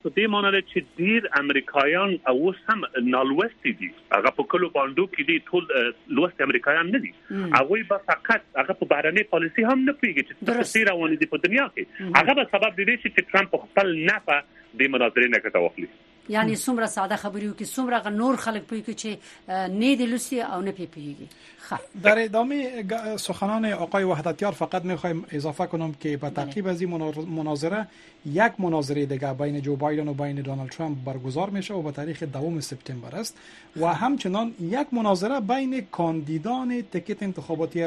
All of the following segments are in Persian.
په دې معنی چې ډیر امریکایان اوس هم نالوستي دي، هغه په کلو باندې کې دي، ټول لوست امریکایان نه دي، هغه به فقط هغه په بهرنۍ پالیسي هم نه پیږي چې څه روان دي په دنیا کې، هغه به سبب دی چې ټرمپ خپل نفع د مناظرې نه ګټه واخلي. یعنی څومره ساده خبرې وکړي، څومره نور خلک پوهیږي چې نه دی لوسی او نه پیږي. در ادامه سخنان آقای وحدتیار فقط میخوایم اضافه کنم که به تعقیب از این مناظره یک مناظره دیگه بین جو بایدن و بین دونالد ترامپ برگزار میشه و به تاریخ 2 سپتامبر است و همچنان یک مناظره بین کاندیدان تکت انتخاباتی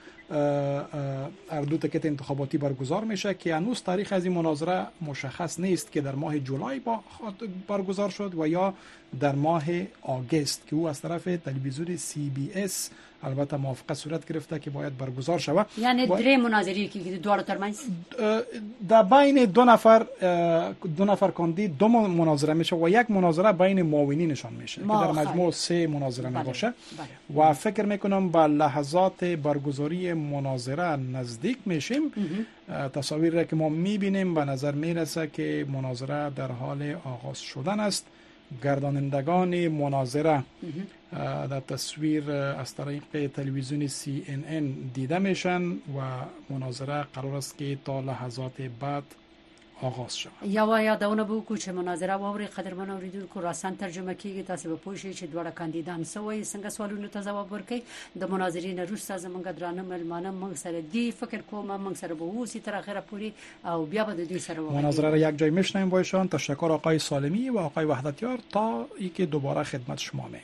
اردو تکت انتخاباتی برگزار میشه که هنوز تاریخ از این مناظره مشخص نیست که در ماه جولای برگزار شد و یا در ماه آگوست که او از طرف تلویزیون CBS البته موافقت صورت گرفته که باید برگزار شود. یعنی درې مناظری که دوړو ترمنځ در بین دو نفر کاندید دو مناظره میشه و یک مناظره بین معاونینشان میشه که در مجموع 3 مناظره میباشه و فکر میکنم به لحظات برگزاری مناظره نزدیک میشیم. تصاویری که ما میبینیم به نظر میرسه که مناظره در حال آغاز شدن است. گردانندگان مناظره در تصویر از طریق تلویزیون CNN دیده میشن و مناظره قرار است که تا لحظات بعد آغاز شود. یا یادونه بو چې مناظره واوري قدرمن اوریدونکو راسن ترجمه کیږي، تاسو به پوه شئ چې دوه کاندیدان سوي څنګه سوالونو ته ځواب ورکړي. د مناظرین وروسته زمونږ درانه ملمانه موږ سره دی فکر کوم موږ سره به وسی تر اخره پوری او بیا به دوی سره مناظره را یک جای میشنیم با ایشان. تشکر آقای سالمی و آقای وحدتیار تا اینکه دوباره خدمت شما می.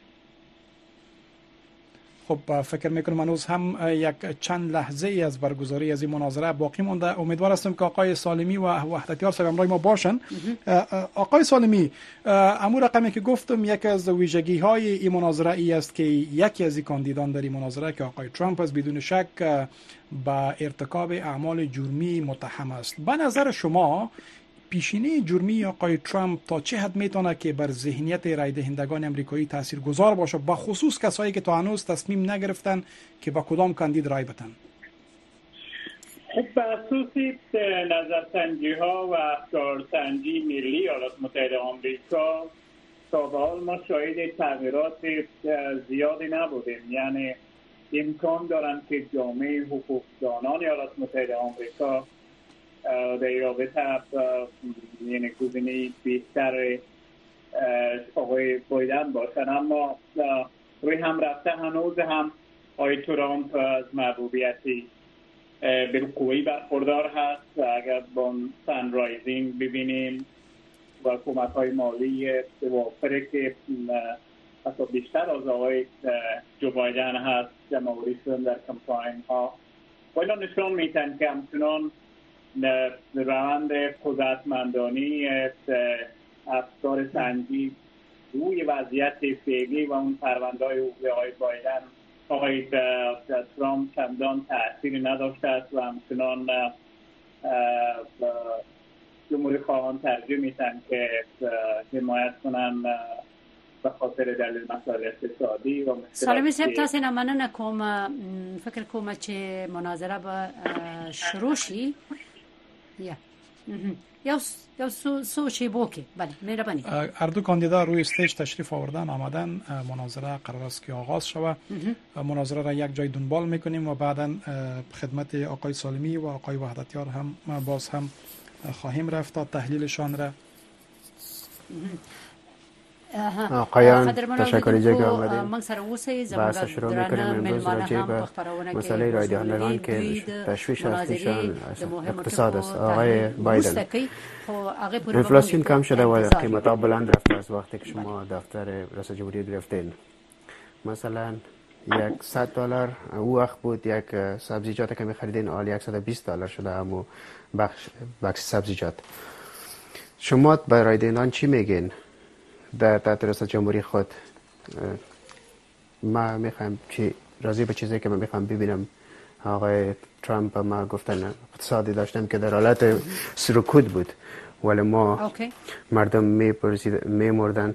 خب فکر میکنم هنوز هم یک چند لحظه ای از برگزاری از این مناظره باقی مونده. امیدوار هستم که آقای سالمی و وحدتیار صاحب همراه ما باشن. آقای سالمی، امور رقمی که گفتم یک از ویژگی های این مناظره ای است که یکی از کاندیدان در این مناظره که آقای ترامپ است بدون شک با ارتکاب اعمال جرمی متهم است. به نظر شما پیشینه جرمی آقای ترامپ تا چه حد میتونه که بر ذهنیت رای دهندگان امریکایی تاثیرگذار باشه، به خصوص کسایی که تا هنوز تصمیم نگرفتن که با کدام کاندید رای بدن؟ خب به اساس نظرسنجی ها و افکارسنجی ملی ایالات متحده آمریکا تا به حال ما شاهد تغییرات زیادی نبودیم. یعنی امکان دارند که جامعه حقوقدانان ایالات متحده آمریکا در رابطه یعنی گزینه بهتر آقای بایدن باشن، اما روی هم رفته هنوز هم آقای ترامپ از محبوبیتی بالقوه‌ای برخوردار هست. اگر با سن رایزینگ ببینیم و کمک‌های مالی وافره که حتی بیشتر از آقای جو بایدن هست جمهوری شدن در کمپاین ها و اینا نشان میتن که همچنان روند قدرتمندانی افکار سنجی روی وضعیت فعلی و اون پرونده‌های حقوقی آقای بایدن آقای ترامپ چندان تأثیری نداشته است و همچنان جمهوری خواهان ترجیح میتن که حمایت کنن به خاطر دلیل مسائل اقتصادی و سالمی صاحب تاسو نه مننه کوم. فکر کوم چې مناظره به شروع شي یا سوچی بوکی. بله مهربانی. اردو کاندیدا روی استیج تشریف آوردن آمدن. مناظره قرار است که آغاز شود. مناظره را یک جای دنبال میکنیم و بعدا خدمت آقای سالمی و آقای وحدتیار هم باز هم خواهیم رفت تا تحلیلشان را. آقایان تشکر جای آمدیم. بحث شروع میکنیم امروز راجع به مسئله رای دهندگان که تشویش اصلیشان اقتصاد است. آقای بایدن، انفلاسیون کم شده و قیمت‌ها بلند رفته از وقتی که شما دفتر رئیس جمهوری رفتین. مثلا $100 او وقت بود یک سبزیجات که می‌خریدین حالا $120 شده همو بخش سبزیجات. شما به رای دهندگان چی میگین؟ در تحت رئیس جمهوری خود ما میخوایم راضی به چیزی که من میخوام ببینم. آقای ترامپ ما گفتن اقتصادی داشتم که در حالت سرکوت بود ولی ما مردم میمردن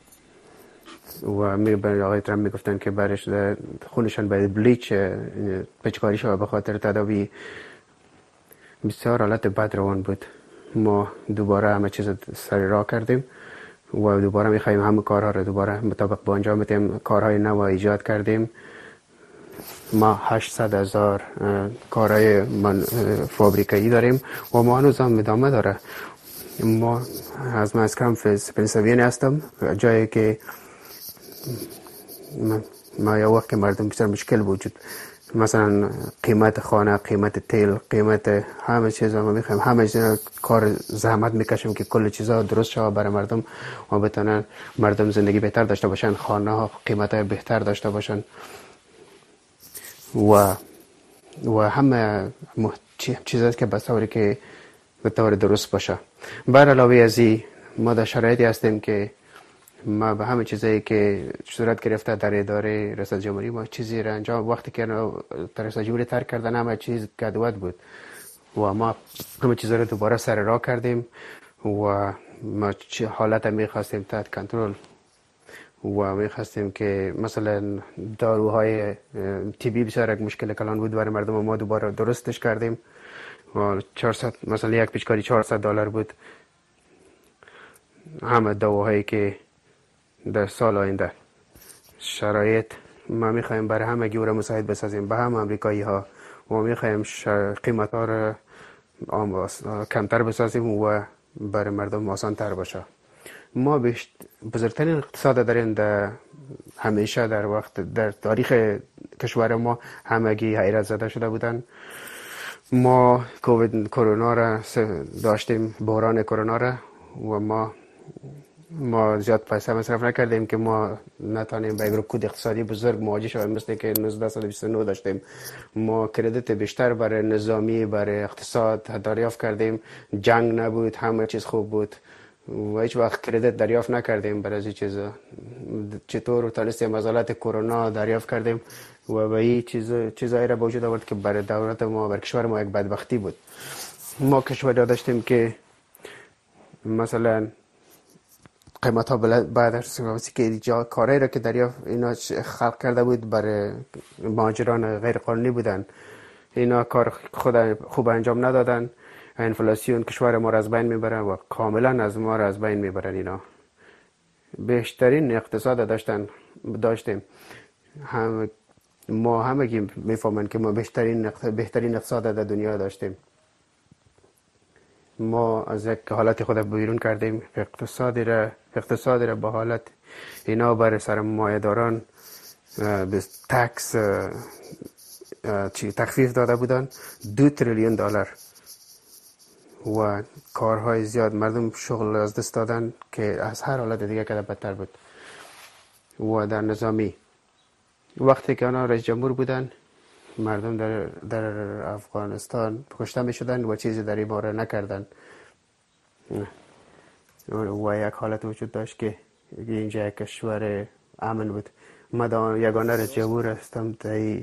و به آقای ترامپ میگفتن که برش خونشان باید بلیچ پچکاری شود به خاطر تداوی. بسیار حالت بد روان بود ما دوباره همه چیز سر راه کردیم و دوباره میخوایم همه کارها رو دوباره مطابق با انجام بدیم. کارهای نو ایجاد کردیم. ما 800,000 کارهای فابریکایی داریم و ما هنوز هم ادامه داره. ما از کانفرنس پنسیلوانیا هستم، جایی که ما یه وقت که مردم بسیار مشکل وجود، مثلا قیمت خانه، قیمت تیل، قیمت همه چیز ما میخوایم همه چیز کار زحمت میکشیم که کل چیزا درست شود برای مردم و بتونن مردم زندگی بهتر داشته باشن، خانه ها قیمت بهتر داشته باشن و همه چیزایی که بسیاری که به طور درست باشه. بر علاوه از این ما در شرایطی هستیم که ما به همه چیزایی که صورت گرفته در اداره ریاست جمهوری ما چیزی را انجام وقتی که ریاست جمهوری ترک کردن همه چیز گدوت بود و ما همه چیزا رو دوباره سر راه کردیم و ما چه حالت می‌خواستیم تحت کنترل و می‌خواستیم که مثلا داروهای طبی بسیار یک مشکل کلان بود برای مردم ما دوباره درستش کردیم و 400 مثلا یک پیچکاری $400 بود. همه دواهایی که در سال آینده شرایط ما میخوایم برای همه گیور مساعد بسازیم به هم امریکایی ها و میخوایم قیمت ها رو کمتر بسازیم و برای مردم آسان تر باشه. ما بزرگترین اقتصاد داریم همیشه در تاریخ کشور ما همگی حیرت زده شده بودن. ما کووید کرونا را داشتیم، بحران کرونا را و ما زیاد پیسه مصرف نکردیم که ما نتانیم با یک رکود اقتصادی بزرگ مواجه شویم مثل که 1929 داشتیم. ما کردیت بیشتر برای نظامی، برای اقتصاد دریافت کردیم. جنگ نبود، همه چیز خوب بود و هیچ وقت کردیت دریافت نکردیم برای این چیزا. چطور تونستیم مزالات کرونا دریافت کردیم و به این چیزایی را به وجود آورد که برای دولت ما، برای کشور ما یک بدبختی بود. ما کشوری داشتیم که مثلا قیمت ها بعد از که کارهایی را که دریافت اینا خلق کرده بود برای مهاجران غیر قانونی بودن، اینا کار خود خوب انجام ندادن. انفلاسیون کشور ما را از بین میبره و کاملا از ما را از بین میبرن. اینا بیشترین اقتصاد داشتیم. ما همگی میفهمن که ما بهترین اقتصاد در دنیا داشتیم. ما از یک حالت خود بیرون کردیم. اقتصادی را به حالت اینا برای سرمایه‌داران به تکس تخفیف داده بودن $2 تریلیون و کارهای زیاد مردم شغل از دست دادن که از هر حالت دیگه که بدتر بود. و در نظامی وقتی که آنها رئیس جمهور بودن مردم در افغانستان کشته می شدن و چیزی در این باره نکردن و یک حالت وجود داشت که اینجا یک کشور امن بود. من یگانه رئیس جمهور هستم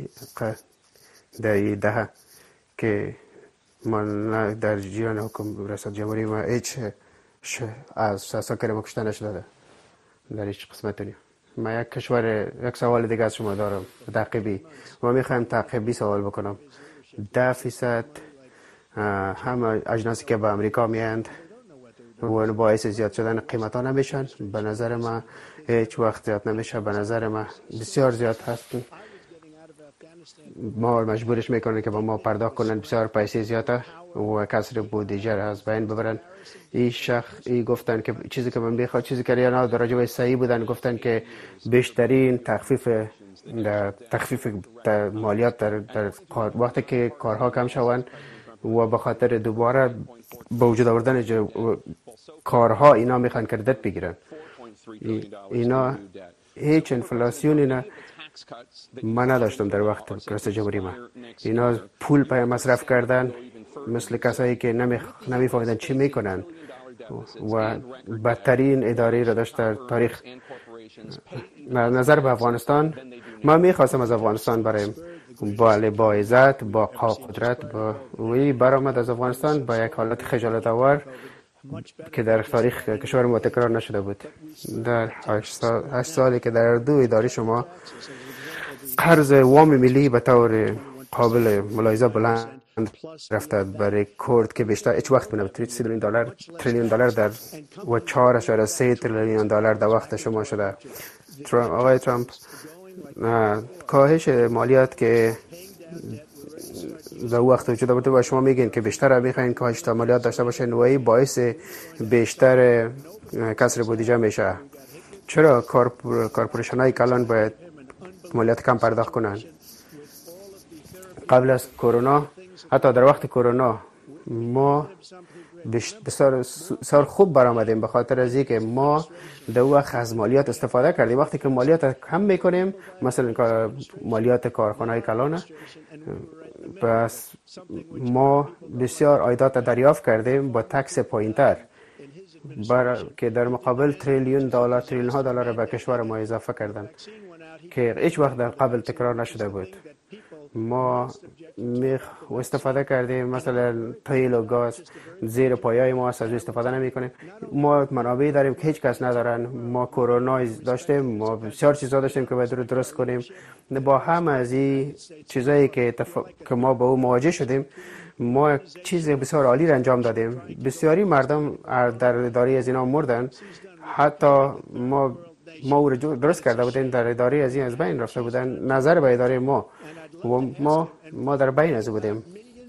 در این دهه که من در جریان حکم ریاست جمهوری ما هیچ از ساکر ما کشته نشده در هیچ قسمت دنیا. من یک سوال دیگه از شما دارم تعقیبی و میخوایم تعقیبی سوال بکنم. 10% همه اجناسی که به امریکا میاند و باعث زیاد شدن قیمت ها نمیشن. به نظر من هیچ وقت زیاد نمیشه. به نظر من بسیار زیاد هستن. ما مجبورش میکنن که با ما پرداخت کنن بسیار پیسه زیاده و کسر بودجه را از بین ببرن. این گفتن که چیزی که من بخواد چیزی که اینا در راجع به صحیح بودن، گفتن که بیشترین تخفیف مالیات در وقتی که کارها کم شوند و به خاطر دوباره به وجود آوردن کارها اینا میخوان کردت بگیرن. اینا هیچ انفلاسیونی نه من نداشتم در وقت رئیس جمهوری ما. اینا پول پای مصرف کردن مثل کسایی که نمیفهمیدن چی میکنن و بدترین اداره را داشت در تاریخ. نظر به افغانستان ما میخواستم از افغانستان برایم با عزت، با قدرت، برآمد از افغانستان با یک حالت خجالت آور که در تاریخ کشور ما تکرار نشده بود. در 8 سالی که در دو اداره شما قرض وام ملی به طور قابل ملاحظه بلند رفته به رکورد که بیشتر هیچ وقت بنام تریلیون دلار در و 4.3 تریلیون دلار در وقت شما شده. آقای ترامپ کاهش مالیات که در وقت وجود داشته و شما میگین که بیشتر میخواین کاهش مالیات داشته باشین و این باعث بیشتر کسر بودجه میشه. چرا کارپوریشن های کلان باید مالیات کم پرداخت کنن؟ قبل از کرونا، حتی در وقت کرونا، ما بسیار خوب برآمدیم به خاطر از اینکه ما در وقت از مالیات استفاده کردیم. وقتی که مالیات کم میکنیم، مثلا مالیات کارخانه های کلانه، پس ما بسیار عایدات دریافت کردیم با تکس پایینتر که در مقابل تریلیون ها دلار به کشور ما اضافه کردن که هیچ وقت در قبل تکرار نشده بود. ما استفاده کردیم، مثلا تیل و گاز زیر پایه‌ی ما از استفاده نمی کنیم. ما منابعی داریم که هیچ کس ندارن. ما کرونا داشتیم، ما بسیار چیزا داشتیم که باید درست کنیم. با هم از این چیزایی که ما با او مواجه شدیم، ما چیز بسیار عالی را انجام دادیم. بسیاری مردم در اداره از اینا مردن، حتی ما او را درست کرده بودیم، در اداره از این از بین رفته بودن. نظر به اداره ما در بین از بودیم.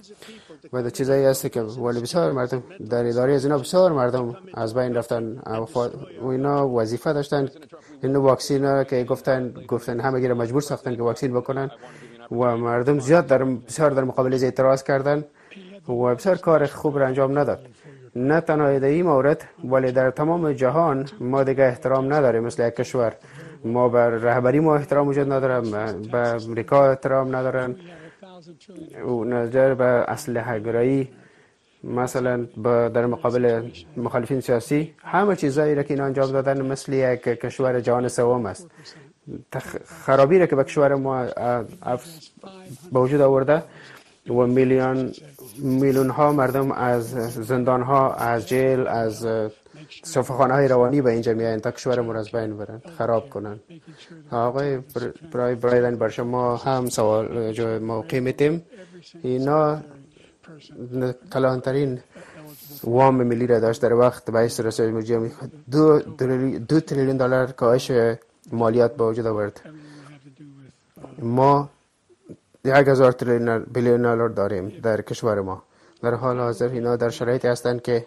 و چیزایی هست که ولی بسیار مردم در اداره از اینا بسیار مردم از بین رفتن و اینا وظیفه داشتن. این واکسین که گفتن همه گیره مجبور ساختن که واکسین بکنن و مردم بسیار در مقابل از اعتراض کردن و بسیار کار خوب را انجام نداد. نه تنها در این مورد ولی در تمام جهان ما دیگه احترام نداریم. مثل یک کشور ما بر رهبری ما احترام وجود نداره، به امریکا احترام ندارن و نظر به اسلحه گرایی مثلا در مقابل مخالفین سیاسی، همه چیزایی را که اینا انجام دادن مثل یک کشور جهان سوم است. خرابی را که به کشور ما به وجود آورده و میلیون ها مردم از زندان ها، از جیل، از صفحه‌خانه های روانی به اینجا میایند تا کشور ما را از بین برن، خراب کنن. آقای برایدن، بر شما هم سوال جو موقع میتیم. اینا کلانترین وام ملی را داشت در وقت باعث رسید مجموعی 2 تریلیون دلار کاهش مالیات به وجود آورد. ما 1000 بیلیون دلار داریم در کشور ما. در حال حاضر اینا در شرایطی هستند که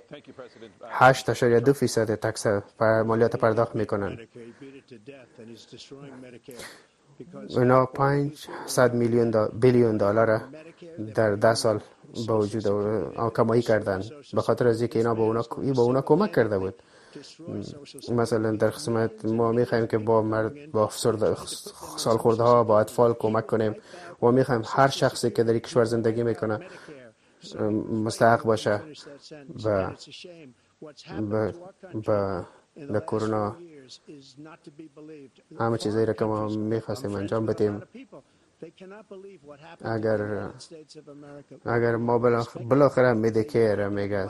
8.2% تکس مالیات پرداخت میکنن. اینا 500 بیلیون دلار در 10 سال به وجود کمایی کردن به خاطر از اینکه اینا به اونا کمک کرده بود. مثلا در قسمت ما میخوایم که با سالخورده ها، با اطفال کمک کنیم و میخوایم هر شخصی که در کشور زندگی میکنه مستحق باشه و کرونا همه چیزایی را که ما میخواستیم انجام بدیم. اگر ما بالاخره مدیکر میگه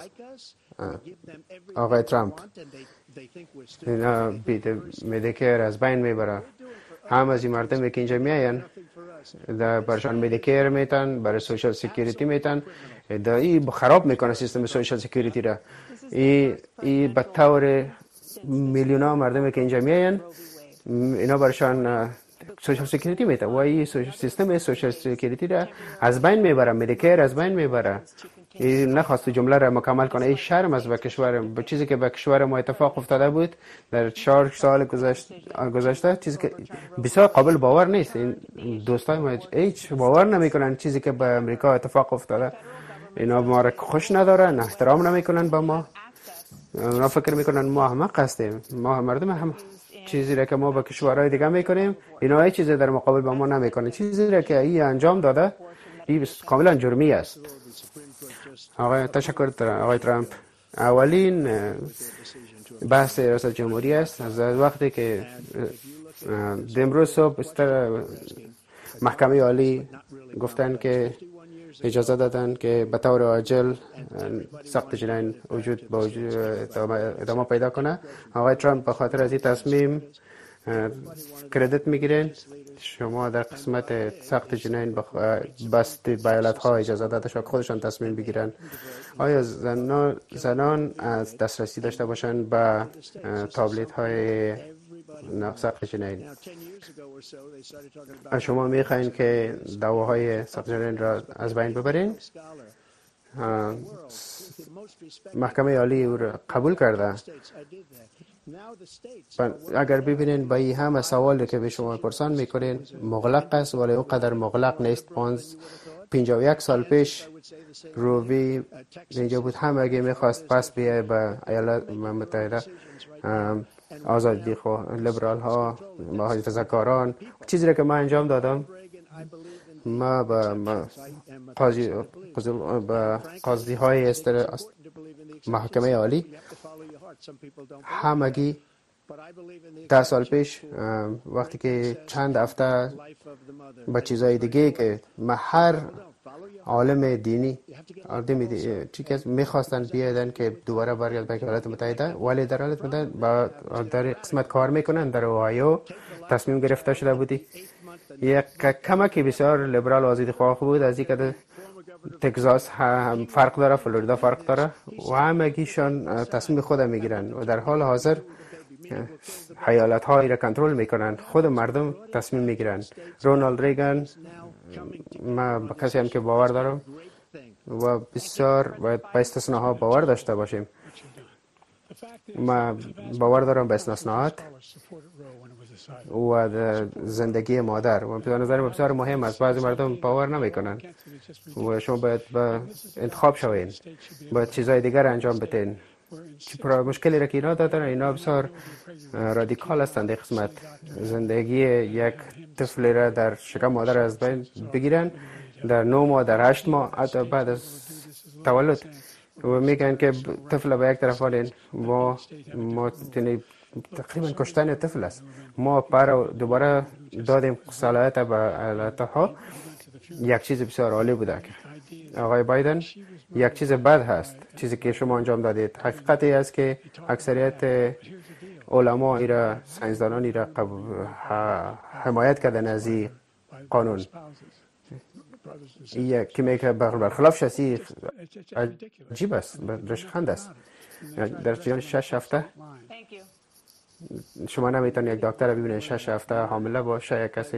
آقای ترامپ اینا مدیکر از بین میبره، هم از این مردمی که اینجا میاین برشان مدیکر میتن، برای سوشال سکیوریتی میتن، ای خراب میکنه سیستم سوشال سکیوریتی را. ای به طور میلیون ها مردمی که اینجا میاین اینا برشان سوشال سکیوریتی میتن و این سیستم سوشال سکیوریتی را از بین میبره، مدیکر از بین میبره. این نخواست جمله را مکمل کنه. این شرم است به کشور، به چیزی که به کشور ما اتفاق افتاده بود در 4 سال گذشته، چیزی که بسیار قابل باور نیست. این دوستای ما هیچ باور نمیکنن چیزی که به امریکا اتفاق افتاده. اینا ما را خوش ندارن، احترام نمیکنن به ما. اونا فکر میکنن ما احمق هستیم. ما مردم هم چیزی را که ما به کشورهای دیگه میکنیم اینا هیچ چیزی در مقابل با ما نمیکنه. چیزی را که این انجام داده این کاملا جرمی است. آقای تشکر آقای ترامپ. اولین بحث ریاست جمهوری است از وقتی که امروز صبح محکمه عالی گفتن که اجازه دادن که به طور عاجل سخت جنین ادامه پیدا کنه. آقای ترامپ به خاطر از این تصمیم کردیت میگیرین. شما در قسمت سقط جنین بستید به ایالت‌ها اجازه داده شد خودشان تصمیم بگیرن آیا زنان از دسترسی داشته باشند به تابلت های سقط جنین. شما میخواین که دواهای سقط جنین را از بین ببرین. محکمه عالی او را قبول کرده. اگر ببینین با این همه سوالی که به شما پرسان میکنین مغلق است، ولی اونقدر مغلق نیست. 51 سال پیش روی اینجا بود، همگی میخواست پس بیای به ایالات متحده، آزادی خواه، لیبرال ها، محافظه‌کاران. چیزی را که من انجام دادم، ما به قاضی های محکمه عالی همگی 10 سال پیش وقتی که چند هفته با چیزای دیگه که هر عالم دینی میخواستن بیادن که دوباره برگرد به ایالات متحده، ولی در ایالات متحده در قسمت کار میکنن. در اوهایو تصمیم گرفته شده بودی یک کمک بسیار لیبرال و آزادی خواه بود از این که تگزاس هم فرق داره، فلوریدا فرق داره و همگیشان تصمیم خود میگیرن و در حال حاضر ایالت هایی را کنترل میکنن، خود مردم تصمیم میگیرن. رونالد ریگان، ما کسی هم که باور دارم و بسیار باید به استثناها باور داشته باشیم. ما باور دارم به استثناءات و زندگی مادر و به نظر من بسیار مهم است. بعضی مردم باور نمیکنن و شما باید به انتخاب شوین، باید چیزای دیگر انجام بدین. مشکلی را که اینا دادن، اینا بسیار رادیکال هستند. در قسمت زندگی یک طفل را در شکم مادر از بین بگیرن در 9 ماه، در 8 ماه، حتی بعد از تولد، و میگن که طفل به یک طرف آنین ما تقریبا کشتن طفل است. ما دوباره دادیم صلاحیت به ایالت‌ها. یک چیز بسیار عالی بوده که آقای بایدن، یک چیز بد هست چیزی که شما انجام دادید. حقیقتی است که اکثریت علما ایرا، ساینسدانان ایرا حمایت کردن از این قانون. این که برخلاف شسی عجیب است، رشخند است. در جریان 6 هفته شما نمیتونید یک دکتر ببینید 6 هفته حامله باشه، یک کسی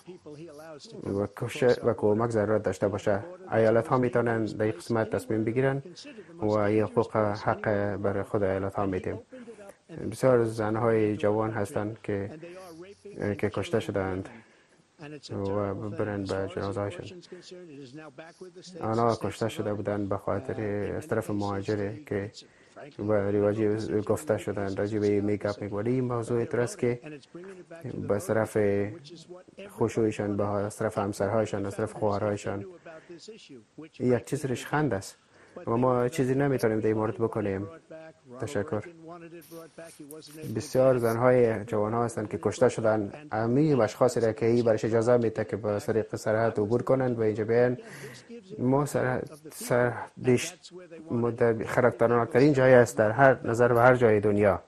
و کمک ضرورت داشته باشه. ایالت ها میتونن در این قسمت تصمیم بگیرن و این حقوق حق برای خود ایالت ها میدیم. بسیار زنهای جوان هستند که کشته شدند و برند به جنازه هایشان. آنها کشته شده بودند به خاطر از طرف مهاجره که و رواجی گفته شدن راجع به میکاپ میگوری. این موضوع است که به طرف خوشویشان، به طرف همسرهایشان، از طرف خواهرهایشان یک چیز رشخند است و ما چیزی نمیتونیم در این مورد بکنیم. تشکر. بسیار زنهای جوان ها هستند که کشته شدن. امی اشخاصی را که برایش اجازه میده که به طریق سرحد عبور کنند و اینجا بیان. ما خطرناکترین جای است در هر نظر و هر جای دنیا.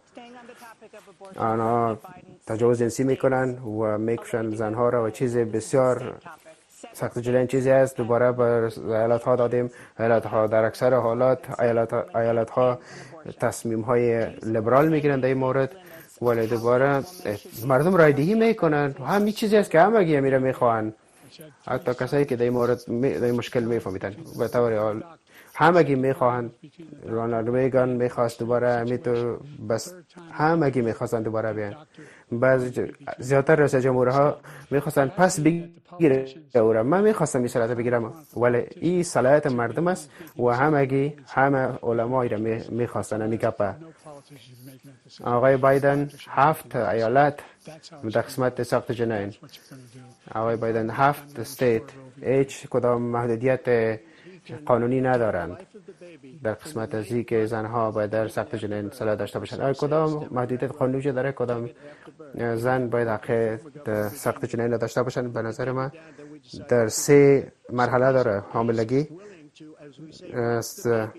آنها تجاوز جنسی میکنن و میکشن زنها را و چیز بسیار سقط جنین چیزی است. دوباره به ایالت ها دادیم. ایالت ها در اکثر حالات ایالت ها تصمیم های لیبرال میگیرند در این مورد، ولی دوباره مردم رای دهی میکنن. همین چیزی است که همگی میره میخوان، حتی کسایی که در این مورد در این مشکل میفهمیدن. به طور حال همگی میخواهند. رونالد ریگان میخواست دوباره میتو، بس همگی میخواستن دوباره بیان. بعضی زیادتر رئیس جمهورها میخواستن پس بگیره او را. من میخواستم این صلاحیت بگیرم، ولی این صلاحیت مردم است و همگی همه علمایی را میخواستن میکپه. آقای بایدن 7 ایالت در قسمت سقط جنین. آقای بایدن 7 استیت هیچ کدام محدودیت قانونی ندارند در قسمت از این که زنها باید در سقط جنین صلاحیت داشته باشند. آیا کدام محدودیت قانونی داره؟ کدام زن باید حق سقط جنین داشته باشند؟ به نظر من در 3 مرحله داره حاملگی.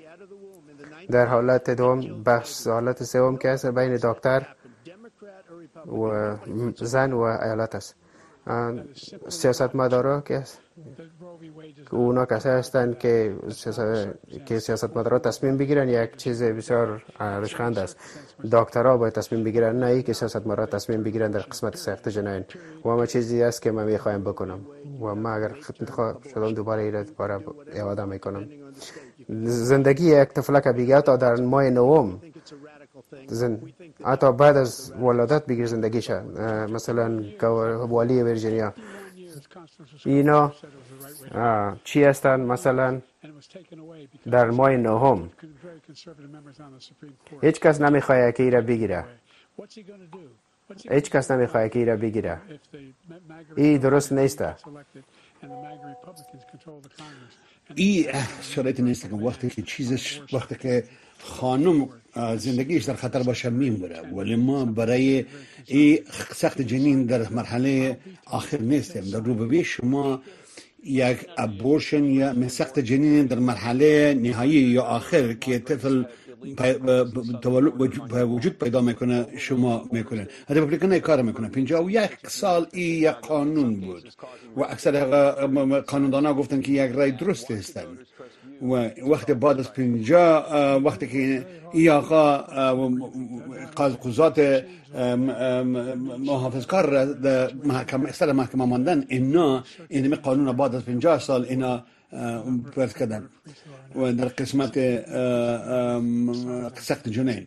در حالت دوم، بحث حالت سوم که است بین دکتر و زن و ایالت است. سیاستمدارا که اونا کسایی هستند که سیاستمدارا تصمیم بگیرن یک چیز بسیار رشخند است. دکترها باید تصمیم بگیرن، نه ای که سیاستمدارا تصمیم بگیرن در قسمت سخت جنین. و ما چیزی است که من میخوایم بکنم و ما اگر انتخاب شدم دوباره اعاده میکنم. زندگی یک طفلک بیگه تا در ماه نوم حتی بعد از ولادت بگیر زندگیشه. مثلا والی ویرجینیا اینا چی هستن؟ مثلا در ماه نهم هیچ کس نمیخواه که ایره بگیره. هیچ کس نمیخواه که ایره بگیره. ای درست نیسته. ای شرایط نیست که وقتی که خانم زندگیش در خطر باشه میموره، ولی ما برای این سخت جنین در مرحله آخر نیستیم. در روبه شما یک ابورشن یا سخت جنین در مرحله نهایی یا آخر که طفل وجود پیدا میکنه شما میکنه. ریپابلیکن کار میکنه. 51 سال این یک قانون بود و اکثر قانوندانا گفتن که یک رای درست هستن. و وقتی بعد از 50 وقتی که این آقا قضات محافظکار در محکمه ماندن، اینا این قانون بعد از 50 سال اینا فرض کردن و در قسمت سخت جنین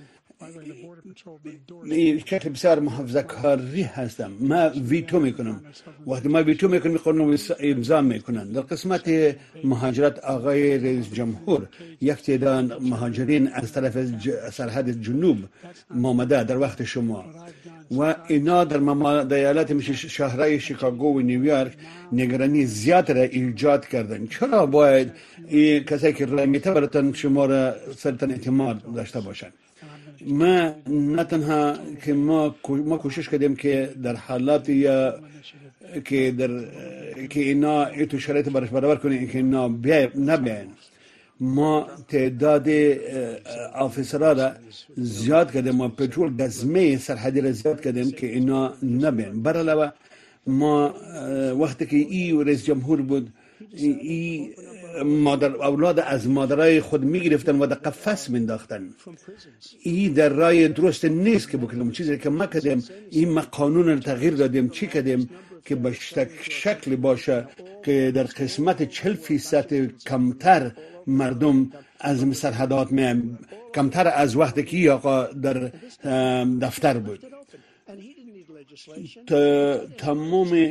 شکل بسیار محافظه کاری هستم. ما ویتو میکنم. وقتی ما ویتو میکنم قانون امضا میکنن. در قسمت مهاجرت آقای رئیس جمهور یک تعداد مهاجرین از طرف سرحد جنوب آمده در وقت شما و اینا در ایالت مثل شهرهای شیکاگو و نیویورک نگرانی زیاد را ایجاد کردن. چرا باید این کسایی که رای میته براتن شما را سرتن اعتماد داشته باشن؟ ما نه تنها که ما کوشش کردیم که در حالاتی که اینا ایتو شرایط برش برابر کنیم که اینا نبین، ما تعداد آفیسرها را زیاد کردیم و پترول گزمه سرحدی را زیاد کردیم که اینا نبین. برعلاوه ما وقتی که ای رئیس جمهور بود ای اولاد از مادرای خود میگرفتن و در قفس مینداختن. این در راه درست نیست که بکنم. چیزی که ما کردیم این ما قانون رو تغییر دادیم. چی کردیم که به شکل باشه که در قسمت 40% کمتر مردم از سرحدات میان، کمتر از وقتی که آقا در دفتر بود. تمام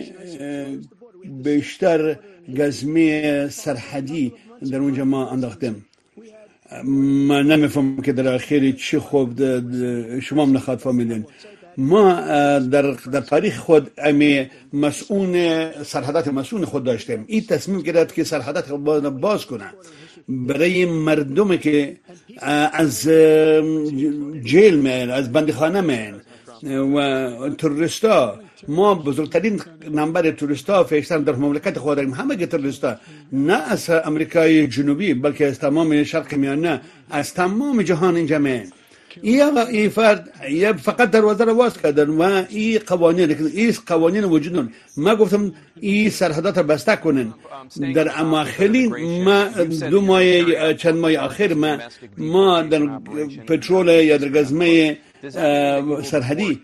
بیشتر گزمه سرحدی در اونجا ما انداختیم. من نمیفهم که در آخری چی خوب شما هم نخواد فهمیدین. ما در تاریخ خود امی مسئول سرحدات مسئول خود داشتیم. این تصمیم گرفت که سرحدات باز کنه برای مردمی که از جیل میان، از بندیخانه میان و تروریستا. ما بزرگترین نمبر تروریستا فیشتن در مملکت خود داریم. همه تروریستا نه از امریکای جنوبی بلکه از تمام شرق میانه، از تمام جهان اینجا میان. این فرد فقط دروازه رو باز کردن و این قوانین وجودن. ما گفتم این سرحدات رو بسته کنن. در اماخلین ما چند ماه آخر ما در پترول یا در گزمه سرحدی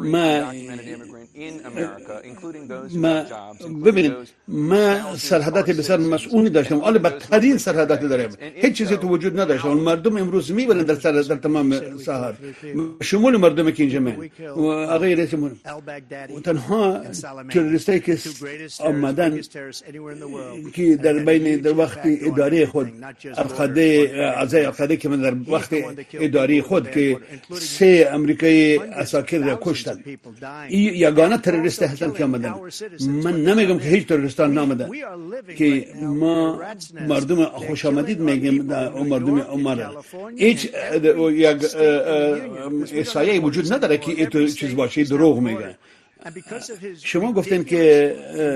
ما سرحدات بسیار مسئولی داشتم. حالا بدترین سرحدات داریم. هیچ چیزی تو وجود نداشت. مردم امروز میبرن در تمام ساحات، شمول مردمی که اینجا میان و آقای رئیس جمهور و تنها تروریستایی که آمدن که در بین در وقت اداره خود القاعده که من در وقت اداره خود که 3 امریکایی اساکر را کشتن. این یگانه تروریست هستن که آمدن. من نمیگم که هیچ تروریستان نامدن، که ما مردم خوش آمدید میگیم مردم عمر. هیچ یک سایه وجود نداره که این چیز باشه. دروغ میگن. شما گفتین که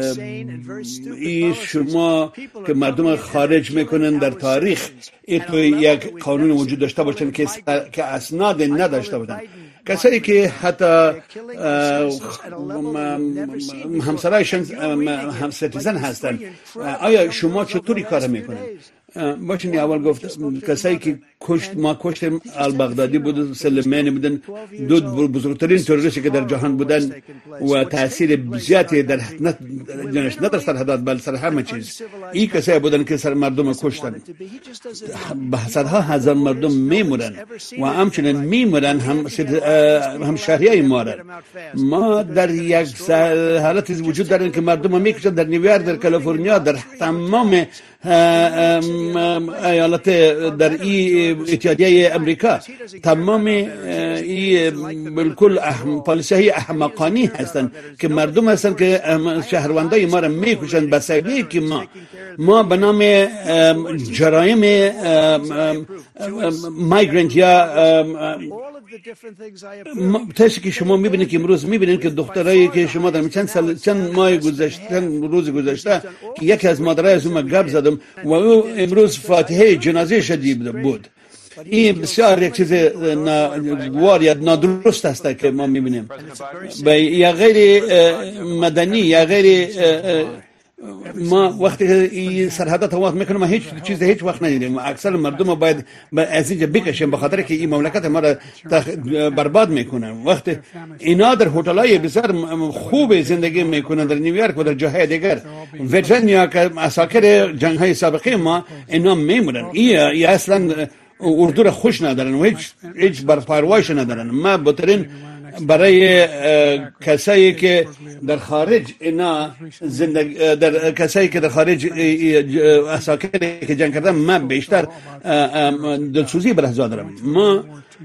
شما که مردم خارج میکنن در تاریخ تو یک قانون وجود داشته باشن که اسناد نداشته باشن. کسایی که حتی همسرایشان هم سیتیزن هستن، آیا شما چطوری کار میکنن؟ باشین اول گفت کسایی که ما کشتیم البغدادی بود، سلیمانی بودن، دو بزرگترین تروریستی که در جهان بودن و تاثیر زیادی در نه در سرحدات بل سر همه چیز. این کسایی بودن که سر مردم کشتن. صدها هزار مردم میمونن و همچنین میمونن هم شهریای ما را. ما در یک حالت وجود داریم که مردم میکشن در نیویورک، در کالیفرنیا، در تمام ایالت در اتحادیه امریکا، تمام بالکل پالیسی احمقانی هستند که مردم هستند که شهروندای ما را میکشند به سببی که ما به نام جرایم مایگرنت یا تاشه که شما میبینید که امروز میبینید که دخترایی که شما در چند ماه گذشته، روز گذشته که یکی از مادرای از اون گپ زدم و او امروز فاتحه جنازه شدید بود. این بسیار یک چیز ناگوار یا نادرست است که ما میبینیم یا غیر مدنی یا غیر. ما وقتی این سرحدات وقت میکنیم هیچ چیز هیچ وقت ندیدیم. اکثر مردم باید از اینجا بکشیم به خاطر که این مملکت ما را برباد میکنن. وقتی اینا در هتل‌های بسیار خوب زندگی میکنن در نیویورک و در جاهای دیگر، وترن یا که اساکر جنگ‌های سابقه ما اینا میمونن. این اصلا اردو را خوش ندارن و هیچ برپایش ندارن. ما بهترین برای کسایی که در خارج اینا زندگی در کسایی که در خارج اساکری که جنگ کردن، من بیشتر دلسوزی به لحظه دارم. ما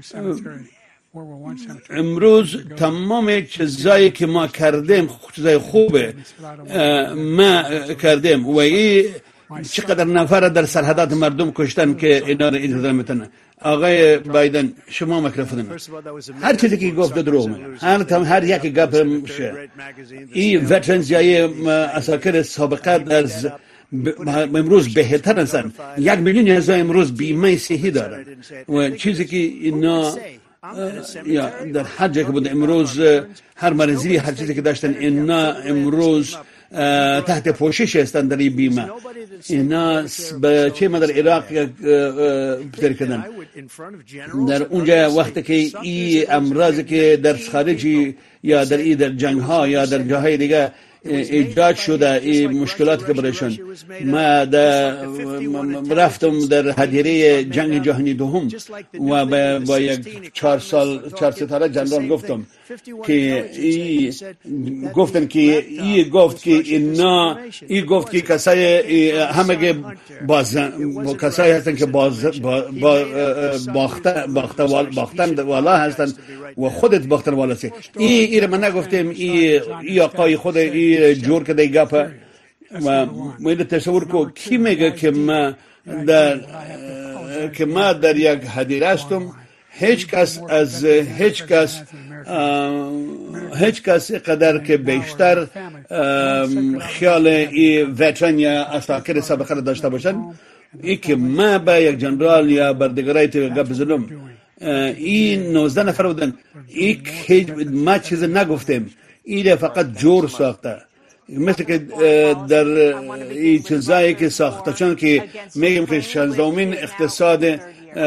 امروز تمام چیزایی که ما کردیم، چیزای خوبه ما کردیم و این چقدر نفر در سرحدات مردم کشتن که اینا را اجازه میتونن. آقای بایدن شما میکروفون، هر چیزی که گفت دروغ میگه، هر یکی گپ میشه. این وترنز یا اساکر سابقه از امروز بهتر هستن. 1 میلیون هزار امروز بیمه صحی دارن و چیزی که اینا یا در هر جایی که بود امروز هر مریضی هر چیزی که داشتن اینا امروز تحت پوشش هستند در این بیمه. اینا به چه مدر عراق بتر کردن در اونجا وقتی که این امراضی که در خارجی یا در جنگ ها یا در جاهای دیگه ایجاد شده، این مشکلات که برایشان. ما رفتم در هدیره جنگ جهانی دوم و با یک 4 ستاره جنرال گفتم که گفتن که گفت که این گفت که کسای همه کسایی هستن که باختن والا هستن و خودت باختن والا سی. این من نگفتم، این آقای خود جور که دی گپه و باید تصور کو کی میگه که ما در یک هدیره هستم. هیچ کس قدر که بیشتر خیال این وترن یا اساکر سابقه را داشته باشن، ای که ما با یک جنرال یا بردگرای گپ بزنم، این 19 نفر بودن، ما چیز نگفتیم، این فقط جور ساخته. مثل که در این چیزایی که ساخته، چون که میگیم که 16مین اقتصاد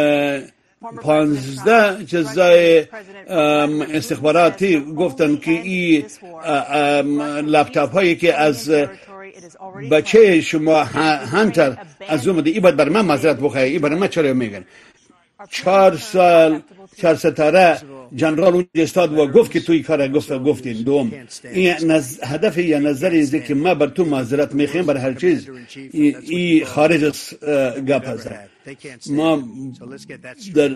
15 چیزای استخباراتی گفتن که این لپتاپ هایی که از بچه شما هانتر از اومده، این باید بر من معذرت بخواه، این بر من چرا میگن 4 ستاره جنرال اونجا استاد و گفت که توی کار گفتین. دوم این هدف یا نظر اینه که ما بر تو معذرت میخوایم بر هر چیز. این خارج از گپ هست. ما در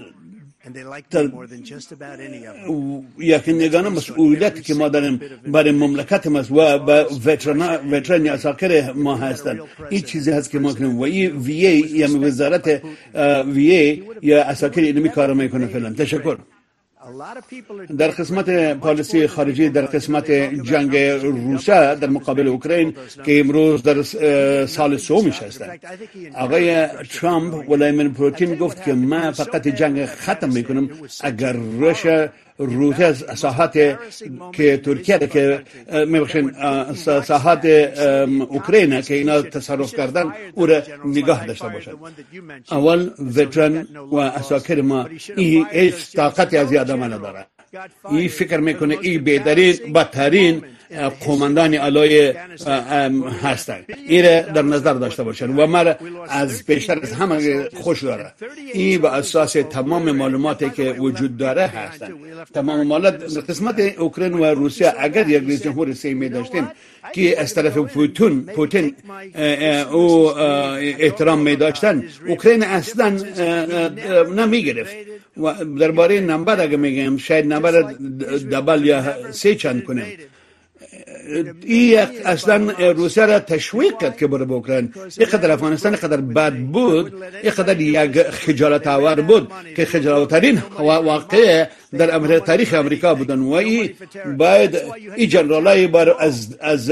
یکی نگانه مسئولیتی که ما داریم برای مملکت ما و با وترن یا اساکر ما هستن، این چیزی هست که ما کنیم و این وی ای یا وزارت وی ای یا اساکر اینمی کار میکنه فعلا. تشکر. در قسمت پالیسی خارجی، در قسمت جنگ روسیه در مقابل اوکراین که امروز در سال سومش هستند، آقای ترامپ ولادیمیر پوتین گفت که من فقط جنگ ختم میکنم اگر روسیه روسیه ساحات که ترکیه که میبخشین ساحات اوکراین که اینا تصرف کردن او را نگاه داشته باشد. اول وترن و اساکر ما این هیچ طاقتی از آدم نداره. این فکر میکنه این بدترین قومندان علای هستند. این در نظر داشته باشن و ما از بیشتر از همه خوش داره. این به اساس تمام معلوماتی که وجود داره هستند. تمام معلومات قسمت اوکراین و روسیه اگر یک رئیس جمهور سیمی داشتیم که از طرف پوتین او احترام می داشتن، اوکراین اصلا نمیگرفت. و درباره نمبر اگه میگم شاید نمبر دبل یا سه چند کنیم. این اصلا روسیه را تشویق کرد که بره به اوکراین. اینقدر افغانستان قدر بد بود، اینقدر یک خجالت آور بود که خجالت‌ترین واقعه در تاریخ امریکا بودن و این باید این جنرالای بار از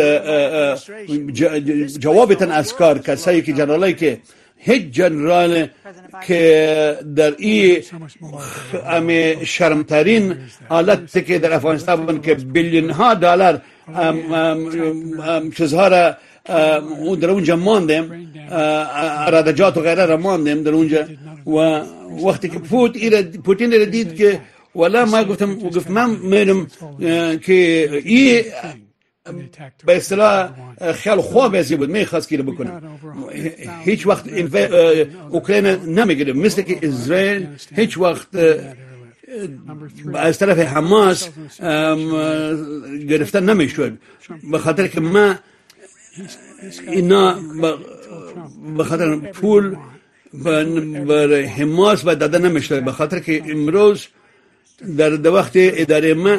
جوابتن از کار کسایی که جنرالایی که هیچ جنرال که در این شرمترین حالت که در افغانستان بودن که بیلیون ها دلار چیزها را در اونجا ماندیم، ارادجات و غیره را ماندیم در اونجا. و وقتی که پوتین را دید که ولی ما گفت من میرم که این به اصطلاح خیال خواب ازی بود میخواست که بکنه. هیچ وقت اوکراین نمیگیره، مثل که اسرائیل هیچ وقت از طرف حماس گرفتن نمیشد، به خاطر که ما اینا به خاطر پول بر حماس و داده نمیشد، به خاطر که امروز در وقت اداره ما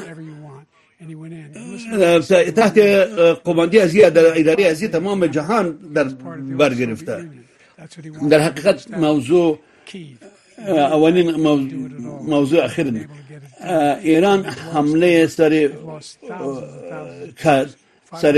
تحت قماندی ازی در اداره ازی تمام جهان در بر گرفته. در حقیقت موضوع اولین موضوع اخیر ایران حمله سر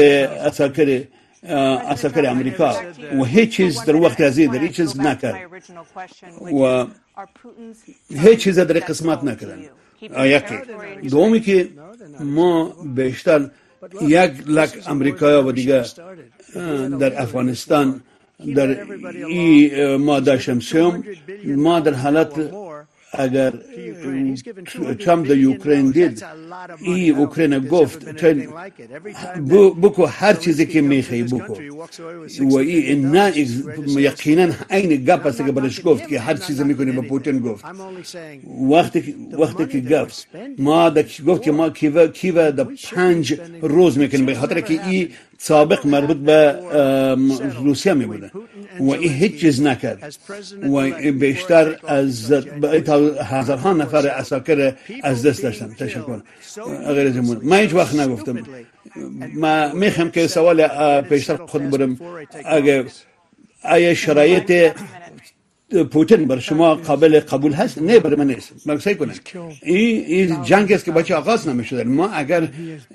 اساکر امریکا و هیچ چیز در وقت ازی در هیچ چیز نکرد و هیچ چیز در قسمت نکردن. یکی دومی که ما بیشتر 100,000 امریکایی و دیگه در افغانستان در این ماده شمسیوم ما در حالت اگر ترامپ در اوکراین دید این اوکراین گفت بکو هر چیزی که میخوای بکو و این نه یقینا این گپ است که برش گفت که هر چیزی میکنی به پوتین گفت. وقتی که گفت ما گفت که ما کیو در 5 روز میکنیم به خاطر که این سابق مربوط به روسیه می بوده و این هیچ چیز نکرد و بیشتر از هزارها نفر اساکر از دست داشتن. تشکر. غیر از این من هیچ وقت نگفتم. ما میخوام که سوال پیشتر خود برم اگه آیا شرایط پوتین بر شما قابل قبول هست؟ نه بر من نیست. من سعی کنم این جنگ است که بچه آغاز نمیشد. ما اگر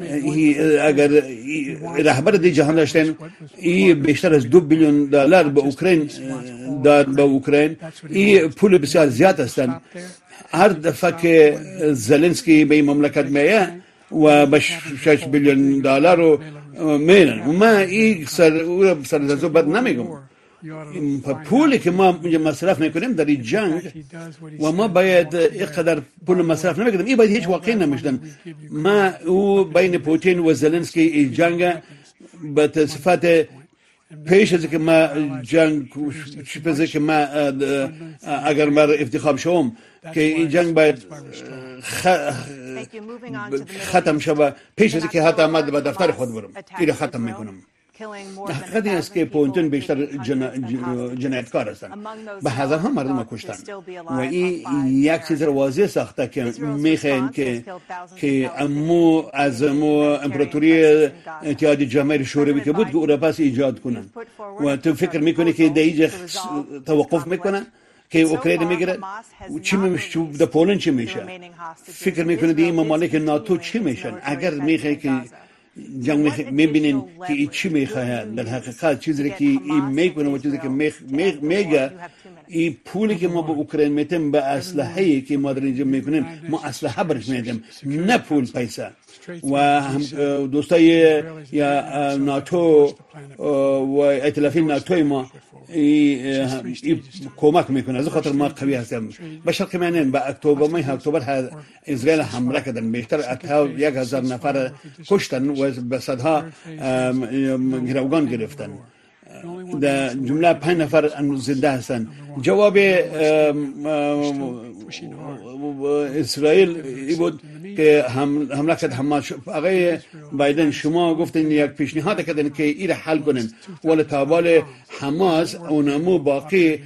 رهبر دی جهان داشتن این بیشتر از $2 بیلیون به اوکراین داد به اوکراین، این پول بسیار زیاد هستند. هر دفعه که زلنسکی به این مملکت میه و به $6 بیلیون رو میرن و ما این سر بد نمیگم. پولی که ما مصرف میکنیم در این جنگ و ما باید اینقدر پول مصرف نمیکنیم، این باید هیچ واقعی نمیشدن. ما او بین پوتین و زلنسکی این جنگ به صفت پیش از که ما جنگ شپزه که ما اگر ما افتخاب شوم که این جنگ باید ختم شود پیش از که حتی آمد به دفتر خود برم این ختم میکنم. حقیقت این است که پوتین بیشتر جنایتکار هستند، به هزارها مردم کشتن و این یک چیز رو واضح ساخته که میخواین که از امپراتوری اتحاد جماهیر شوروی که بود که اروپا ایجاد کنن و تو فکر میکنی که دیگه توقف میکنن که اوکراین میگیره چی میشه در پولند چی میشه؟ فکر میکنه این ممالک ناتو چی میشن؟ اگر میخوای که جنگ میبینین که این چی میخواهد. در حقیقت چیزی که این میکنه و چیزی که میگه این پولی که ما به اوکراین میتیم به اسلحه‌ای که ما در اینجا میکنیم ما اسلحه برش میدیم نه پول پیسه. و دوستای یا ناتو و ائتلافی ناتوی ما کمک میکنه. از خاطر ما قوی هستیم. به شرط میانین به اکتبر اسرائیل حمله کردن، بیشتر از 1000 نفر کشتن و به صدها گروگان گرفتن. در جمله 5 نفر زنده هستن. جواب اسرائیل ای بود که حمله کرد حماس. آقای بایدن شما گفتین یک پیشنهاد کردن که این حل کنن، ولی تابال حماس اونمو باقی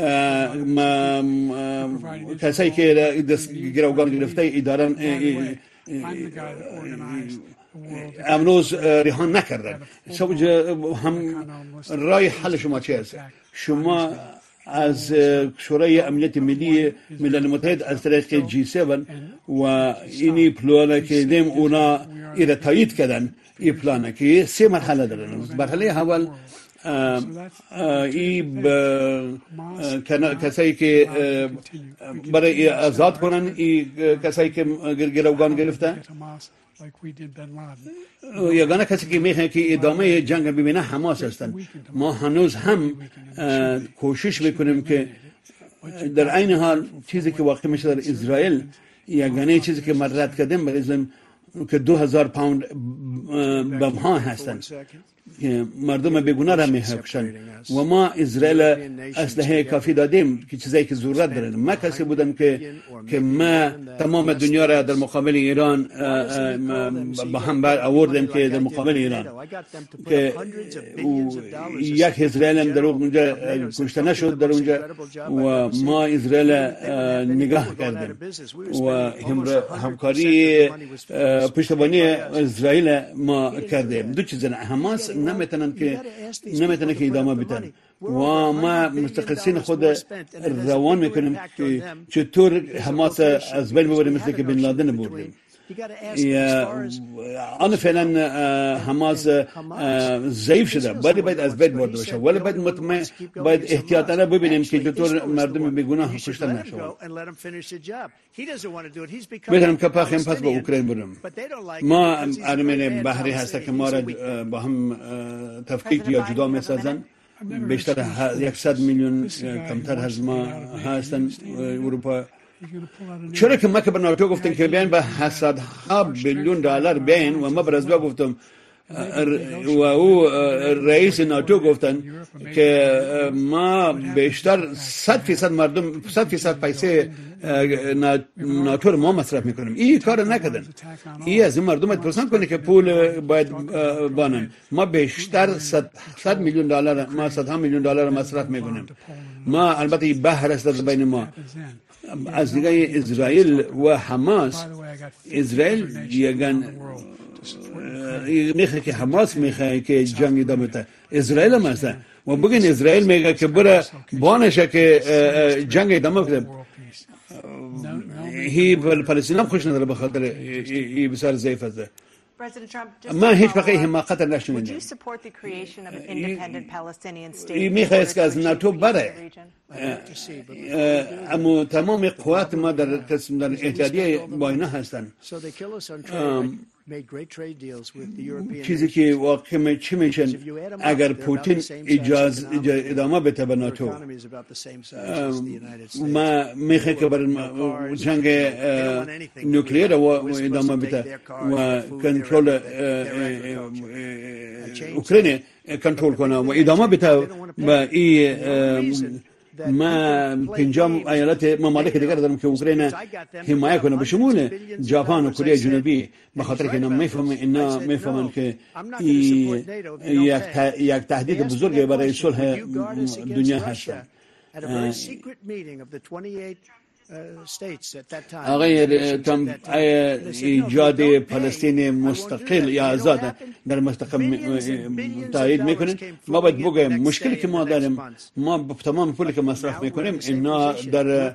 کسایی که گروگان گرفته اداره امروز ریحان نکردن. هم رای حل شما چی است؟ شما از شورای امنیت ملی ملل متحد از طریق G7 و اینی پلانه که دیم اونا ایره تایید کردن. این پلانه که 3 مرحله دارن. مرحله اول کسایی که برای آزاد کنن این کسایی که گروگان گرفتن. یگانه کسی که میخواد که ادامه جنگ ببینه حماس هستند. ما هنوز هم کوشش میکنیم که در عین حال چیزی که واقع میشه در اسرائیل، یگانه چیزی که مرد کردیم برای که 2000 پوند بم ها هستند مردم بیگناه را میکشن و ما اسرائیل اسلحه کافی دادیم که چیزایی که ضرورت دارن. ما کسی بودم که ما تمام دنیا را در مقابل ایران با هم آوردیم که در مقابل ایران که یک اسرائیل هم در اونجا کشته نشد در اونجا و ما اسرائیل نگاه کردیم و همکاری پشتیبانی اسرائیل ما کردیم. دو چیز حماس نمیتونن که ادامه بدن و ما مستقلین خود روان میکنیم که چطور حماس از بین ببریم مثل که بن لادن بردیم. آن فعلا حماس ضعیف شده ولی باید از بین برده بشه، ولی باید احتیاطانه ببینیم که چطور مردم بیگناه کشته نشود. میتونم که پس با اوکراین بریم. ما ارمن بحری هسته که ما را با هم تفکیک یا جدا میسازن. بیشتر 100 میلیون کمتر از ما هستن اروپا. چرا که ما که به ناتو گفتیم که بیاین به 800 بیلیون دلار بیاین و ما برازبا گفتم و او رئیس ناتو گفتن که ما بیشتر 100% مردم 100% پیسه ناتو ما مصرف میکنیم. این کار نکردن. این از این مردم پرسان کنه که پول باید بانن. ما بیشتر 100 میلیون دلار ما 100 میلیون دلار مصرف میکنیم. ما البته این بحر است از بین ما. از نگاه اسرائیل و حماس، اسرائیل یگان میخواد که حماس میخواد که جنگ ادامه بده. اسرائیل هم هست و بگین اسرائیل میگه که بره بانشه که جنگ ادامه بده. هی فلسطین هم خوش نداره به خاطر این بسیار ضعیف است. ما هیچ وقت حماقت نشوندیم. میخواست که از ناتو بره، اما تمام قوات ما در اتحادیه با اینا هستن. چیزی که واقع چی میشن اگر پوتین اجازه ادامه بده به ناتو، ما میخوایم که برای جنگ نوکلیر و ادامه بده و کنترل اوکراین کنترل کنه و ادامه بده و این ما 5 ایالت ممالک دیگر دارم که اوکراین حمایت کنه به شمول ژاپن و کره جنوبی، به خاطر که اینا میفهمن که یک تهدید بزرگ برای صلح دنیا هست. آقای ترامپ ایجاد فلسطین مستقل یا آزاد در مستقل تایید میکنه. ما باید بگیم مشکلی که ما داریم، ما تمام پولی که مصرف میکنیم اینا در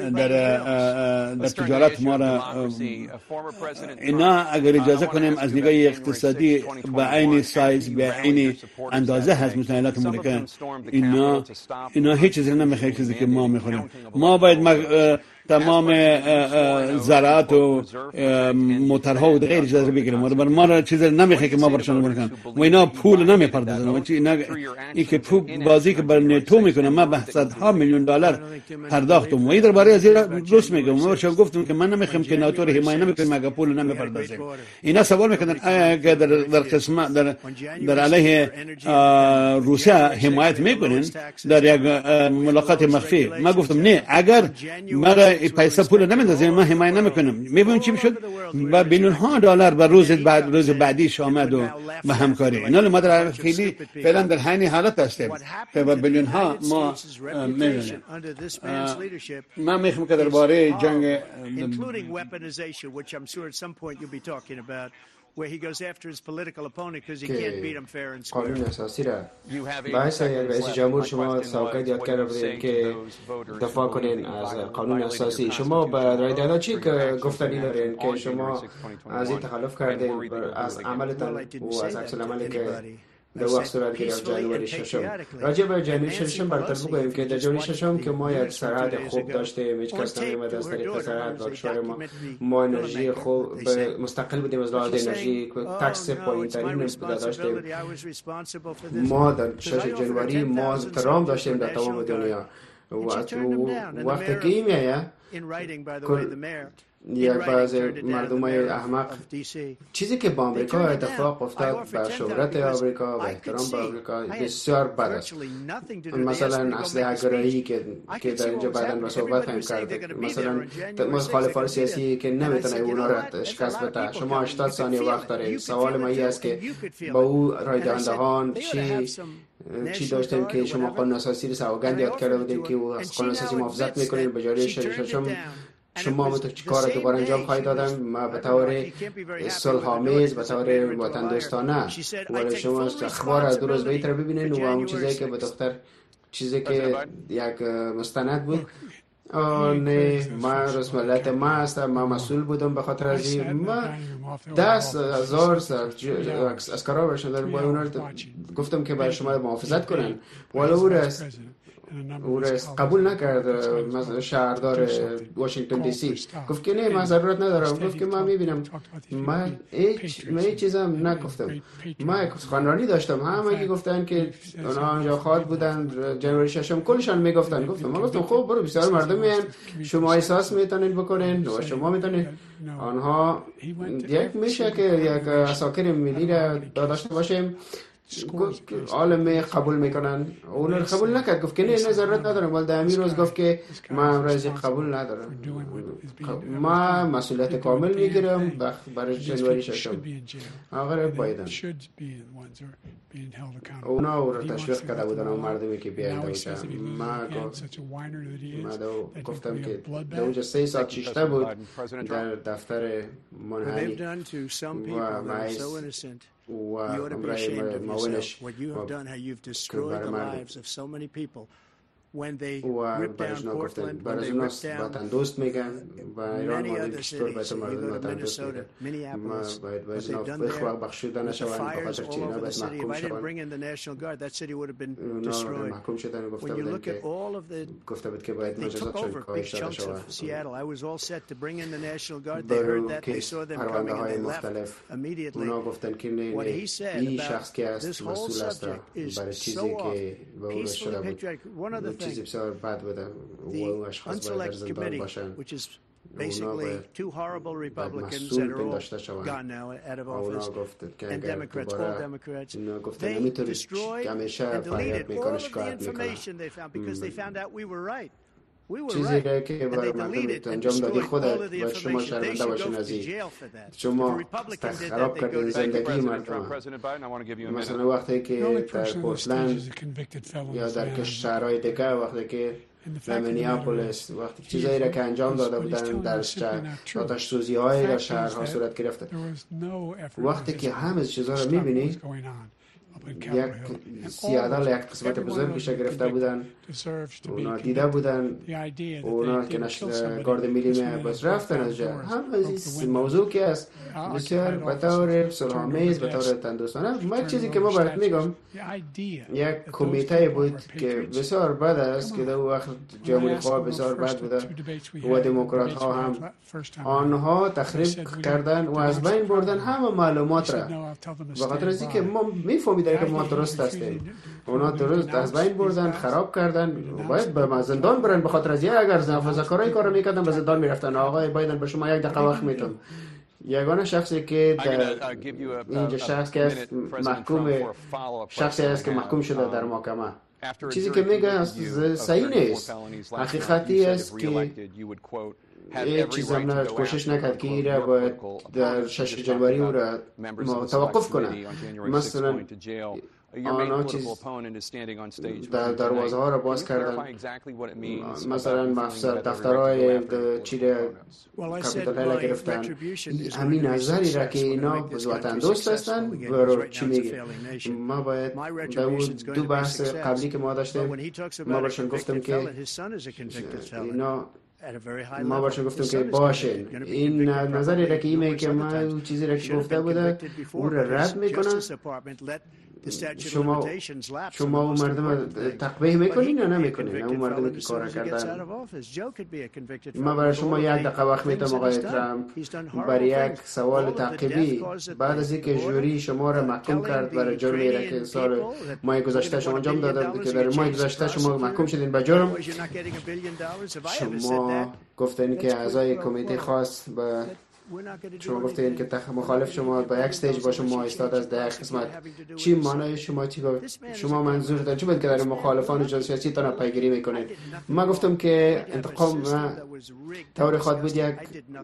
تجارت ما را اینا اگر اجازه کنیم از نگاه اقتصادی به عین سایز به عین اندازه هست مثل ایالات متحده، اینا هیچ چیزی نمیخواد چیزی که ما میخوریم. ما باید تمام زراعت و موترها و غیر چیزا رو بگیریم. ما را چیزی نمیخواد که ما برشون بکنیم و اینا پول نمیپردازن. این که پول بازی که بر نتو میکنه، ما به صدها میلیون دلار پرداختم و این درباره از درست میگم. ما برشون گفتم که من نمیخوام که ناتو رو حمایت نمیکنم اگه پول نمیپردازیم. اینا سوال میکنن اگه در قسمت در علیه روسیه حمایت میکنن در یک ملاقات مخفی. ما گفتم نه، اگر ما پیسه پول نمیندازیم ما حمایت نمیکنم. میبینیم چی میشد؟ با بیلیون ها دلار به روز بعدیش آمد و به همکاری. اینا ما در فعلا در همین حالت هستیم که با بیلیون ها ما میبینیم. من میخوام که درباره جنگ where he goes after his political opponent because he can't beat him fair and square. قانون اساسی را باعث رئیس جمهور شما سابقه یاد کرده بودین که دفاع کنین از قانون اساسی. شما به رای دادن چی گفتنی دارین که شما از این تخلف کردین از عملتان و از عکس العملی که در وقت صورت گرفت جنوری ششم؟ راجع به جنوری ششم برطرف بگوییم که در جنوری ششم که ما یک سرحد خوب داشتیم، هیچ کس نمی‌آمد از طریق سرحد و کشور ما انرژی خوب مستقل بودیم از لحاظ انرژی، تکس پایین‌ترین داشتیم. ما در 6 جنوری ما ترام داشتیم در تمام دنیا. وقتی که این میاد یک بعضی مردمای احمق چیزی که با آمریکا اتفاق افتاد به شهرت آمریکا و احترام به آمریکا بسیار بد است. مثلا اسلحه گرایی که در اینجا بعداً به صحبت خواهیم کرد، مثلا مخالفان سیاسی که نمیتونه اونا را شکست بده. شما 80 ثانیه وقت دارید. سوال ما این است که با او رای دهندگان چی داشتیم که شما قانون اساسی رو سوگند یاد کرده بودیم که او از قانون اساسی محافظت میکنید به جاری ششم. شما تو چه کار دوباره انجام خواهید دادن؟ ما به طور صلح‌آمیز، به طور وطن دوستانه، ولی شما اخبار از 2 روز بعد رو ببینید و اون چیزی که به دختر چیزی که یک مستند بود نه ما رسمالت ما هستم، ما مسئول بودم به خاطر از این. ما 10,000 اسکرا برشن داریم با اونا گفتم که برای شما محافظت کنن ولی او قبول نکرد. شهردار واشنگتن دی سی گفت که نه من ضرورت ندارم. گفت که من میبینم من هیچ چیزم نگفتم. من سخنرانی داشتم، همه گفتن که اونا آنجا خواهد بودن جنوری ششم کلشان میگفتن. ما گفتم خب برو بسیار مردم میان، شما احساس میتونین بکنین و شما میتونین. آنها یک میشه که یک اساکر ملی را داشته باشیم عالم قبول میکنن. اون رو قبول نکرد، گفت که نه ضرورت ندارم. ولی در روز گفت که من امروز قبول ندارم. ما مسئولیت کامل میگیرم برای جنوری ششم. آقای بایدن اونا رو تشویق کرده بودن و مردمی که بیاین دوجه. ما گفتم که دوجه 3 ساعت شیشته بود در دفتر منحنی و معیز و امرای ماونش و برشنا گفتن برشنا وطن دوست میگن و ایران مادر کشتور باید مردم وطن دوست میگن. ما باید بخواه بخشودن شوند بخاطر چی اینا باید محکوم شوند. اونا محکوم شدن و گفته بود که باید مجازاتشون کاهش داده شوند. برو کیس پرونده های مختلف اونا گفتن که نه این شخص که است مسئول است برای چیزی که به اون شده بود چیزی بسیار بد بوده و اون اشخاص باید در زندان باشن. Basically, 2 horrible Republicans that are all gone now out of office, and Democrats, all Democrats, they destroyed and deleted all of the information they found because they found out we were right. چیزی را که برای مردم انجام دادی خودت باید شما شرمنده باشین از این. شما خراب کردین زندگی مردم. مثلا وقتی که در پورتلند یا در شهرهای دیگه، وقتی که در مینیاپولیس وقتی چیزایی را که انجام داده بودن در آتش سوزی های در شهرها صورت گرفته، وقتی که همه چیزها را میبینی، یک سیادال یک قسمت بزرگش گرفته بودن، اونا دیده بودن، اونا که گارد ملی بس رفتن از جا. هم از موضوع که است بسیار بطور صلح‌آمیز، بطور تندرستانه. ما چیزی که ما برات میگم، یک کمیته بود که بسیار بد است که در وقت جمهوری خواه بسیار بد بوده و دموکرات ها هم آنها تخریب کردن و از بین بردن همه معلومات را، بخاطر از اینکه ما میفهمیدیم که ما درست هستیم. اونا درست از بین بردن، خراب کردن، باید به زندان برن. به خاطر از اگر زنفزکارای کارو میکردن به زندان میرفتن. آقای بایدن به شما یک دقیقه وقت میتم. یگانه شخصی که در اینجا شخص که محکوم، شخصی است که محکوم شده در محکمه، چیزی که میگه صحیح نیست. حقیقتی است که هیچ چیز هم کوشش نکرد که ایره باید در 6 جنوری او را توقف کنه. مثلا آنها چیز در دروازه ها را باز کردن، مثلا مفسر دفترهای چیره کپیتال هیل گرفتن. همین نظری را که اینا وطن دوست هستن برو چی میگه. ما باید در اون دو بحث قبلی که ما داشتیم، ما برشون گفتم که اینا ما برشون گفتم که باشین این نظری را که ایمه که ما چیزی را که گفته بوده او را رد میکنن. شما اون مردم تقبیح میکنین یا نمیکنین؟ اون مردم که کار کردن. ما برای شما یک دقیقه وقت میتم آقای ترامپ برای یک سوال تعقیبی. بعد از اینکه جوری شما را محکوم کرد برای جرمی را که سال ماه گذشته شما انجام داده بود که در ماه گذشته شما محکوم شدین به جرم، شما گفتین که اعضای کمیته خاص به شما گفتین که مخالف شما با یک استیج با شما ایستاد از در قسمت. چی معنی شما چی گفت؟ شما منظور دارید چی بود که در مخالفان سیاسی تان پیگیری میکنید؟ ما گفتم که انتقام طور خود بود، یک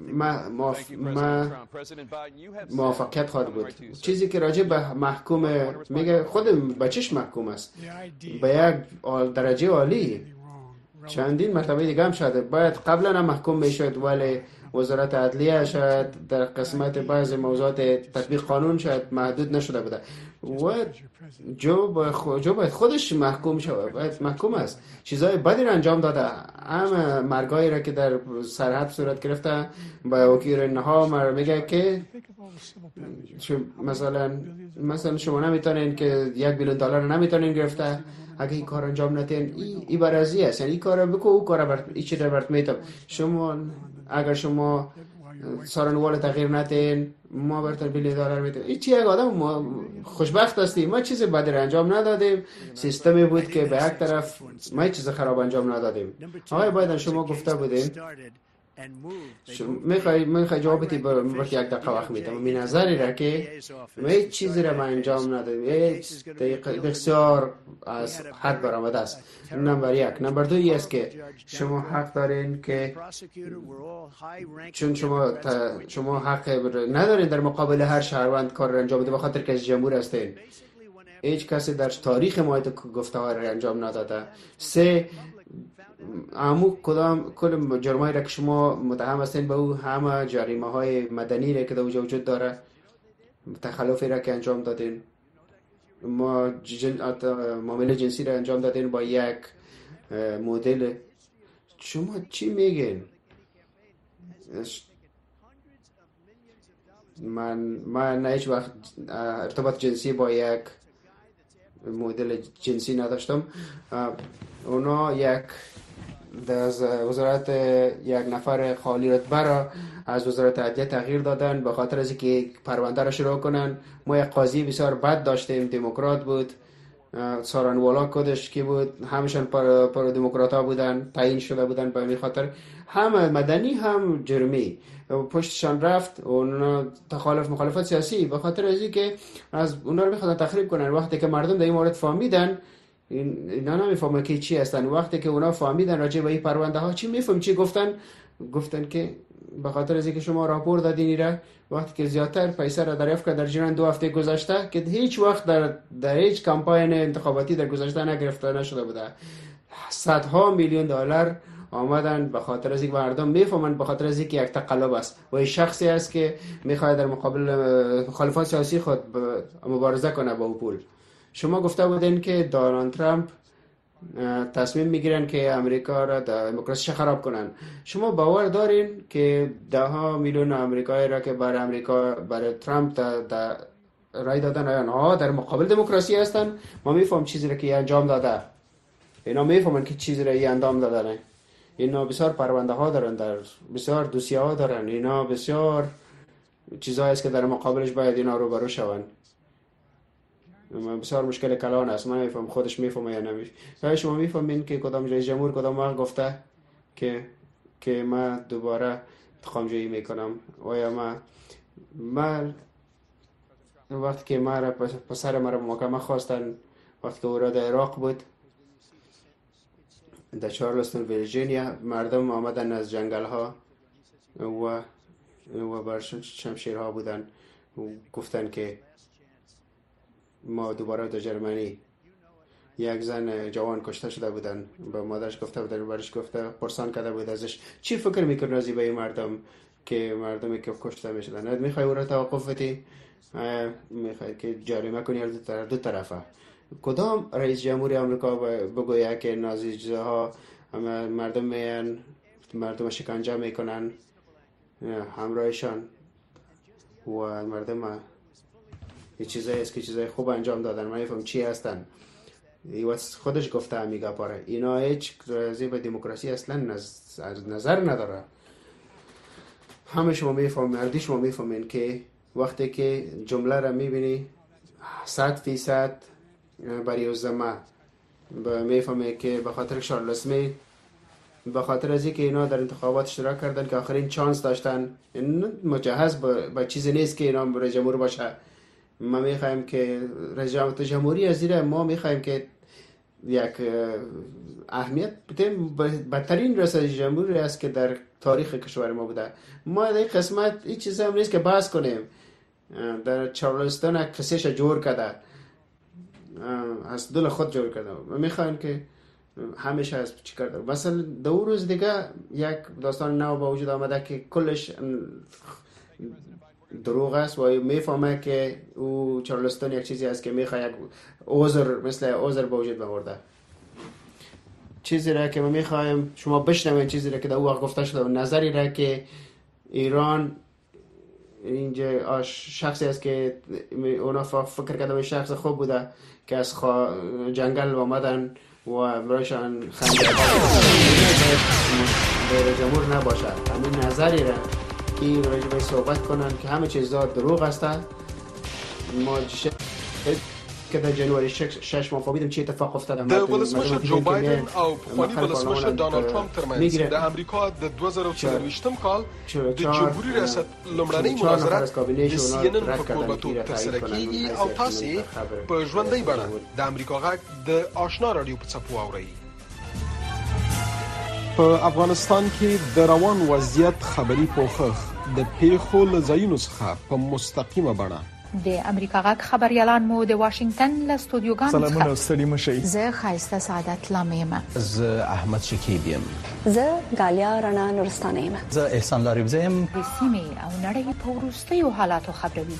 موافقت خود بود. چیزی که راجع به محکوم میگه خود بچش محکوم است به یک درجه عالی. چندین مرتبه دیگه هم شده باید قبلا هم محکوم میشد، ولی وزارت عدلیه شاید در قسمت بعض موضوعات تطبیق قانون شاید محدود نشده بوده و جو باید خودش محکوم شود، باید محکوم است. چیزای بدی را انجام داده، همه مرگایی را که در سرحد صورت گرفته با وکیل نها میگه که مثلا شما نمیتونین که $1 بیلیون نمیتونین گرفته اگه این کار انجام ندین. این برازی است، یعنی این کار بکو او کار چی را برات میتم. شما اگر شما سارنوال تغییر ندین ما براتون $1 بیلیون میتیم. این چی یک آدم خوشبخت هستی. ما چیز بدی را انجام ندادیم، سیستمی بود که به یک طرف ما چیز خراب انجام ندادیم. آقای بایدن شما گفته بودین میخوای جواب بدی برای یک دقیقه وقت میدم. می نظری را که هیچ چیزی را ما انجام ندادیم، بسیار از حد برآمده است. نمبر یک. نمبر دو ای است که شما حق دارین که چون شما حق ندارین در مقابل هر شهروند کار را انجام بده به خاطر که جمهور هستین. هیچ کسی در تاریخ ما گفته ها را انجام نداده. سه، کل جرمایی را که شما متهم هستین به او همه جریمه های مدنی را که در وجود داره، تخلفی را که انجام دادین، ما معامله جنسی را انجام دادین با یک مدل. شما چی میگین؟ من هیچ وقت ارتباط جنسی با یک مدل جنسی نداشتم. اونا یک از وزارت یک نفر خالی رتبه را از وزارت عدلیه تغییر دادن به خاطر از اینکه پرونده را شروع کنن. ما یک قاضی بسیار بد داشتیم، دموکرات بود، سارنوالا کدش کی بود، همشان پر دموکرات ها بودن، تعیین شده بودن به همین خاطر، هم مدنی هم جرمی پشتشان رفت. اونا مخالفت سیاسی به خاطر از اینکه از اونا رو میخوادن تخریب کنن. وقتی که مردم در این مورد فهمیدن اینا نمیفهمن که چی هستن. وقتی که اونا فهمیدن راجع به این پرونده ها چی میفهم چی گفتن که به خاطر از اینکه شما راپور دادین را وقتی که زیادتر پیسه را دریافت کرد در جریان 2 هفته گذشته که هیچ وقت در هیچ کمپاین انتخاباتی در گذشته نگرفته نشده بوده، صدها میلیون دلار آمدن به خاطر از اینکه مردم میفهمن به خاطر از اینکه یک تقلب است و این شخصی است که میخواد در مقابل مخالفان سیاسی خود مبارزه کنه با پول. شما گفته بودین که دونالد ترامپ تصمیم میگیرن که امریکا را دموکراسی خراب کنن. شما باور دارین که 10 میلیون آمریکایی را که برای ترامپ رای دادن آیا در مقابل دموکراسی هستن؟ ما میفهم چیزی را که انجام داده، اینا میفهمن که چیزی را انجام دادن. اینا بسیار پرونده ها دارن، در بسیار دوسیه ها دارن، اینا بسیار چیزایی است که در مقابلش باید اینا رو برو شون. بسیار مشکل کلان است. من میفهم خودش میفهمه یا نمیفهمه. شما میفهمین که کدام رئیس جمهور کدام وقت گفته که ما دوباره تخامجویی میکنم و یا من وقتی که ما را پسر ما را محاکمه خواستن وقتی که او را در عراق بود در چارلستون ویرجینیا، مردم آمدن از جنگل ها و بر شمشیرها بودن و گفتن که ما دوباره در جرمنی. یک زن جوان کشته شده بودن، به مادرش گفته بودن، برش گفته پرسان کرده بود ازش چی فکر میکنه راضی به مردم که مردمی که کشته میشدن، میخوای او را توقف بدی، میخوای که جریمه کنی از دو طرفه. کدام رئیس جمهوری آمریکا بگوید که نازیها مردم میان مردم شکنجه میکنن همراهشان و مردم یه چیزایی است که چیزای خوب انجام دادن، من نمیفهم چی هستن. خودش گفته میگه پاره اینا هیچ رازی به دموکراسی اصلا نظر نداره. همه شما میفهمین، هر شما میفهمین که وقتی که جمله را میبینی 100% برای زمه میفهمی که به خاطر چارلز می به خاطر از اینکه اینا در انتخابات اشتراک کردن که آخرین چانس داشتن، مجهز به چیزی نیست که اینا رئیس جمهور باشه. ما میخوایم که رئیس جمهوری از زیر ما میخوایم که یک اهمیت بدیم. بدترین رئیس جمهوری است که در تاریخ کشور ما بوده. ما در این قسمت این چیز هم نیست که بحث کنیم. در چارلستون کسیش جور کرده، از دل خود جور کرده. ما میخوایم که همیشه از چی کرده. مثلا دو روز دیگه یک داستان نو با وجود آمده که کلش دروغ است و میفهمه که او چارلستون یک چیزی است که میخواد یک عذر مثل عذر به وجود بورده. چیزی را که ما میخوایم شما بشنوین، چیزی را که در او وقت گفته شده و نظری را که ایران اینجا شخصی است که اونا فکر کرده شخص خوب بوده که از جنگل آمدن و برایشان خنجر رئیس جمهور نباشه. همین نظری را که راجع صحبت کنن که همه چیزا دروغ است. ما که در جنوری 6 ما فهمیدیم چه اتفاق افتاد. د ولسمشر جو بایدن او پخوانی ولسمشر دونالد ترامپ ترمنځ د امریکا د 2024 کال د جمهوریت ریاست لومړنۍ مناظره د CNN په کوربتوب ترسره کیږي او تاسو په ژوندۍ بڼه د امریکا غږ د آشنا رادیو په څپو اورئ. په افغانستان کې د روان وضعیت خبري پوښښ د پیښو له ځایونو څخه په مستقیمه بڼه د امریکا غږ خبريالان مو د واشنگټن له استودیوګانو سلامونه ستړي مشئ. زه خایسته سعادت لامیم. زه احمد شکیب یم. زه غالیا رڼا نورستانه یم. زه احسان لاریبزه یم. د سیمې او نړۍ په وروستیو حالاتو خبروي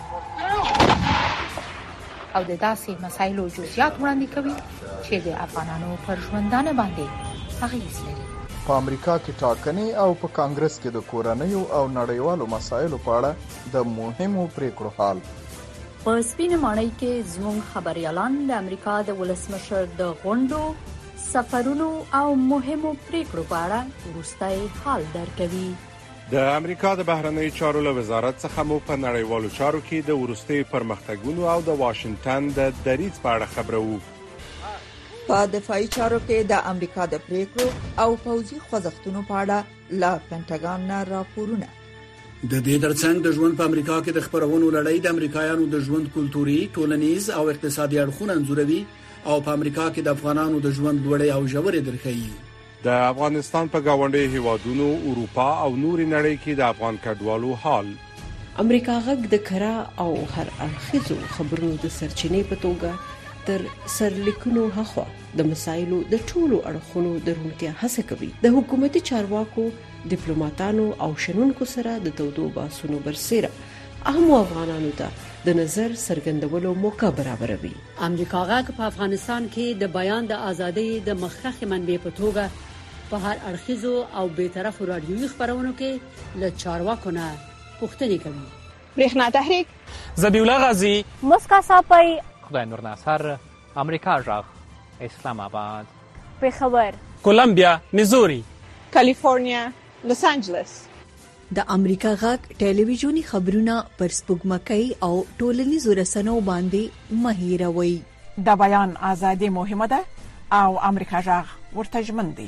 او د داسې مسایلو جزئیات وړاندې کوي چې د افغانانو پر ژوندانه باندې اغیز لري. په امریکا کې ټاکنې او په کانګرس کې د کورنیو او نړیوالو مسایلو په اړه د مهمو پریکړو حال. په سپینه ماڼۍ کې زموږ خبريالان د امریکا د ولسمشر د غونډو، سفرونو او مهمو پریکړو په اړه وروستي حال درکوي. د امریکا د بهرنی چارو له وزارت څخه مو په نړیوالو چارو کې د وروستي پرمختګونو او د واشنگټن د دریځ په اړه خبرو. په دفاعي چارو کې د امریکا د پریکړو او پوځي خوځښتونو په اړه لا پینټاګان نه راپورونه. د دې ترڅنګ د ژوند په امریکا کې د خبرونو لړۍ د امریکایانو د ژوند کلتوري، ټولنیز او اقتصادي اړخونه انځوروي او په امریکا کې د افغانانو د ژوند لوړې او ژورې درخایي. د افغانستان په گاونډي هیوادونو اروپا او نوري نړۍ کې د افغان کډوالو حال. امریکا غږ د کرا او هر اړخیزو خبرونو د سرچینې په توګه تر سرلیکونو هخوا د مسایلو د ټولو اړخونو درونتیا هڅه کوي. د حکومتي چارواکو، ډیپلوماټانو او شنونکو سره د تودو بحثونو برسېره اهم افغانانو ته د نظر څرګندولو موقع برابروي. امریکا غږ په افغانستان کې د بیان د ازادۍ د مخکښ منبع په توګه په هر اړخیزو او بی‌طرفو رادیوي خبرونو کې له چارواکو نه پوښتنې کوي. برېښنا تحریک، ذبیح الله غازی، مسکا صافی، خدای نور ناصر، امریکا غږ، اسلام آباد، پېښور، کولمبیا، میزوري، کالیفورنیا، لوس انجلس. د امریکا غږ ټلویزیونی خبرونه پر سپوږمکۍ او ټولنیزو رسنیو باندې مهیروي. د بیان ازادي مهمه ده او امریکا غږ ورته ژمن دی.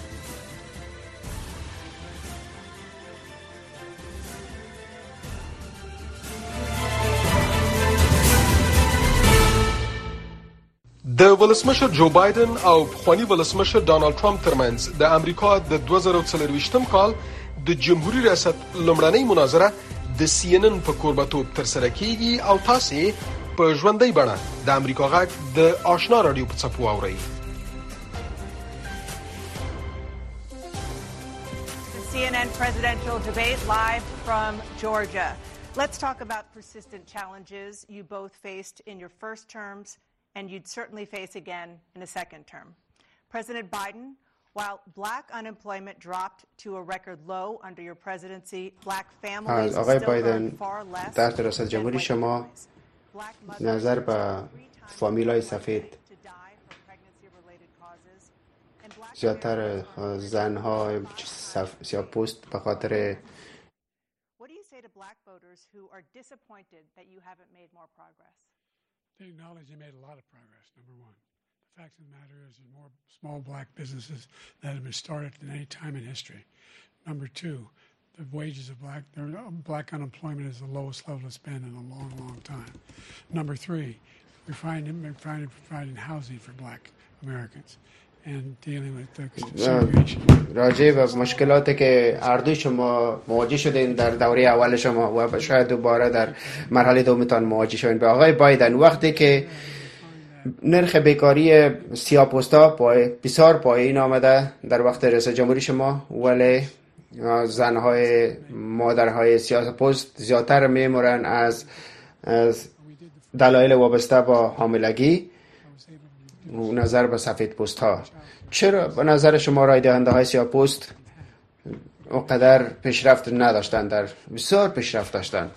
د ولسمشر جو بایدن او پخوانی ولسمشر ډانلډ ټرمپ ترمنځ د امریکا د 2024م کال د جمهوریت ریاست لومړنۍ مناظره د CNN په کوربتوب ترسره کیږي او تاسو په ژوندۍ بڼه د امریکا غږ د آشنا رادیو په څپو اورئ. CNN presidential debate live from Georgia. Let's talk about persistent challenges you both faced in your first terms and you'd certainly face again in a second term. President Biden, while black unemployment dropped to a record low under your presidency, black families still earn far less. در ریاست جمهوری شما نظر به فامیلای سفید زیادتر زن‌ها سیاه‌پوست به خاطر What do you say to black voters who are disappointed that you haven't made more progress? They acknowledge they made a lot of progress, number one. The fact of the matter is there's more small black businesses that have been started than any time in history. Number two, the wages of black unemployment is the lowest level it's been in a long, long time. Number three, we're providing housing for black Americans and dealing with the segregation. راجع به مشکلاتی که اردوی شما مواجه شدین در دوره اول شما و شاید دوباره در مرحله دومتان مواجه شوین. به آقای بایدن، وقتی که نرخ بیکاری سیاه‌پوستا بسیار پایین آمده در وقت رئیس جمهوری شما، ولی زنهای مادرهای سیاه‌پوست زیادتر میمرن از دلایل وابسته با حاملگی و نظر به سفید پوست ها. چرا به نظر شما رای دهنده های سیاه پوست اونقدر پیشرفت نداشتن؟ در بسیار پیشرفت داشتن.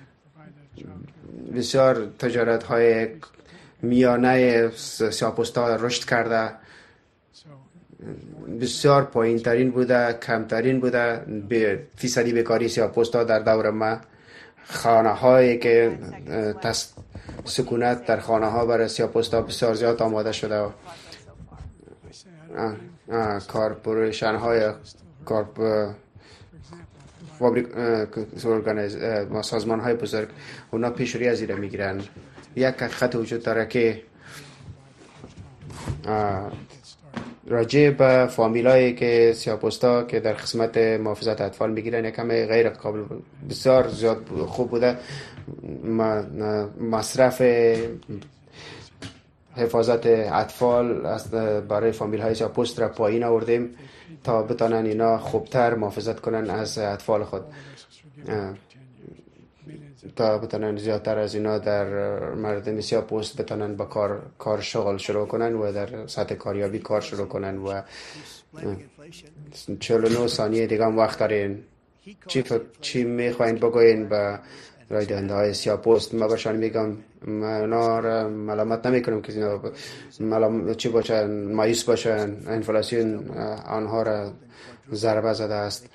بسیار تجارت های میانه سیاه پوست ها رشد کرده، بسیار پایین ترین بوده، کمترین بوده به فیصدی بیکاری سیاه پوست ها در دور ما. خانه هایی که سکونت در خانه ها برای سیاه‌پوست ها بسیار زیاد آماده شده و کارپوریشن های سازمان های بزرگ اونا پیشروی از ایره میگیرن. یک حقیقت وجود داره که راجع به فامیلایی که سیاه‌پوستا که در قسمت محافظت اطفال میگیرن یکم غیر قابل بسیار زیاد خوب بوده. مصرف حفاظت اطفال برای فامیل های سیاه‌پوست را پایین آوردیم تا بتانن اینا خوبتر محافظت کنن از اطفال خود، تا بتانن زیادتر از اینا در مردم سیاه‌پوست بتانن با کار شغل شروع کنن و در سطح کاریابی کار شروع کنن. و 49 ثانیه دیگه هم وقت دارین. چی میخواین بگوین به رای دهنده های سیاه‌پوست؟ ما باشن میگم اونا را ملامت نمی کنم که چی باشن، مایوس باشن. انفلاسیون آنها را ضربه زده است.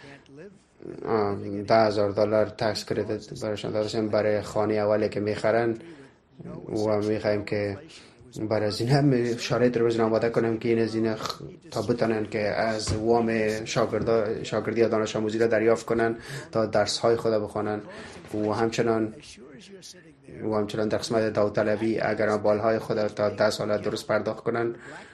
$10,000 تکس کردیت برایشان دارستیم برای خانه اولی که میخرن و میخوایم که برای از این هم شرایط رو بزن آماده کنم که این از این تا بتونن که از وام شاگردی دانش آموزی را دریافت کنن تا درس های خود بخونن و همچنان در قسمت داوطلبی اگر بالهای خود تا 10 سال درست پرداخت کنن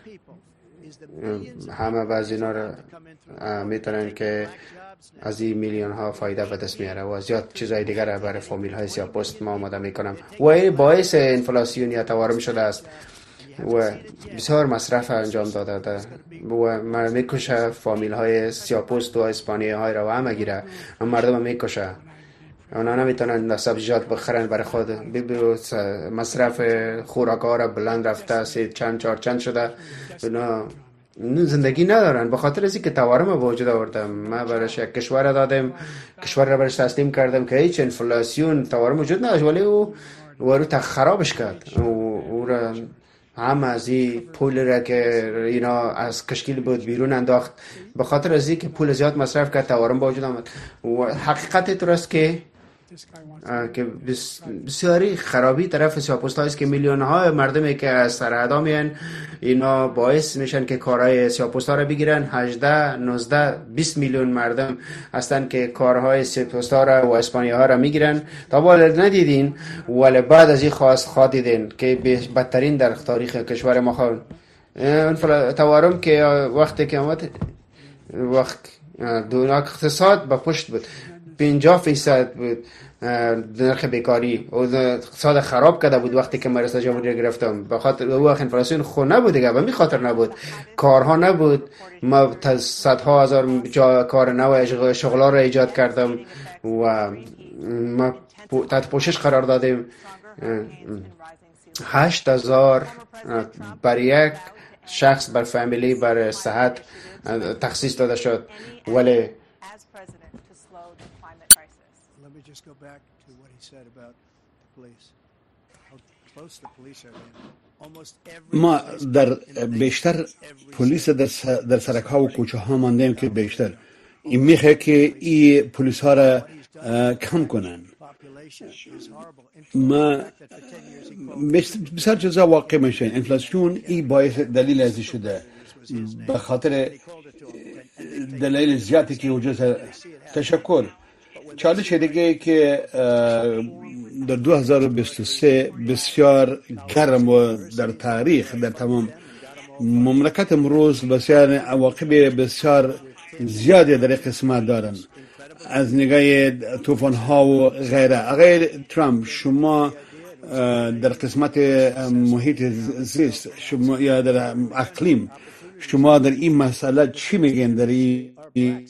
همه از اینا را میتونن که از این میلیون ها فایده به دست میاره و زیاد چیزای دیگر برای فامیل های سیاه‌پوست ما آماده میکنم و این باعث انفلاسیون یا تورم شده است و بسیار مصرف انجام داده و میکشه فامیل های سیاه‌پوست و اسپانیایی های را و همه گیره مردم میکشه اونا نمیتونن سبزیجات بخرن برای خود مصرف خوراک ها را بلند رفته چند شده اونا زندگی ندارن به خاطر از اینکه تورم وجود آوردم. ما برایش یک کشور دادم، کشور را برایش تسلیم کردم که هیچ انفلاسیون تورم وجود نداشت ولی او رو خرابش کرد. او را هم از این پول را که اینا از کشکیل بود بیرون انداخت به خاطر از اینکه پول زیاد مصرف کرد تورم وجود آمد. و حقیقت درست که بسیاری خرابی طرف سیاه‌پوست است که میلیون ها مردمی که از سرحدا میان اینا باعث میشن که کارهای سیاه‌پوست ها را بگیرن. 18 19 20 میلیون مردم هستن که کارهای سیاه‌پوست ها را و اسپانیایی ها را میگیرن. تا بالا ندیدین ولی بعد از این خواست دیدین که بدترین در تاریخ کشور ما خواهد تورم که وقتی که آمد وقت اقتصاد با پشت بود 50% بود نرخ بیکاری و اقتصاد خراب کرده بود وقتی که من رئیس جمهوری گرفتم. به خاطر او وقت انفلاسیون خود نبود دیگه به می خاطر نبود کارها نبود. ما صدها هزار کار نو شغلا را ایجاد کردم و ما تحت پوشش قرار دادیم. 8000 بر یک شخص بر فامیلی بر صحت تخصیص داده شد ولی go back to what he said about the police. How close the police are in. Almost every ما در بیشتر پلیس در سرک ها و کوچه ها ماندیم که بیشتر این میخه که این پلیس ها را کم کنن. ما بسیار چیزا واقع میشه. انفلاسیون این باعث دلیل ازی شده به خاطر دلیل زیادی که وجود. تشکر. چالش دیگه که در 2023 بسیار گرم و در تاریخ در تمام مملکت امروز بسیار عواقب بسیار زیادی در قسمت دارن از نگاه طوفان ها و غیره. آقای ترامپ شما در قسمت محیط زیست شما یا در اقلیم شما در این مسئله چی میگین در این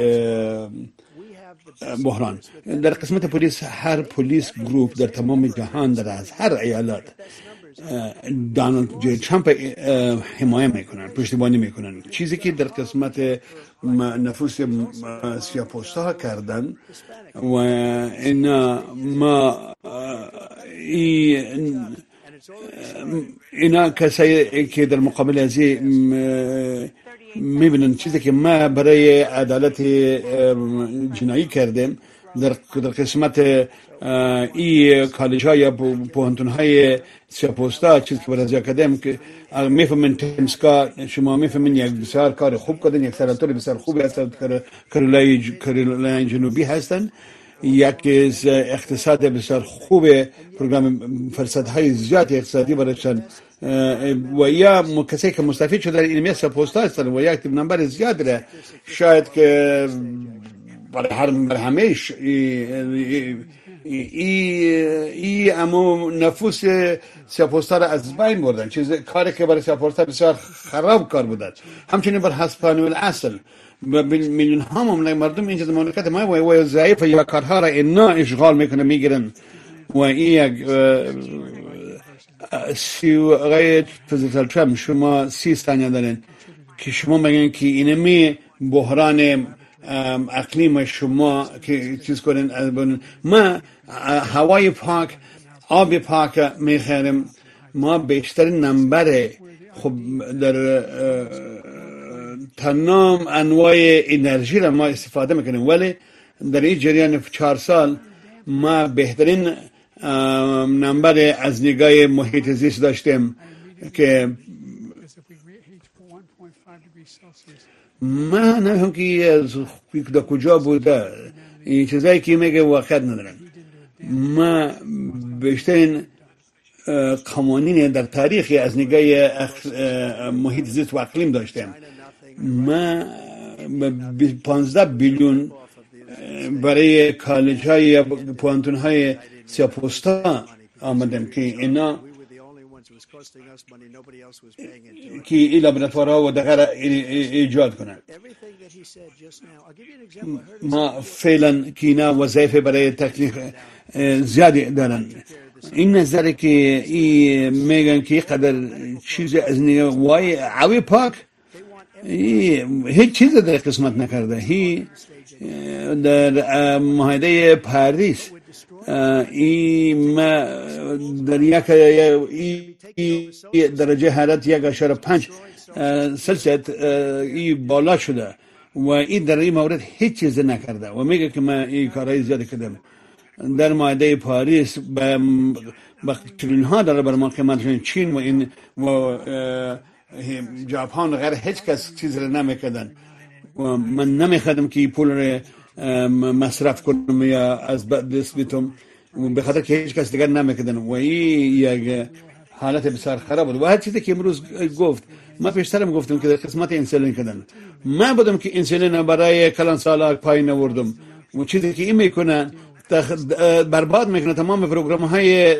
بحران؟ در قسمت پلیس هر پلیس گروپ در تمام جهان در از هر ایالت دونالد ترامپ حمایت میکنن پشتیبانی میکنن. چیزی که در قسمت نفوس سیاه‌پوستا کردن و اینا کسایی که در مقابل از میبینن چیزی که ما برای عدالت جنایی کردیم در قسمت ای کالج ها یا پوهنتون های سیاه‌پوستا چیزی که برای کردیم که میفهمن تمسکا شما میفهمن یک بسیار کار خوب کردن، یک سناتور بسیار خوبی هستن کارولای جنوبی هستن، یک اقتصاد بسیار خوب پروگرام فرصت‌های زیاد اقتصادی برایشان و یا کسی که مستفید شده در علمی سیاه‌پوستا هستن و یک نمبر زیاد را شاید که برای همیش امو نفوس سیاه‌پوستا را از بین بردن. چیز کاری که برای سیاه‌پوستا بسیار خراب کار بودند. همچنین بر حسب الاصل میلیون ها مردم اینجا در مملکت ما و ضعیف یا کارها را اینا اشغال میکنه میگیرن و این یک آقای پرزیدنت ترامپ شما 30 ثانیه دارین که شما بگین که اینمی بحران اقلیم شما که چیز کنین. ما هوای پاک آب پاک میخریم. ما بیشترین نمبر خب در تمام انواع انرژی را ما استفاده میکنیم ولی در این جریان 4 سال ما بهترین نمبر از نگاه محیط زیست داشتیم. که ما نمی‌دونم که از کجا بوده این چیزایی که میگه واقعیت ندارن. ما بیشترین قوانین در تاریخ از نگاه محیط زیست و اقلیم داشتیم. ما 15 بیلیون برای کالج های یا پوانتون های سیاپوستا آمدیم که اینا که این لابراتوارها و دقیقه ایجاد کنن. ما فعلا که اینا وظایف برای تکلیف زیادی دارن. این نظر که این میگن که قدر چیز از نگاه وای عوی پاک هیچ چیز در قسمت نکرده. هی در معاهده پاریس این ما در یک درجه حرارت 1.5 سلسیوس این بالا شده و این در این مورد هیچ چیز نکرده و میگه که من این کارهای زیادی کردم. در معاهده پاریس با تریلیون ها دلار بر ما قیمت چین و این و ژاپن غیر هیچ کس چیز را نمیکردن و من نمیخوادم که پول را مصرف کنم یا از دست بیتم به خاطر که هیچ کس دیگر نمیکردن و این یک حالت بسیار خراب بود. و هر چیزی که امروز گفت ما پیشترم گفتم که در قسمت انسولین کردن من بودم که انسولین برای کلان سالا پایین آوردم و چیزی که این میکنن برباد میکنه تمام پروگرام های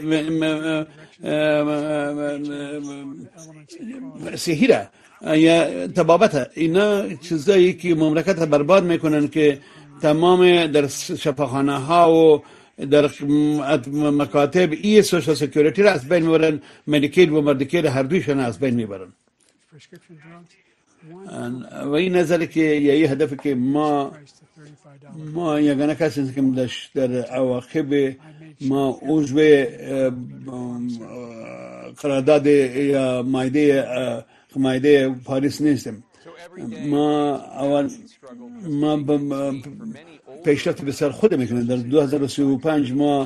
صحی را یا طبابت. اینا چیزایی که مملکت برباد میکنن که تمام در شفاخانه ها و در مکاتب ای سوشال سکیوریتی را از بین میبرن، مدیکید و مردیکید هر دویشان از بین میبرن. و این نظر که یه هدف که ما یگانه کسی که در عواقب ما عضو قرارداد یا معاهده پاریس نیستیم. ما پیشرفت بسیار خود میکنیم. در 2035 ما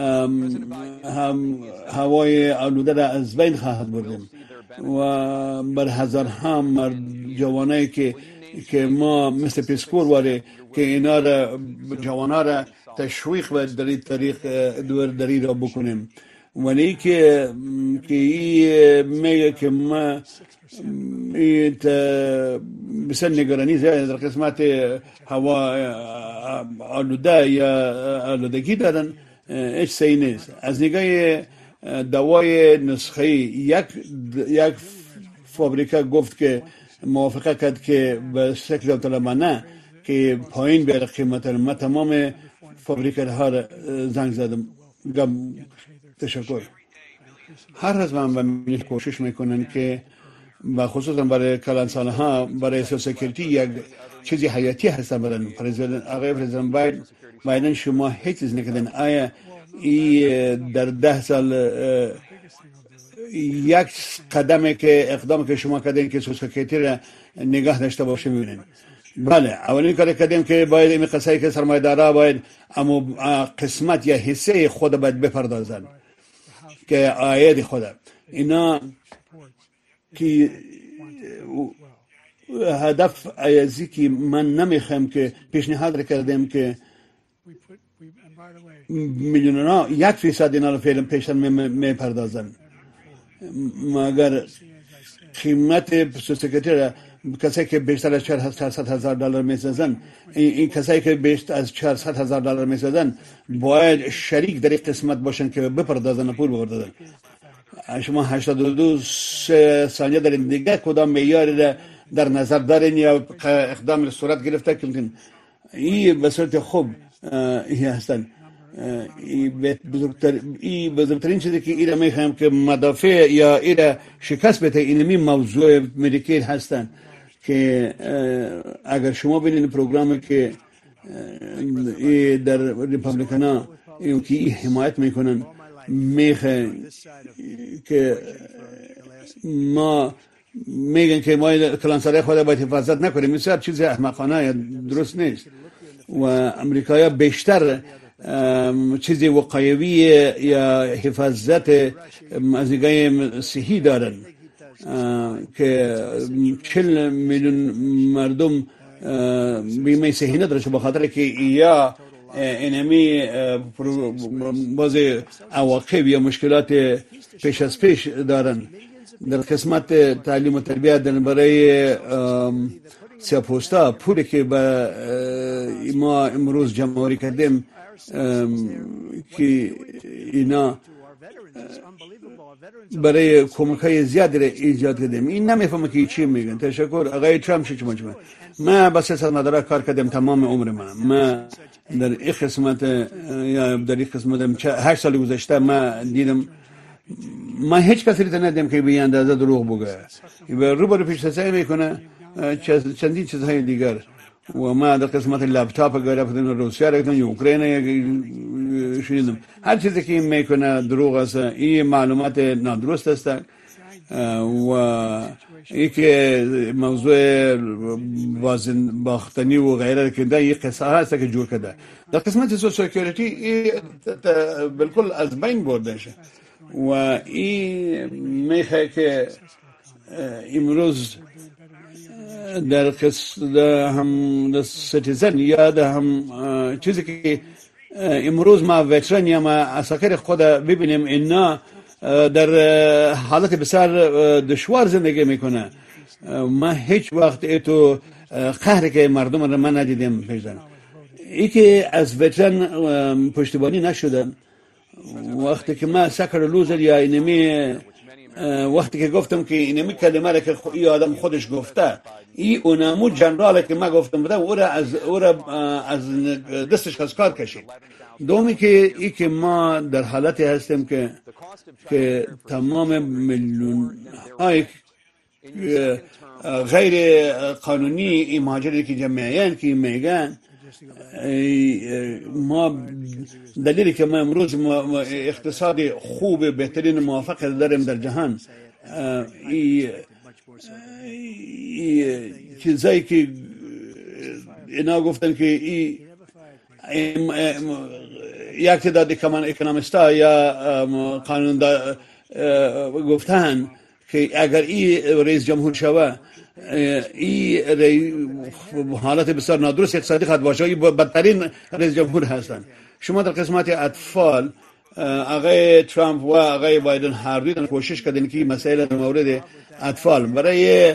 هوای آلوده را از بین خواهد بردیم و بر هزارها جوانایی که ما مثل پیسکور واره که اینا را جوانا را تشویق و در این طریق دورداری را بکنیم. ولی که میگه که ما بسیار نگرانی زیاد در قسمت هوا آلوده یا آلودگی دارن هیچ صحیح نیست. از نگاه دوای نسخه یک فابریکه گفت که موافقه کرد که به شکل طالبانه که پایین بیاره قیمت. ما تمام فابریکه ها را زنگ زدم. تشکر. هر از من کوشش میکنن که و خصوصا برای کلانسانه ها برای سکیوریتی یک چیزی حیاتی هستن. برای آقای پرزیدنت بایدن شما هیچ چیز نکردن. آیا در 10 سال یک قدمی که اقدامی که شما کردین که سکیوریتی را نگاه داشته باشه میبینین؟ بله، اولین کاری کردیم که باید این قصه‌ای که سرمایه‌دارا باید اما قسمت یا حصه خود باید بپردازن که عاید خود اینا که هدف ایازی که من نمیخوام که پیشنهاد کردیم که میلیون‌ها 1% اینا رو فعلا پیشن میپردازن، مگر قیمت سکیوریتی کسایی که بیشتر از $400,000 میسازن، این کسایی که بیشتر از $400,000 میسازن باید شریک در این قسمت باشن که بپردازن پول بپردازن. شما 82 ثانیه در دیگه کدام معیار در نظر دارین یا اقدام صورت گرفته کنین؟ این به صورت خوب این هستن. این بزرگترین چیزی که ایره میخوایم که مدافع یا ایره شکست بده اینمی موضوع مدیکیل هستن که اگر شما ببینید پروگرامی که در ریپابلیکانا که حمایت میکنن میخوان که ما میگن که ما کلانسرای خود باید حفاظت نکنیم، مثل چیز احمقانه یا درست نیست و امریکایی بیشتر چیزی وقایوی یا حفاظت از نگاه صحی دارن که 40 میلیون مردم بیمه صحی نداره به خاطر که یا اینمی باز عواقب یا مشکلات پیش از پیش دارن. در قسمت تعلیم و تربیت برای سیاپوستا پولی که به ما امروز جمع‌آوری کردیم که اینا برای کمک‌های زیادی ایجاد کردیم. این نمیفهمه که چی میگن. تشکر آقای ترامپ چی میگه. من با سیاست مدارا کار کردم تمام عمر من در این قسمت یا در این قسمت 8 سال گذشته من دیدم ما هیچ کسی رو ندیدم که به اندازه دروغ بگه. روبرو پیش سعی میکنه چندین چیزهای دیگر و ما در قسمت لپتاپ گرفتم روسیه رو گرفتم اوکراین شنیدم هر چیزی که میکنه دروغ است. این معلومات نادرست است و این که موضوع وزن باختنی و غیره که این قصه هست که جور کرده. در قسمت سکیوریتی بالکل از بین برده شه و این میخواه که امروز در هم سیتیزن یا در هم چیزی که امروز ما ویتران یا ما اساکر خود ببینیم اینا در حالت بسیار دشوار زندگی میکنه. ما هیچ وقت ایتو قهر که مردم رو من ندیدیم پیشدن. ای که از ویتران پشتیبانی نشدن وقتی که ما سکر لوزر یا اینمی وقتی که گفتم که اینمی کلمه را که این آدم خودش گفته این اونمو جنراله که ما گفتم بده او را از دستش از کار کشید. دومی که ای که ما در حالتی هستیم که تمام میلیون های غیر قانونی مهاجری که جمعیان که میگن ما دلیلی که ما امروز اقتصاد خوب بهترین موافقه داریم در جهان چیزایی که اینا گفتن که یک تعداد اکونومیستا یا قانون گفتن که اگر رئیس جمهور شوه حالت بسیار نادرست اقتصادی خواهد باشه. بدترین رئیس جمهور هستند. شما در قسمت اطفال آقای ترامپ و آقای بایدن هر دوی کوشش کردن که مسائل در مورد اطفال برای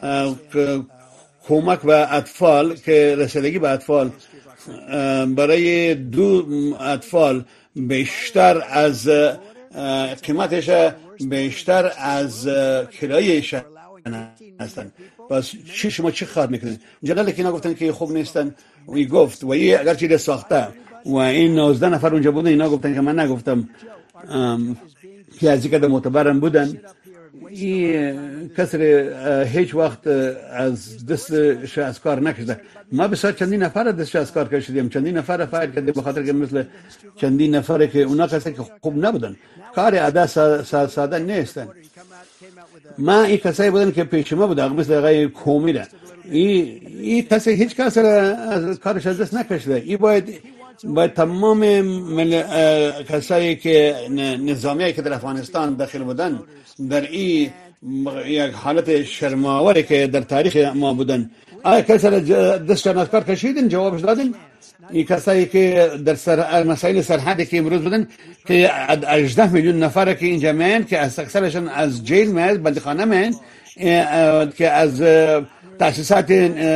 کمک به اطفال که رسیدگی به اطفال برای دو اطفال بیشتر از قیمتش بیشتر از کرایه‌اش هستن. پس شما چی خواهد میکنید؟ جلاله که اینا گفتن که خوب نیستن و ای گفت و ای اگر چیز ساخته و این 19 نفر اونجا بودن اینا گفتن که من نگفتم که از اینکه معتبرم بودن. این کسر هیچ وقت از دستش از کار نکشده. ما بسیار چندین نفر دستش از کار کشیدیم، چندین نفر فایر کردیم به خاطر که مثل چندین نفر که اونا کسی که خوب نبودن کار عاده ساده نیستن. ما این کسایی بودن که پیش ما بودن مثل آقای کومیره این کسی هیچ کسی از کارش از دست نکشیده. این باید تمام کسایی که نظامیایی که در افغانستان داخل بودن در این یک حالت شرم‌آوری که در تاریخ ما بودن آیا کسی دستشان از کار کشیدن؟ جوابش دادن. این کسایی که در مسائل سرحدی که امروز بودن که 18 میلیون نفر که اینجا میان که از اکثرشان از جیل میان بندخانه میان که از تاسیسات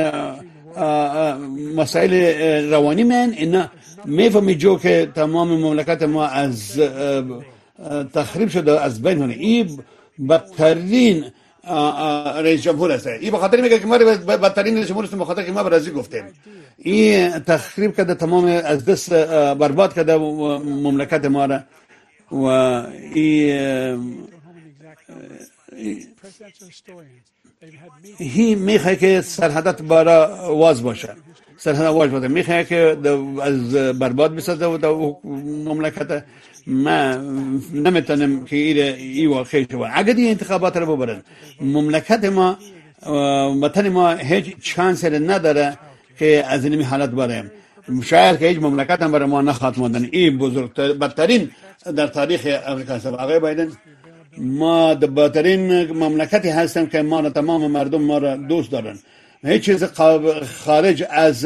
مسائل روانی میان اینا میفهمی جو که تمام مملکت ما از تخریب شده از بین هونه. این بدترین رئیس جمهور است. این بخاطر میگه که ما بدترین رئیس جمهور است بخاطر که ما برازی گفتیم. این تخریب کرده تمام از دست برباد کرده مملکت ما را و این میخواه که سرحدات بارا واز باشه. سرحدات واز باشه میخواه که از برباد بسازه و مملکت ما نمیتونم که این واقعی شود. اگر این انتخابات رو ببرن مملکت ما وطن ما هیچ چانس نداره که از این حالت بریم. شاید که هیچ مملکت هم برای ما نخواهد ماندن. این بزرگترین بدترین در تاریخ امریکا است. آقای بایدن ما بهترین مملکتی هستیم که ما تمام مردم ما را دوست دارن. هیچ چیز خارج از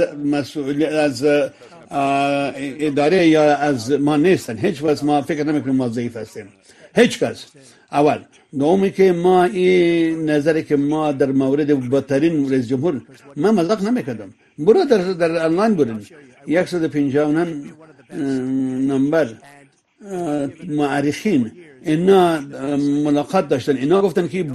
اداره یا از ما نیستن. هیچ وقت ما فکر نمیکنیم ما ضعیف هستیم، هیچ کس. اول دومی که ما این نظری که ما در مورد بهترین رئیس جمهور، من مذاق نمیکردم. برو در آنلاین برین 159 نمبر معرخین اینا ملاقات داشتن، اینا گفتن که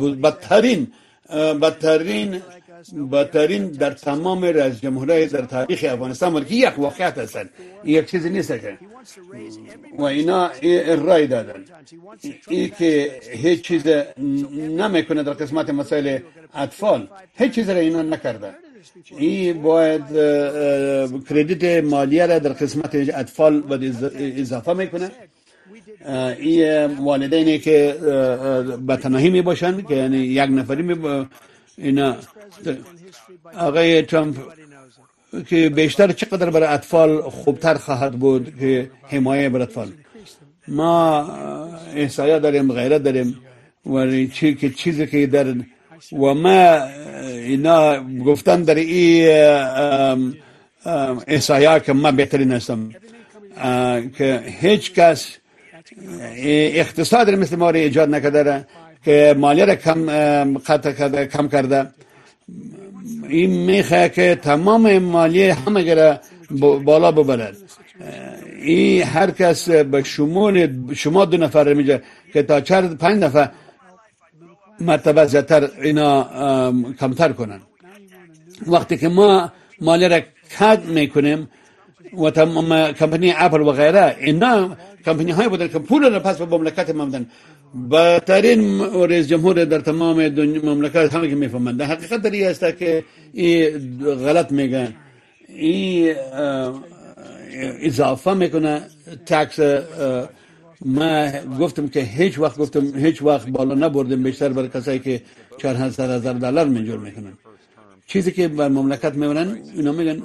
بدترین در تمام رئیس جمهورهای در تاریخ افغانستان ولی یک واقعیت هستن، یک چیزی نیست که و اینا رای دادن ای که هیچ چیز نمیکنه در قسمت مسائل اطفال، هیچ چیز را اینا نکرده. این باید کردیت مالیه را در قسمت اطفال اضافه میکنه. این والدینی که به تنهایی می باشن که یعنی یک نفری اینا آقای ترامپ که بیشتر چقدر برای اطفال خوبتر خواهد بود که حمایه برای اطفال. ما احسایه داریم، غیرت داریم ولی چیزی که در و ما اینا گفتن در این احسایه که ما بهترین هستم که هیچ کس اقتصاد مثل ما را ایجاد نکرده که مالیه را کم کرده. این میخواه که تمام مالیه همه را بالا ببرد. این هر کس به شما 2 نفر میگه که تا 4-5 نفر مرتبه زیادتر اینا کمتر کنن. وقتی که ما مالیه را کات میکنیم و تمام کمپانی اپل و غیره اینا کمپانی های بودن که پول را پس به مملکت ممدن. بهترین رئیس جمهور در تمام مملکت همه که میفهمند. در حقیقت در این است که این غلط میگن، این اضافه میکنه تکس. ما گفتم که هیچ وقت بالا نبردیم بیشتر برای کسایی که $400,000 منجور میکنن. چیزی که به مملکت میورن اینا میگن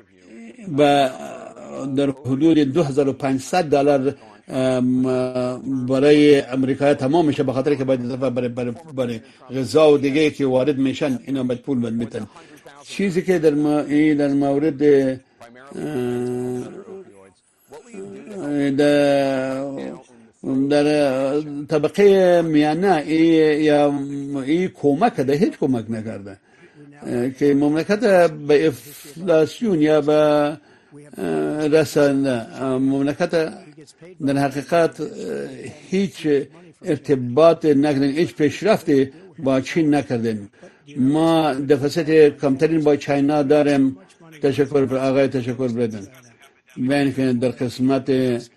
در حدود $2,500 برای امریکا تمام میشه، به خاطر که باید اضافه برای غذا و دیگه که وارد میشن اینا باید پول بدن. چیزی که در مورد در طبقه میانه ای کمک ده، هیچ کمک نکرده که مملکت به افلاسیون یا به رسانده. مملکت در حقیقت هیچ ارتباط نکردن، هیچ پیشرفتی با چین نکردن. ما دفاست کمترین با چاینا داریم. تشکر بدن. بین که در قسمت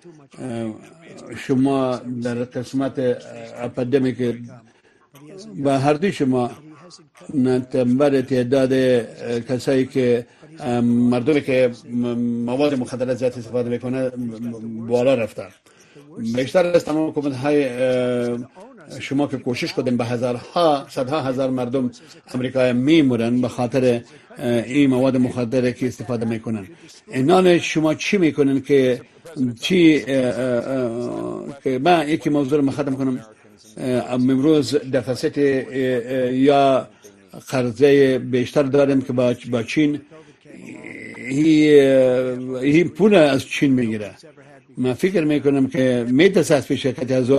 شما در قسمت اپیدمیک با هر دوی شما نتمبر تعداد کسایی که مردمی که مواد مخدر زیاد استفاده میکنه بالا رفته. بیشتر از تمام حکومت های شما که کوشش کردن به صدها هزار مردم امریکا میمورن به خاطر این مواد مخدر که استفاده میکنن. اینا شما چی میکنن که من یکی موضوع رو ختم کنم. امروز دفاست یا قرضه بیشتر داریم که با چین. هی پول از چین میگیره. من فکر میکنم که میترسه از شرکت از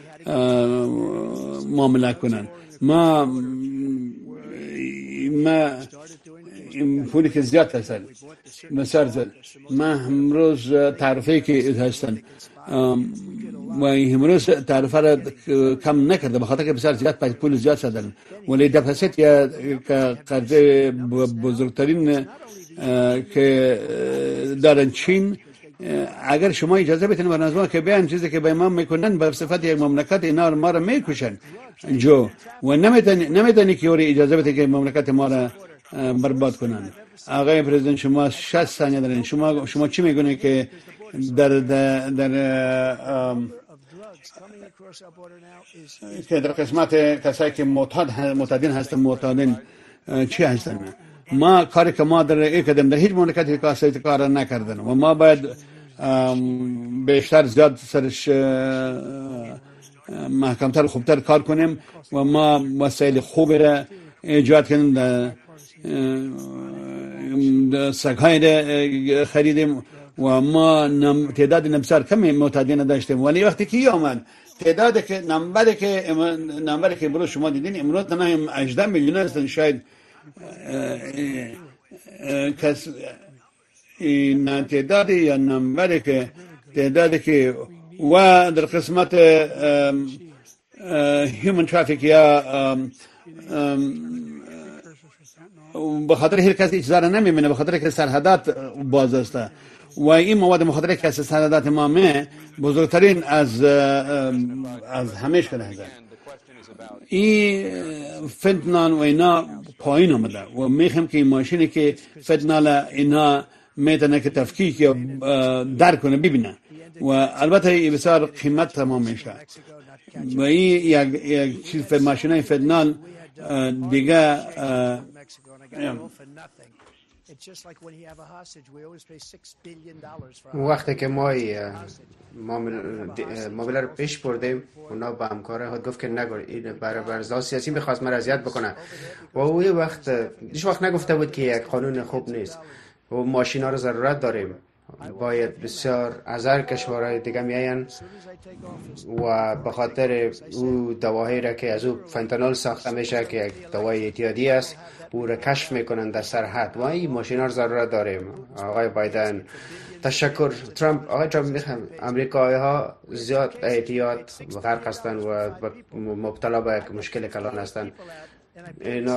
معامله کنن. ما پولی که زیاد هستن مثلا ما امروز تعرفه که هستن و امروز تعرفه را کم نکرده به خاطر که بسیار زیاد پول زیاد شدن. ولی دفاست یا قرضه بزرگترین که دارن چین، اگر شما اجازه بدین به نظام که بیان چیزی که به ما میکنن به صفت یک مملکت اینا ما را میکشن جو و نمیتونی که اجازه بدین که مملکت ما را برباد کنن. آقای پرزیدنت شما 60 ثانیه دارین. شما چی میگونید که در قسمت کسایی که معتادین هستن چی هستن؟ ما کاری که ما در هیچ مملکتی کار نکردن و ما باید بیشتر زیاد سرش محکمتر خوبتر کار کنیم و ما وسایل خوبی را ایجاد کنیم. سگ‌های را خریدیم و ما تعداد بسیار کمی معتادین داشتیم، ولی وقتی که آمد تعدادی که نمبری که برای شما دیدین امروز تنها 18 میلیون هستن. شاید کس این تعدادی یا نمبری که و در قسمت هیومن ترافیک یا به خاطر هیچ کسی اجازه نمی‌بینه، به خاطر که سرحدات باز است و این مواد مخدر که از سرحدات ما بزرگترین از همه شده هست. این فنتانال و اینا پایین آمده و میخوام که این ماشینی که فنتانال اینا میتونه که تفکیک یا در کنه ببینه و البته این بسیار قیمت تمام میشه و این یک چیز ماشینای فنتانال دیگه وقتی که ما معامله رو پیش بردیم اونا با همکاره خود گفت که نگو این برای سیاسی میخواست من اذیت بکنه و او هیچ وقت نگفته بود که یک قانون خوب نیست و ماشینا رو ضرورت داریم. باید بسیار از هر کشورهای دیگه میاین و به خاطر او دواهایی را که از او فنتانول ساخته میشه که یک دوای اعتیادی است او را کشف میکنن در سرحد و این ماشینا رو ضرورت داریم. آقای بایدن تشکر. آقای ترامپ میخوام امریکایی ها زیاد اعتیاد غرق هستند و مبتلا به مشکل کلان هستند. اینا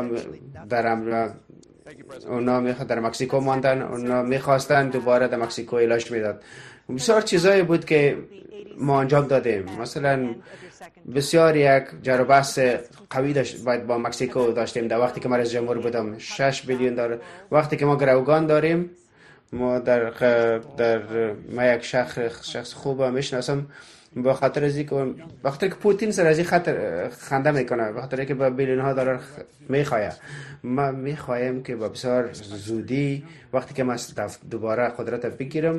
اونا در مکزیکو ماندن، اونا میخواستن دوباره در مکزیکو علاج میداد. بسیار چیزایی بود که ما انجام دادیم. مثلا بسیار یک جر و بحث قوی باید با مکزیکو داشتیم در وقتی که من رئیس جمهور بودم. 6 بیلیون دلار. وقتی که ما گروگان داریم، ما در ما یک شخص خوب میشناسم به خاطر از اینکه وقتی که پوتین سر از این خطر خنده میکنه، به خاطر اینکه با بیلیون ها دلار میخواه. ما میخوایم که با بسیار زودی وقتی که من دوباره قدرت بگیرم،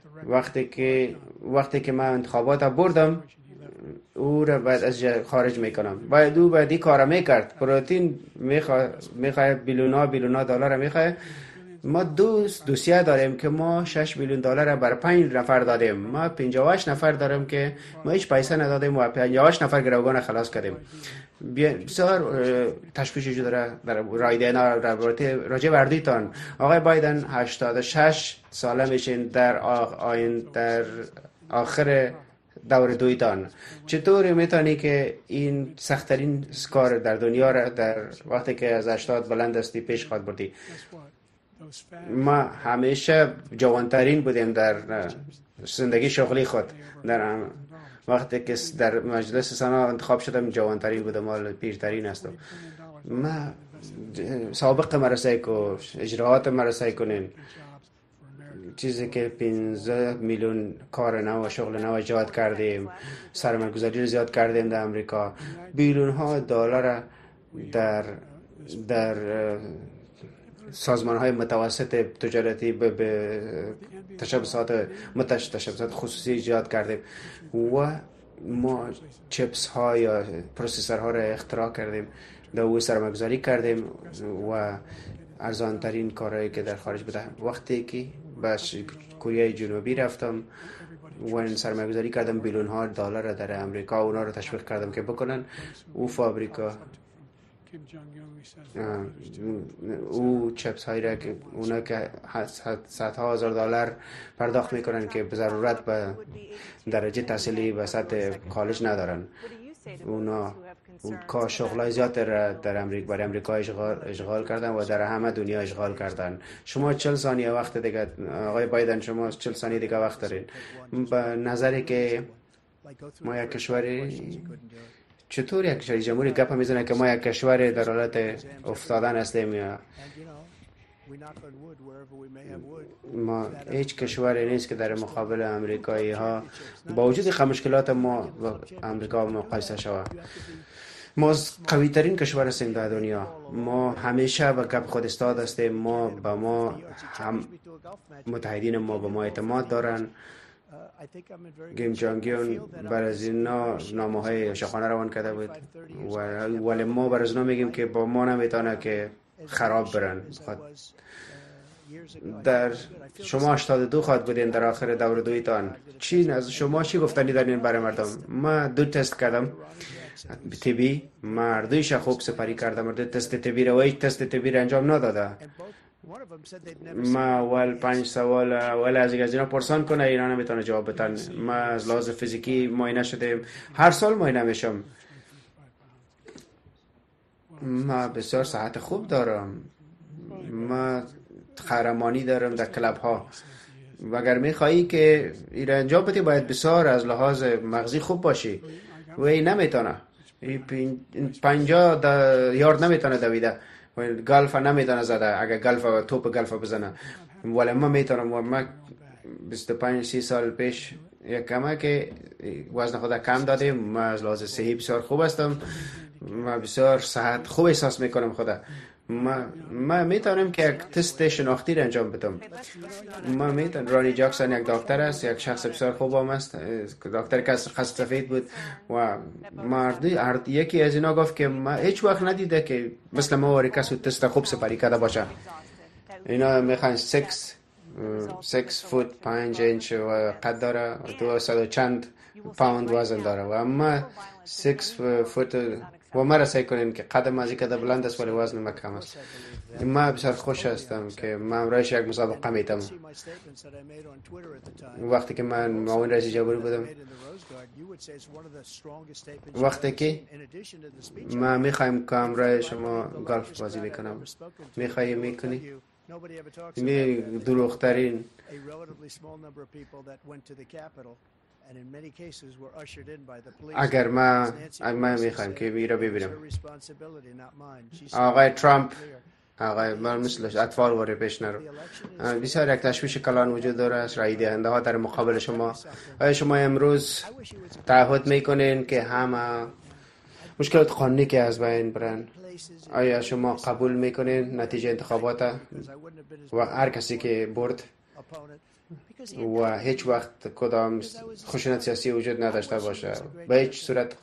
وقتی که من انتخابات بردم او را بعد از خارج میکنم. باید او بعدی کار میکرد. پروتین میخواه بیلیون دلار میخواه. ما دوسیه داریم که ما 6 میلیون دلار بر 5 نفر دادیم. ما 58 نفر داریم که ما هیچ پیسه ندادیم و 58 نفر گروگان خلاص کردیم. بسیار تشویش وجود داره در رایدینا راجع وردیتان. آقای بایدن 86 ساله میشین در آخر دور دویتان. چطور میتونی که این سخت‌ترین کار در دنیا را در وقتی که از 80 بلند هستی پیش خواهد بردی؟ ما همیشه جوانترین بودیم در زندگی شغلی خود. در وقتی که در مجلس سنا انتخاب شدم جوانترین بودم، مال پیرترین هستم. ما سابق مرسای کو اجراعات مرسای کنین چیزی که 15 میلیون کار نو و شغل نو ایجاد کردیم، سرمایه‌گذاری زیاد کردیم در امریکا. بیلیون ها دلار در سازمان های متوسط تجارتی به تشبثات خصوصی ایجاد کردیم و ما چپس ها یا پروسسور ها را اختراع کردیم، در او سرمایه‌گذاری کردیم و ارزان ترین کارهایی که در خارج بوده. وقتی که به کره جنوبی رفتم و سرمایه‌گذاری کردم بیلیون ها دلار در امریکا، اونا رو تشویق کردم که بکنن او فابریکا او چپس هایی را که اونا که صدها هزار دلار پرداخت میکنن که به ضرورت به درجه تحصیلی و سطح کالج ندارن، اونا که شغلای زیاد در امریکا برای امریکا اشغال کردن و در همه دنیا اشغال کردن. شما 40 ثانیه وقت دیگه آقای بایدن، شما 40 ثانیه دیگه وقت دارین. به نظری که ما یک کشوری چطور یک کشور جمهوری گپ میزنه که ما یک کشور در حالت افتادن هستیم یا ما هیچ کشوری نیست که در مقابل امریکایی ها با وجود مشکلات ما با امریکا مقایسه شود. ما قوی ترین کشور هستیم در دنیا. ما همیشه به گپ خود استاد هستیم. ما هم متحدین ما به ما اعتماد دارن کیم جونگ اون بر از اینا نامه‌های شاخانه روان کرده بود ولی ما بر از اینا میگیم که با ما نمیتونه که خراب برن. در شما 82 خواهد بودین در آخر دور دویتان. چی از شما چی گفتنی دارین برای مردم؟ ما 2 تست کردم تبی، مردویش خوب سپری کردم. دو تست تبی رو هیچ تست تبی رو انجام نداده. ما اول 5 سوال اول از اینا پرسان کنه اینا نمیتونه جواب بدن. ما از لحاظ فیزیکی معاینه شدیم، هر سال معاینه میشم. ما بسیار صحت خوب دارم، ما قهرمانی دارم در کلاب ها. و اگر میخوایی که این انجام بدی باید بسیار از لحاظ مغزی خوب باشی و این نمیتونه. 50 یارد نمیتونه دویده، گلف نمیتونه زده. اگر گلف توپ گلف بزنه ولی ما میتونم. و ما 25-30 سال پیش یک کمه که وزن خود کم دادیم. ما از لحاظ صحی بسیار خوب هستم، ما بسیار صحت خوب احساس میکنم خدا. ما میتونم که یک تست شناختی را انجام بدم. ما میتونم. رانی جاکسون یک دکتر است، یک شخص بسیار خوب است، دکتر که از خط سفید بود و مردی یکی از اینا گفت که ما هیچ وقت ندیده که مثل ما وری کسی تست خوب سپری کرده باشه. اینا میخوان 6 فوت 5 اینچ و قد داره، 200 چند پوند وزن داره و اما 6 فوت و ما را سعی کنین که قدم از کده بلند است ولی وزن ما کم است. ما بسیار خوش هستم که من امروز یک مسابقه میتم. وقتی که من معاون رئیس جمهور بودم، وقتی که ما میخوایم که امروز شما گلف بازی بکنم، میخوایی میکنی؟ می دروغترین اگر ما میخوایم که میره ببینم آقای ترامپ، آقای من مثلش اطفال واره پیش نرو. بسیار یک تشویش کلان وجود داره. رای دهنده ها در مقابل شما. آیا شما امروز تعهد میکنین که همه مشکلات قانونی که از بین برن؟ آیا شما قبول میکنین نتیجه انتخابات و هر کسی که برد و هیچ وقت کدام خشونت سیاسی وجود نداشته باشه به هیچ صورت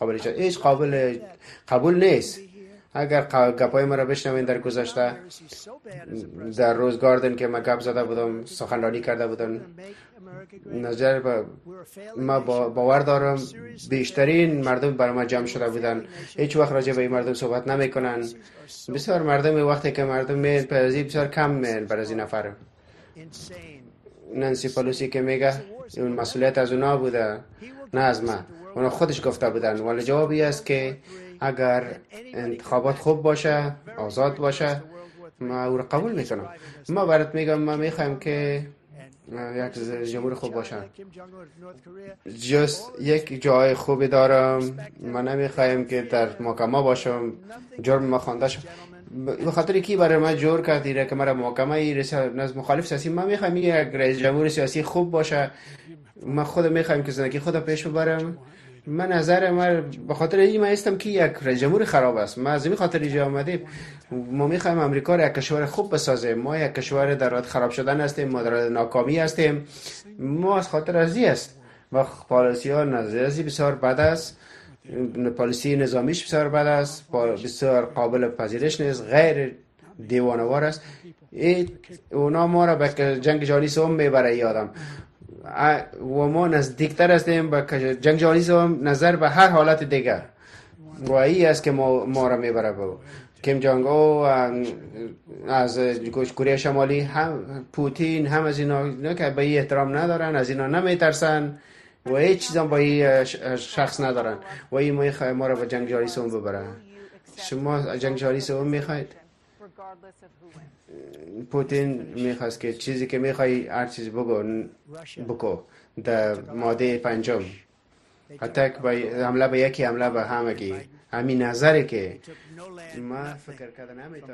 قبول نیست؟ اگر گپای ما را بشنوین در گذشته در روز گاردن که ما گپ زده بودم، سخنرانی کرده بودم، نظر ما باور دارم بیشترین مردم برای ما جمع شده بودن. هیچ وقت راجع به این مردم صحبت نمی کنن. بسیار مردم وقتی که مردم میل پذیری بسیار کم میل برای این نفر. نانسی پلوسی که میگه اون مسئولیت از اونا بوده نه از ما. اونا خودش گفته بودن. ولی جوابی است که اگر انتخابات خوب باشه، آزاد باشه، ما او را قبول میکنم. ما برات میگم ما میخوایم که یک جمهور خوب باشه. جست یک جای خوبی دارم. ما نمیخوایم که در محکمه باشم، جرم ما خوانده شد. به خاطر کی برای ما جور کردی که مرا محکمه نزد مخالف سیاسی؟ ما میخوایم یک رئیس جمهور سیاسی خوب باشه. ما خود میخوایم که زندگی خود پیش ببرم. من نظر ما به خاطر این ما هستم که یک رئیس جمهور خراب است. ما از این خاطر اینجا آمدیم. ما میخوایم امریکا را یک کشور خوب بسازیم. ما یک کشور در حال خراب شدن هستیم، ما در حال ناکامی هستیم. ما از خاطر ازی است و پالیسی ها نظری بسیار بد است. پالیسی نظامیش بسیار بد است، بسیار قابل پذیرش نیست، غیر دیوانه‌وار است. اونا ما را به جنگ جهانی سوم میبره یادم و ما نزدیکتر هستیم به جنگ جهانی سوم نظر به هر حالت دیگه و این است که ما را میبره به کیم جونگ او از کره شمالی، هم پوتین، هم از اینا که به این احترام ندارن، از اینا نمیترسن و هیچ چیزا با این شخص ندارن و این ما را به جنگ جهانی سوم ببره. شما جنگ جهانی سوم میخواید؟ پوتین میخواست که چیزی که میخوای هر چیز بگو در ماده 5 حتی حمله به یکی حمله به همگی. همین نظری که ما فکر کردن نمیتونم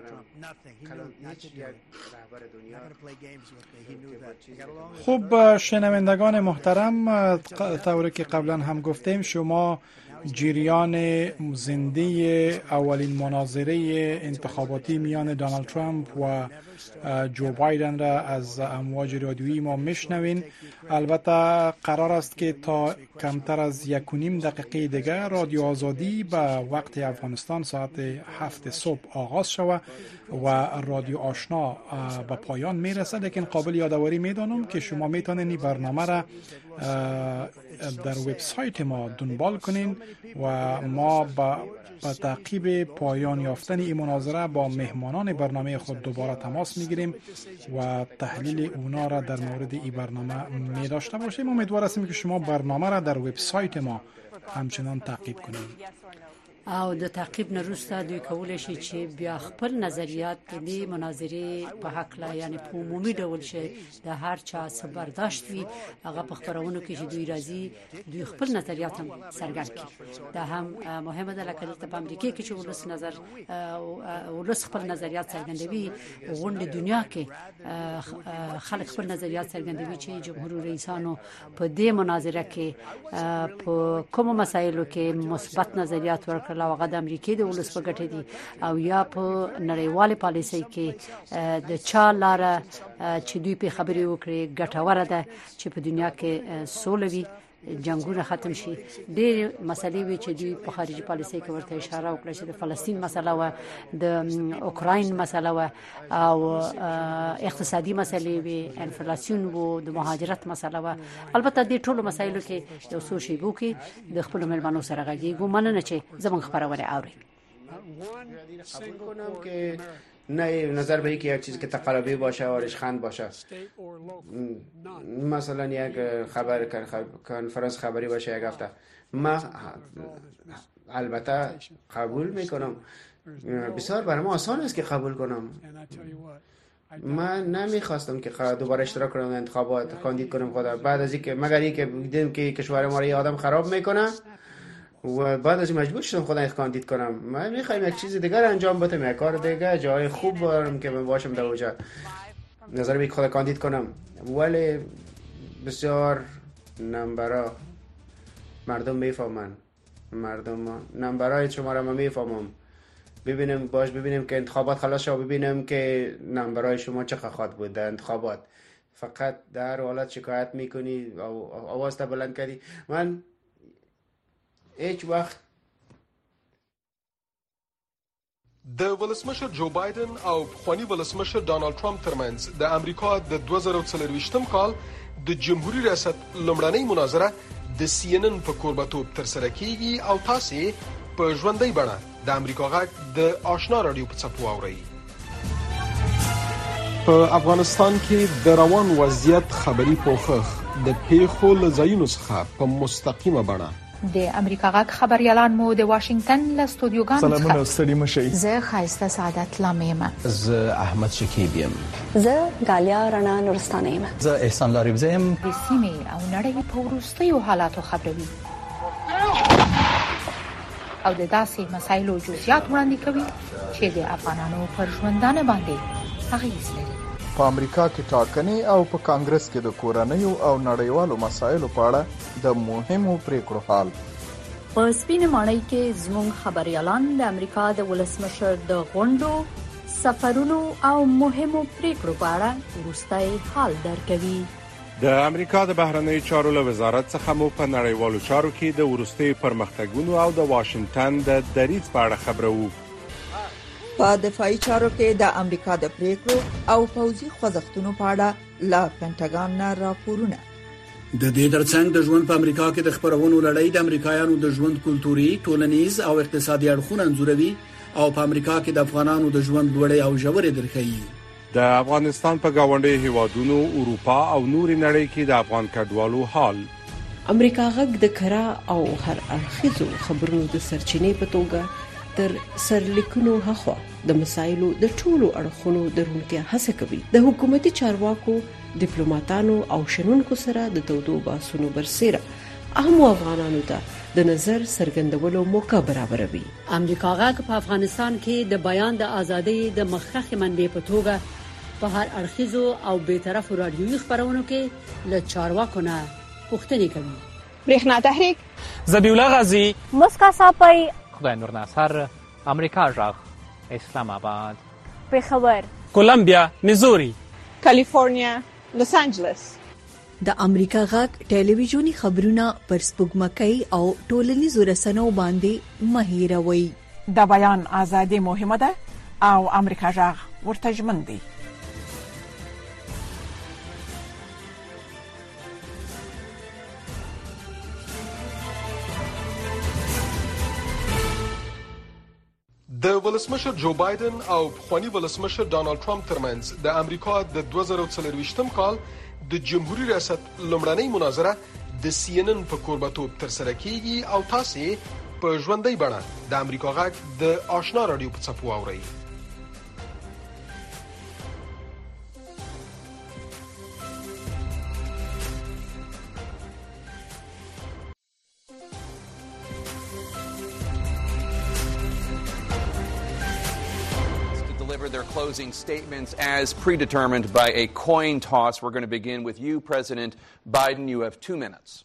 خب شنوندگان محترم، طوری که قبلا هم گفتیم شما جریان زنده اولین مناظره انتخاباتی میان دونالد ترامپ و جو بایدن را از امواج رادیویی ما میشنوین. البته قرار است که تا کمتر از 1.5 دقیقه دیگر رادیو آزادی به وقت افغانستان ساعت 7 صبح آغاز شود و رادیو آشنا به پایان میرسد. لیکن قابل یادآوری میدانم که شما میتونید این برنامه را در وبسایت ما دنبال کنین و ما با تعقیب پایان یافتن این مناظره با مهمانان برنامه خود دوباره تماس میگیریم و تحلیل اونا را در مورد این برنامه می داشته باشیم. امیدوار هستیم که شما برنامه را در وبسایت ما همچنان تعقیب کنید. او د تعقیب نه وروسته دوی کولای شي چې بیا خپل نظریات د مناظرې په حق لا یعنی په عمومي ډول شي د هر چا څه برداشت وي هغه په خبرونو کې چې دوی راځي دوی خپل نظریات هم څرګند کړي. دا هم مهمه ده لکه د امریکا کې چې ولس خپل نظریات څرګندوي. غونډه دنیا کې خلک خپل نظریات څرګندوي چې جمهور رئیسانو په دې مناظره کې په کوم مسایلو کې مثبت نظریات ورکړل او هغه د امریکای د ولس په ګټه دي او یا په نړیواله پالیسۍ کې د چا لاره چې دوی په خبرې وکړي ګټوره ده چې په دنیا کې سوله وي جنگونه ختم شي. ډېر مسلې وي چې دوی په خارجي پالیسۍ کې ورته اشاره وکړه چې د فلسطین مسله و د اوکراین مسله و او اقتصادي مسلې وي انفلاسیون و د مهاجرت مسله و. البته د ټولو مسایلو کې یو څه شی وو کې د خپل ملمنو سره غږیږو. مننه چې زموږ خبرونه اوري. نه نظر به که یک چیزی که تقلبی باشه و ریشخند باشه، مثلا یک کنفرانس خبری باشه یک هفته، ما البته قبول میکنم. بسیار برای ما آسان است که قبول کنم. من نمیخواستم که دوباره اشتراک کنم انتخابات کاندید کنم خدا بعد از اینکه مگر اینکه دیدم که کشور ما رو آدم خراب میکنه و بعد از مجبور شدم خودم کاندید کنم. من میخوایم یک چیز دیگر انجام بدم، یک کار دیگه جای خوب دارم که من باشم در اونجا. نظر به خود کاندید کنم ولی بسیار نمبرها مردم میفهمن. مردم نمبرهای شما را من میفهمم. ببینیم که انتخابات خلاص شد، ببینیم که نمبرهای شما چقدر خواهد بود در انتخابات. فقط در حالت شکایت میکنی او آواز بلند کردی. من هیچ وخت د ولسمشر جو بایدن او پخوانی ولسمشر ډانلډ ټرمپ ترمنځ د امریکا د 2024م کال د جمهوریت ریاست لومړنۍ مناظره د سی ان ان په کوربتوب ترسره کیږي او تاسو په ژوندۍ بڼه د امریکا غږ د آشنا رادیو په څپو اورئ. په افغانستان کې د روان وضعیت خبري پوښښ د پیښو له ځایونو څخه په مستقیمه بڼه د امریکا غږ خبريالان مو د واشنگټن له استودیوګانو سلامونه ستړي مشئ. زه خایسته سعادت لامیم. زه احمد شکیب یم. زه غالیا رڼا نورستانه یم. زه احسان لاریبزی یم. د سیمې او نړۍ په وروستیو حالاتو خبروي او د داسې مسایلو جزئیات وړاندې کوي چې د افغانانو پر ژوندانه باندې اغیز لري. په امریکا کې ټاکنې او په کانګرس کې د کورنیو او نړیوالو مسایلو په اړه د مهمو پریکړو حال. په سپینه ماڼۍ کې زموږ خبريالان د امریکا د ولسمشر د غونډو سفرونو او مهمو پریکړو په اړه وروستي حال درکوي. د امریکا د بهرنی چارو له وزارت څخه مو په نړیوالو چارو کې د وروستي پرمختګونو او د واشنگټن د دریځ په اړه خبرو. په دفاعي چارو کې د امریکا د پریکړو او پوځي خوځښتونو په اړه لا پینټاګان نه راپورونه. د دې ترڅنګ د ژوند په امریکا کې د خبرونو لړۍ د امریکایانو د ژوند کلتوري، ټولنیز او اقتصادي اړخونه انځوروي او په امریکا کې د افغانانو د ژوند لوړې او ژورې درخایي. د افغانستان په گاونډي هیوادونو، اروپا او نورې نړۍ کې د افغان کډوالو حال. امریکا غږ د کرا او هر اړخیزو خبرونو د سرچینې په توګه تر سرلیکونو هخوا د مسایلو د ټولو اړخونو درونکو هڅه کوي. د حکومتي چارواکو، ډیپلوماټانو او شنونکو سره د تودو باسونو برسېره اهم افغانانو ته د نظر څرګندولو موقع برابروي. امریکا غږ په افغانستان کې د بیان د ازادۍ د مخکښ منبع په توګه په هر اړخیزو او بیطرفو رادیوي خبرونو کې له چارواکو نه پوښتنې کوي. برېښنا تحریک، ذبیح الله غازی، مسکا صافی، خدای نور ناصر، امریکا غږ، اسلام آباد، پېښور، کولمبیا، میزوري، کالیفورنیا، لوس انجلس. د امریکا غږ ټلویزیونی خبرونه پر سپوږمکۍ او ټولنیزو رسنیو باندې مهیروي. د بیان ازادي مهمه ده او امریکا غږ ورته ژمن دی. د ولسمشر جو بایدن او پخوانی ولسمشر ډانلډ ټرمپ ترمنځ د امریکا د 2024م کال د جمهوریت ریاست لومړنۍ مناظره د CNN په کوربتوب ترسره کیږي او تاسو په ژوندۍ بڼه د امریکا غږ د آشنا رادیو په څپو اورئ. Their closing statements as predetermined by a coin toss. We're going to begin with you, President Biden. You have 2 minutes.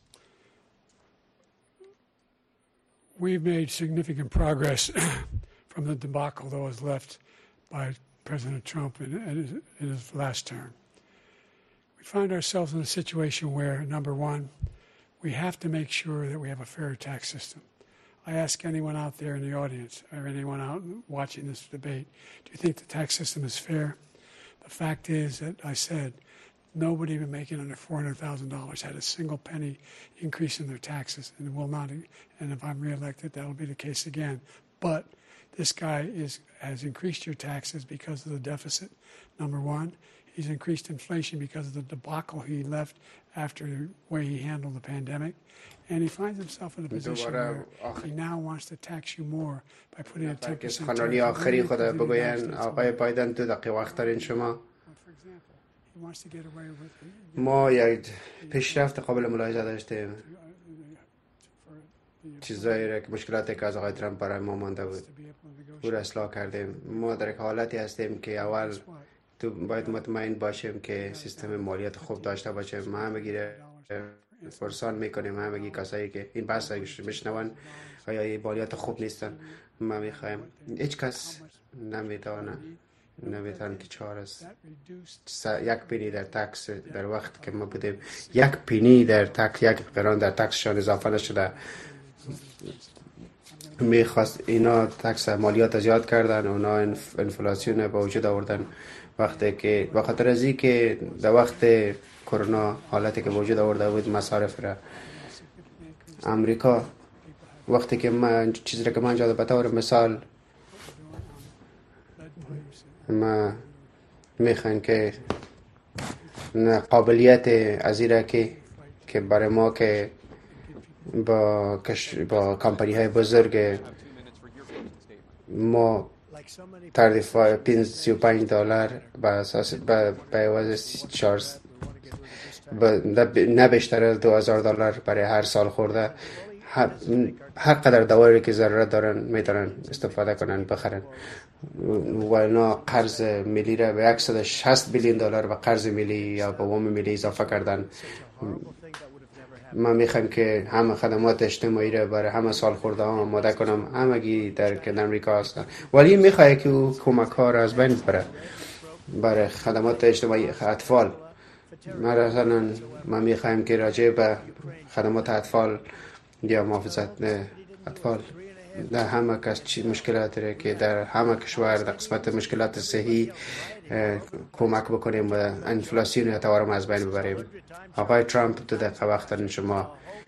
We've made significant progress from the debacle that was left by President Trump in his last term. We find ourselves in a situation where, number one, we have to make sure that we have a fair tax system. I ask anyone out there in the audience or anyone out watching this debate, do you think the tax system is fair? The fact is that I said nobody even making under $400,000 had a single penny increase in their taxes and will not. And if I'm reelected, that'll be the case again. But this guy has increased your taxes because of the deficit, number one. He's increased inflation because of the debacle he left after the way he handled the pandemic. And he finds himself in a position where he now wants to tax you more by putting a 10% خانانی آخری خود بگوین آقای بایدن 2 دقیقه وقت دارین شما. ما یک پیشرفت قابل ملاحظه داشتیم. چیزایی را که مشکلاتی که از آقای ترامپ برای ما مانده بود او را اصلاح کردیم. ما در یک حالتی هستیم که اول تو باید مطمئن باشیم که سیستم مالیات خوب داشته باشیم. ما همگی فرسان میکنیم، همگی کسایی که این بحث بشنون آیا مالیات خوب نیستن. ما میخوایم هیچ کس نمیتونه که چهار است 1 پنی در تکس در وقت که ما بودیم 1 پنی در تکس 1 قران در تکسشان اضافه نشده. میخواست اینا تکس مالیات زیاد کردن، اونا انفلاسیون به وجود آوردن وقتی که بخاطر از این که در وقت کرونا حالتی که وجود آورده بود مصارف را امریکا وقتی که من چیزی را که من جاده به طور مثال ما میخواین که قابلیت از این را که برای ما که با کمپانی های بزرگ ما تردیف $35 به اساس به عوض 4 نه بیشتر از $2,000 برای هر سال خورده هر قدر دوایی که ضرورت دارن میتونن استفاده کنن بخرن و اینا قرض ملی را به $160 بیلیون به قرض ملی یا به وام ملی اضافه کردن. ما میخوایم که همه خدمات اجتماعی را برای همه سال خورده ها آماده کنم، همگی در امریکا هستن، ولی میخواد که او کمک ها را از بین بره برای خدمات اجتماعی اطفال. مثلا ما میخوایم که راجع به خدمات اطفال یا محافظت اطفال در همه کس مشکلات را که در همه کشور در قسمت مشکلات صحی کمک بکنیم و انفلاسیون تورم از بین ببریم. آقای ترامپ 2 دقیقه وقت دارین شما.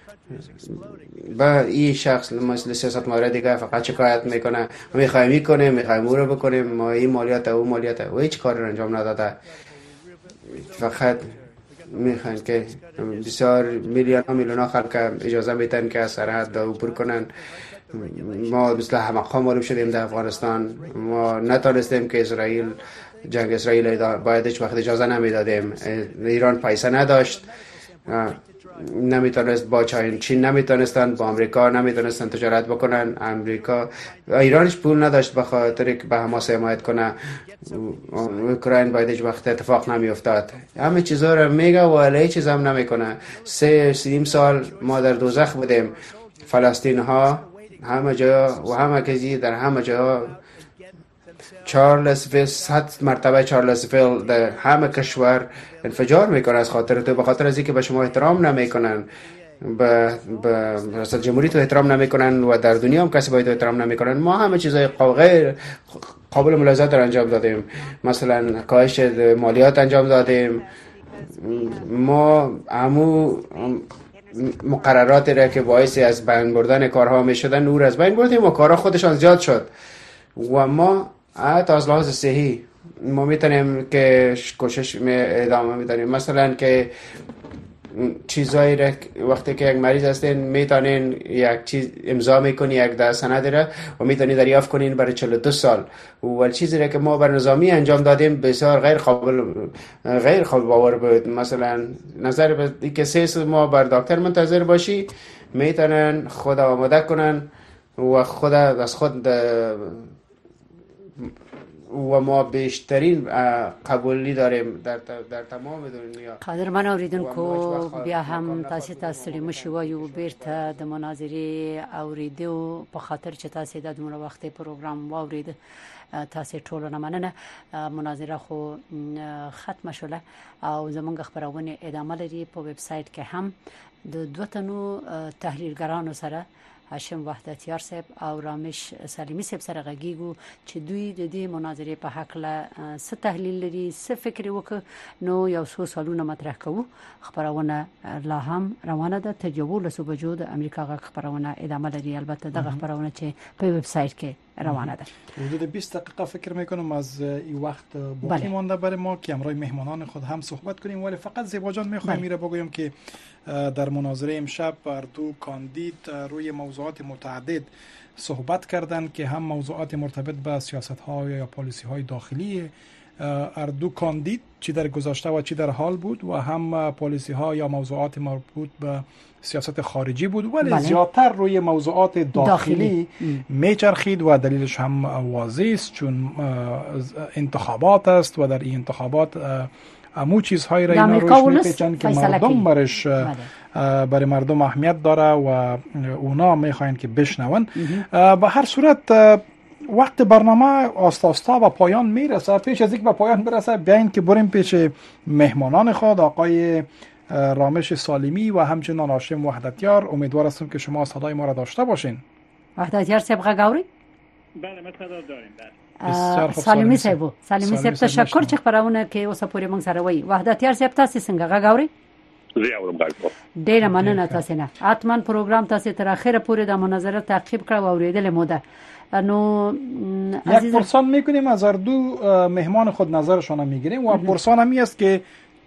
با این شخص مثل سیاست مدار دیگه فقط شکایت میکنه میخوایم میکنیم میخوایم او رو بکنیم ما این مالیات او مالیات و هیچ کاری رو انجام نداده. فقط میخواین که بسیار میلیون ها خلق اجازه میتن که از سرحد عبور کنن. ما مثل حماق‌ها معلوم شدیم در افغانستان. ما نتونستیم که جنگ اسرائیل باید هیچ وقت اجازه نمیدادیم. ایران پیسه نداشت نمیتونست با چین نمیتونستن با آمریکا نمیتونستن تجارت بکنن. آمریکا ایرانش پول نداشت به خاطر که به حماس حمایت کنه. اوکراین باید هیچ وقت اتفاق نمیافتاد. همه چیزا رو میگه ولی هیچ چیز هم نمیکنه. 3 سال ما در دوزخ بودیم. فلسطین ها همه جا و همه کسی در همه جا چارلز ویل 100 مرتبه چارلز ویل در همه کشور انفجار میکنه از خاطر تو، به خاطر از اینکه به شما احترام نمیکنن، به ریاست جمهوری تو احترام نمیکنن و در دنیا هم کسی باید احترام نمیکنن. ما همه چیزای غیر قابل ملاحظات رو انجام دادیم. مثلا کاهش مالیات انجام دادیم. ما همو مقرراتی را که باعث از بین بردن کارها میشدن نور از بین بردیم و کارها خودشان زیاد شد و ما حتی از لحاظ صحی ما میتونیم که کوشش ادامه میدانیم. مثلا که چیزایی را وقتی که یک مریض هستین میتونین یک چیز امضا میکنی یک سند را و میتونین دریافت کنین برای 42 سال و چیزی را که ما بر نظامی انجام دادیم بسیار غیر قابل باور بود. مثلا نظر به اینکه 3 ماه بر دکتر منتظر باشی میتونن خود آماده کنن و خود از خود و ما بیشترین قبولی داریم در تمام دنیا. قدرمن اوریدونکو بیا هم تاسو ته ستړي مشي وایو بیرته د مناظرې اوریدو په خاطر چې تاسو د دومره وخت پروګرام واورید. تاسو ټول نه مننه. مناظره خو ختمه شوله او زمونږ خبرونه ادامه لري په ویب سټ کې هم د دوه تنو تحلیلګرانو سره هاشم وحدتیار صاحب او رامش سلیمی صاحب سره غږیږو چې دوی د دې مناظرې په حق له څه تحلیل لري، څه فکر وکړ. نو یو څو سوالونه مطرح کوو. خبرونه لا هم روانه ده. تر 11 بجو د امریکا غږ خبرونه ادامه لري. البته دغه خبرونه چې په ویب سټ کې روانه ده. حدود 20 دقیقه فکر میکنم از این وقت باقی مانده برای ما که همراه مهمانان خود هم صحبت کنیم. ولی فقط زیبا جان میخوایم میره بگویم که در مناظره امشب بر دو کاندید روی موضوعات متعدد صحبت کردند که هم موضوعات مرتبط به سیاست‌ها یا پالیسی‌های داخلی دو کاندید چی در گذشته و چی در حال بود و هم پالیسی‌ها یا موضوعات مربوط به سیاست خارجی بود ولی زیادتر روی موضوعات داخلی میچرخید و دلیلش هم واضح است چون انتخابات است و در این انتخابات امو چیزهایی را اینا روش میپیچن که مردم برش برای مردم اهمیت داره و اونا میخواین که بشنون. به هر صورت وقت برنامه آستاستا به پایان میرسه. پیش از اینکه به پایان برسه بیاین که بریم پیش مهمانان خود آقای رامش سالمی و همچنین هاشم وحدتیار. امیدوار هستم که شما صدای ما را داشته باشین. وحدتیار صاحب غاوری؟ بله ما صدا داریم. سالمی صاحب تشکر چې خبرونه کې اوسه پورې مونږ سره وای. وحدتیار صاحب تاسو څنګه غاوري؟ زه اورم غاړو. ډیره مننه تاسو نه. اتمن پروګرام تاسو تر اخره پورې د مناظره تعقیب کړو او اوریدل مو ده. نو یک پرسان میکنیم از هر دو مهمان خود نظرشون میگیریم و پرسان همی است که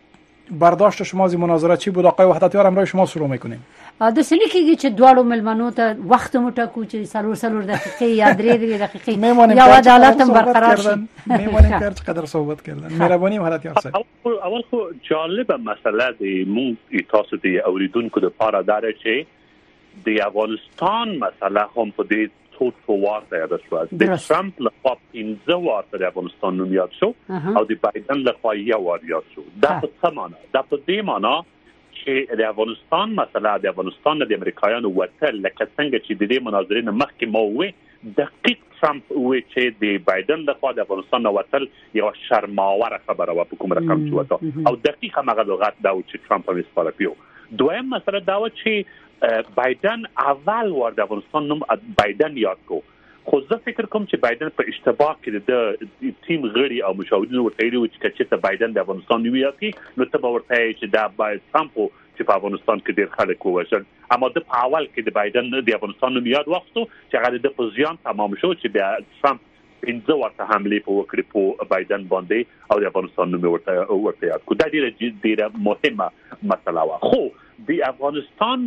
برداشت شما از مناظره چی بود؟ آقای وحدتیار همراه شما شروع میکنیم. د سړي کېږي چې دواړو ملمنو ته وخت مو ټاکو چې سلور دقیقې یا 3 دقیقې یا عدالت هم برقرار شي. میمونیم که چقدر صحبت کردن. مهرباني وحدتیار صاحب. اول خو جالبه مسئله د مونږ تاسو د اوریدونکو لپاره دا چې د افغانستان مسئله هم په دې څو وارته یاد شو. د ټرمپ لخوا 15 وارته د افغانستان نوم یاد شو او د بایدن لخوا یو وار یاد شو. دا په څه معنی؟ دا په دې معنی چې د افغانستان مسله د افغانستان د امریکایانو وتل لکه څنګه چې د دې مناظرې نه مخکې مو وې دقیق ټرمپ وې چې د بایدن لخوا د افغانستان وتل یو شرماوره خبره و په کوم رقم چې وته او دقیق هغه لغت دا و چې ټرمپ هم استفاده پیو. دویم مسله دا و چې بایدن اول وار د افغانستان نوم بایدن یاد کو. خو زه فکر کوم چې بایدن په اشتباه کې د ټیم غړي او مشاورین ورته ویلي چې ته بایدن د افغانستان نیویاکي نو ته به ورته چې دا باید ټرمپ چې په افغانستان کې ډېر خلک ووژل. اما د په اول کې د بایدن د افغانستان نوم یاد واخیستو چې هغه د په زیان تمام شو چې بیا ټرمپ 15 ورته حمله په وکړې په بایدن باندې او د افغانستان نوم ورته یاد کو. دا ډېره مهمه مسله وه. خو د افغانستان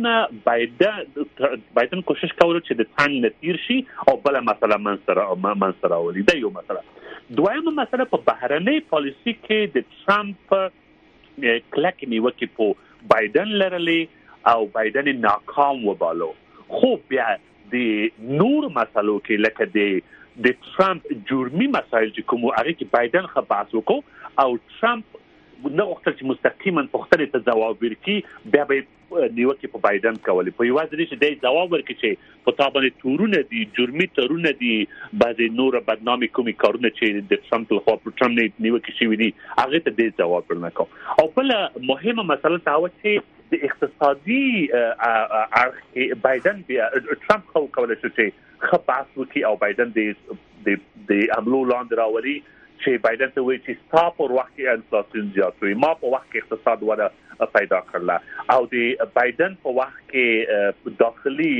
بایدن کوشش کولو چې د څنګه نتیر شي او بل مسله منصر راولي. دا یو مسله. دویمه مسله په بهرنۍ پالیسي کې د ټرمپ کلک نیوکې په بایدن لرلې او بایدن ناکام وبالو. خو بیا د نور مسلو کې لکه د ترامپ جرمي مسایل چې کوم هغه کې بایدن خبرت وکړو او ترامپ نو وختل چې مستقیما پختلې ته جواب ورکړي بیا به نیوکه په بایدن کولې په یوازې دې چې د جواب ورکړي چې په تابانه تورونه دي جرمي تورونه دي بعضي نور بدنامي کومي کارونه چې د ترامپ له خوا پر ترامپ نیوکه شوې دي هغه ته د جواب ورنکړو. او بل مهمه مسله دا و چې د اقتصادي بایدن بیا ترامپ خو کولای شي چې خبرت وکړي او بایدن د عملو لاندې راولي چې بایدن ته وایي چې ستا پر وخت کې انفلاسیون زیات وي ما په وخت کې اقتصاد وده پیدا کړله او د بایدن په وخت کې داخلي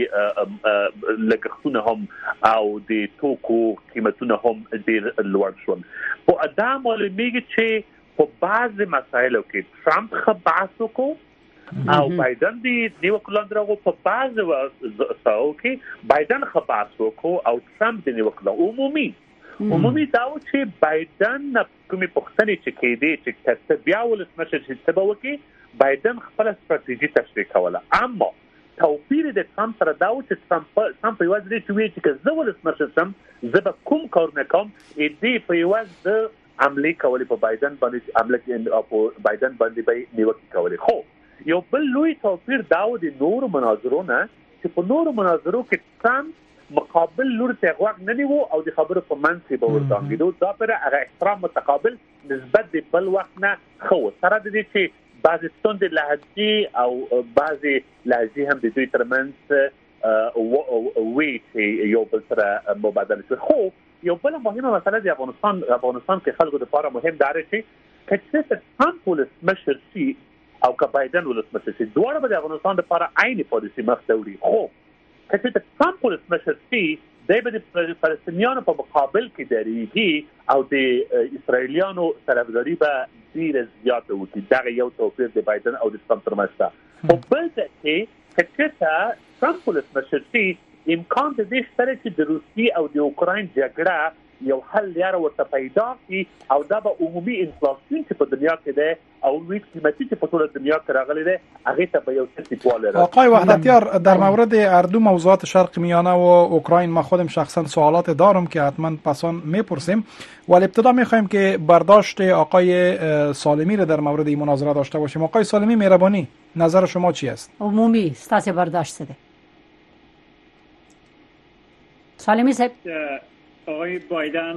لګښتونه هم او د توکو قیمتونه هم ډېر لوړ شول. په دا معلومیږي چې په بعض مسایلو کې ترامپ خبرت وکړو او بایدن د نیوکه لاندې په بعض وسایلو کې بایدن خبرت وکړو او ترامپ د نیوکه عمومي دا و چې بایدن کومې پوښتنې چې کېدې چې بیا ولسمشر چې څه به وکړي بایدن خپله ستراتیژي تشریح کوله. اما توپیر د ترامپ سره دا و چې ترامپ یوازې دې چې وایي چې که زه ولسمشر شم زه به کوم کارونه کوم دې په یوازې د عملې کولې په بایدن باندې عمله په بایدن باندې به نیوکې کولې. خو یو بل لوی توپیر دا و د نورو مناظرو نه چې په نورو مناظرو کې ترامپ مقابل لور ته غوږ نه نیو او د خبرو په منځ کې به ورتانګیدو دا پر هغه احترام متقابل نسبت د بل وخت نه خو سره د دې چې بعضی ستوندې لهجې او بعضی لهجې هم د دوی ترمنځ وی چې یو بل سره مبادله شي. خو یو بل مهمه مسله د افغانستان کې خلکو لپاره مهم دا چې کله ترامپ ولسمشر شي او که بایدن ولسمشر شي دواړه به د افغانستان لپاره عین پالیسي مخ ته وړي. خو کله چې ترامپ ولسمشر شي دی به د فلسطینیانو په مقابل کې درېږي او د اسرائیلیانو طرفداري به ډېره زیاته وکړي. دغه یو توپیر د بایدن او د ترامپ ترمنځ ده. خو بل څه چې ترامپ ولسمشر شي امکان د دې شته چې د روسي او د اوکراین جګړه یو حل لاره ورته پیدا کی او دا به عمومي انفلاسیون چې په دنیا کې ده او لوی قیمتي چې په ټول دنیا کې راغلي ده هغه ته به یو څه تواله. آقای وحدتیار در مورد هر دو موضوعات شرق میانه و اوکراین ما خودم شخصا سوالات دارم که حتما پسان میپرسیم ولی ابتدا میخوایم که برداشت آقای سالمی را در مورد این مناظره داشته باشیم. آقای سالمی مهربانی نظر شما چی است؟ عمومی استاس برداشت ده سالمی صاحب. آقای بایدن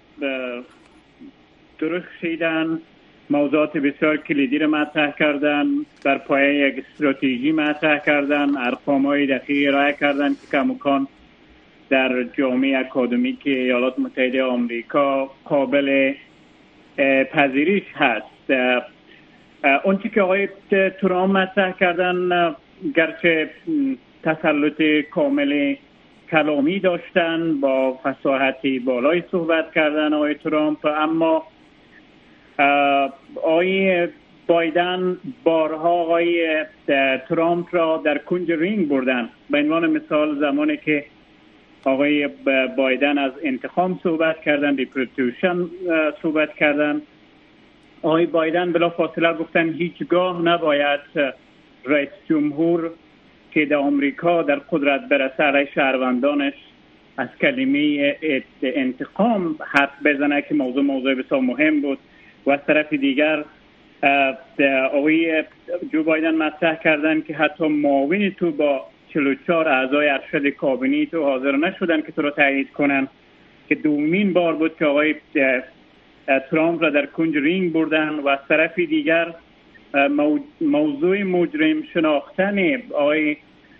درست شدن موضوعات بسیار کلیدی را مطرح کردن در پایه یک استراتژی مطرح کردن ارقام‌های دقیق ارائه کردن که کماکان در جامعه اکادمیک ایالات متحده آمریکا قابل پذیرش هست. اون چیزی که آقای ترامپ مطرح کردن گرچه تسلط کامل کلامی داشتن با فصاحتی بالای صحبت کردن آقای ترامپ اما آقای بایدن بارها آقای ترامپ را در کنج رینگ بردن. به عنوان مثال زمانی که آقای بایدن از انتقام صحبت کردن ریپریتیوشن صحبت کردن آقای بایدن بلافاصله گفتن هیچگاه نباید رئیس جمهور که در آمریکا در قدرت برسه علیه شهروندانش از کلمه انتقام حرف بزنه که موضوع بسیار مهم بود. و از طرف دیگر آقای جو بایدن مطرح کردن که حتی معاون تو با 44 اعضای ارشد کابینه تو حاضر نشدن که تو رو تایید کنن که دومین بار بود که آقای ترامپ را در کنج رینگ بردن. و از طرف دیگر موضوع مجرم شناختن آقای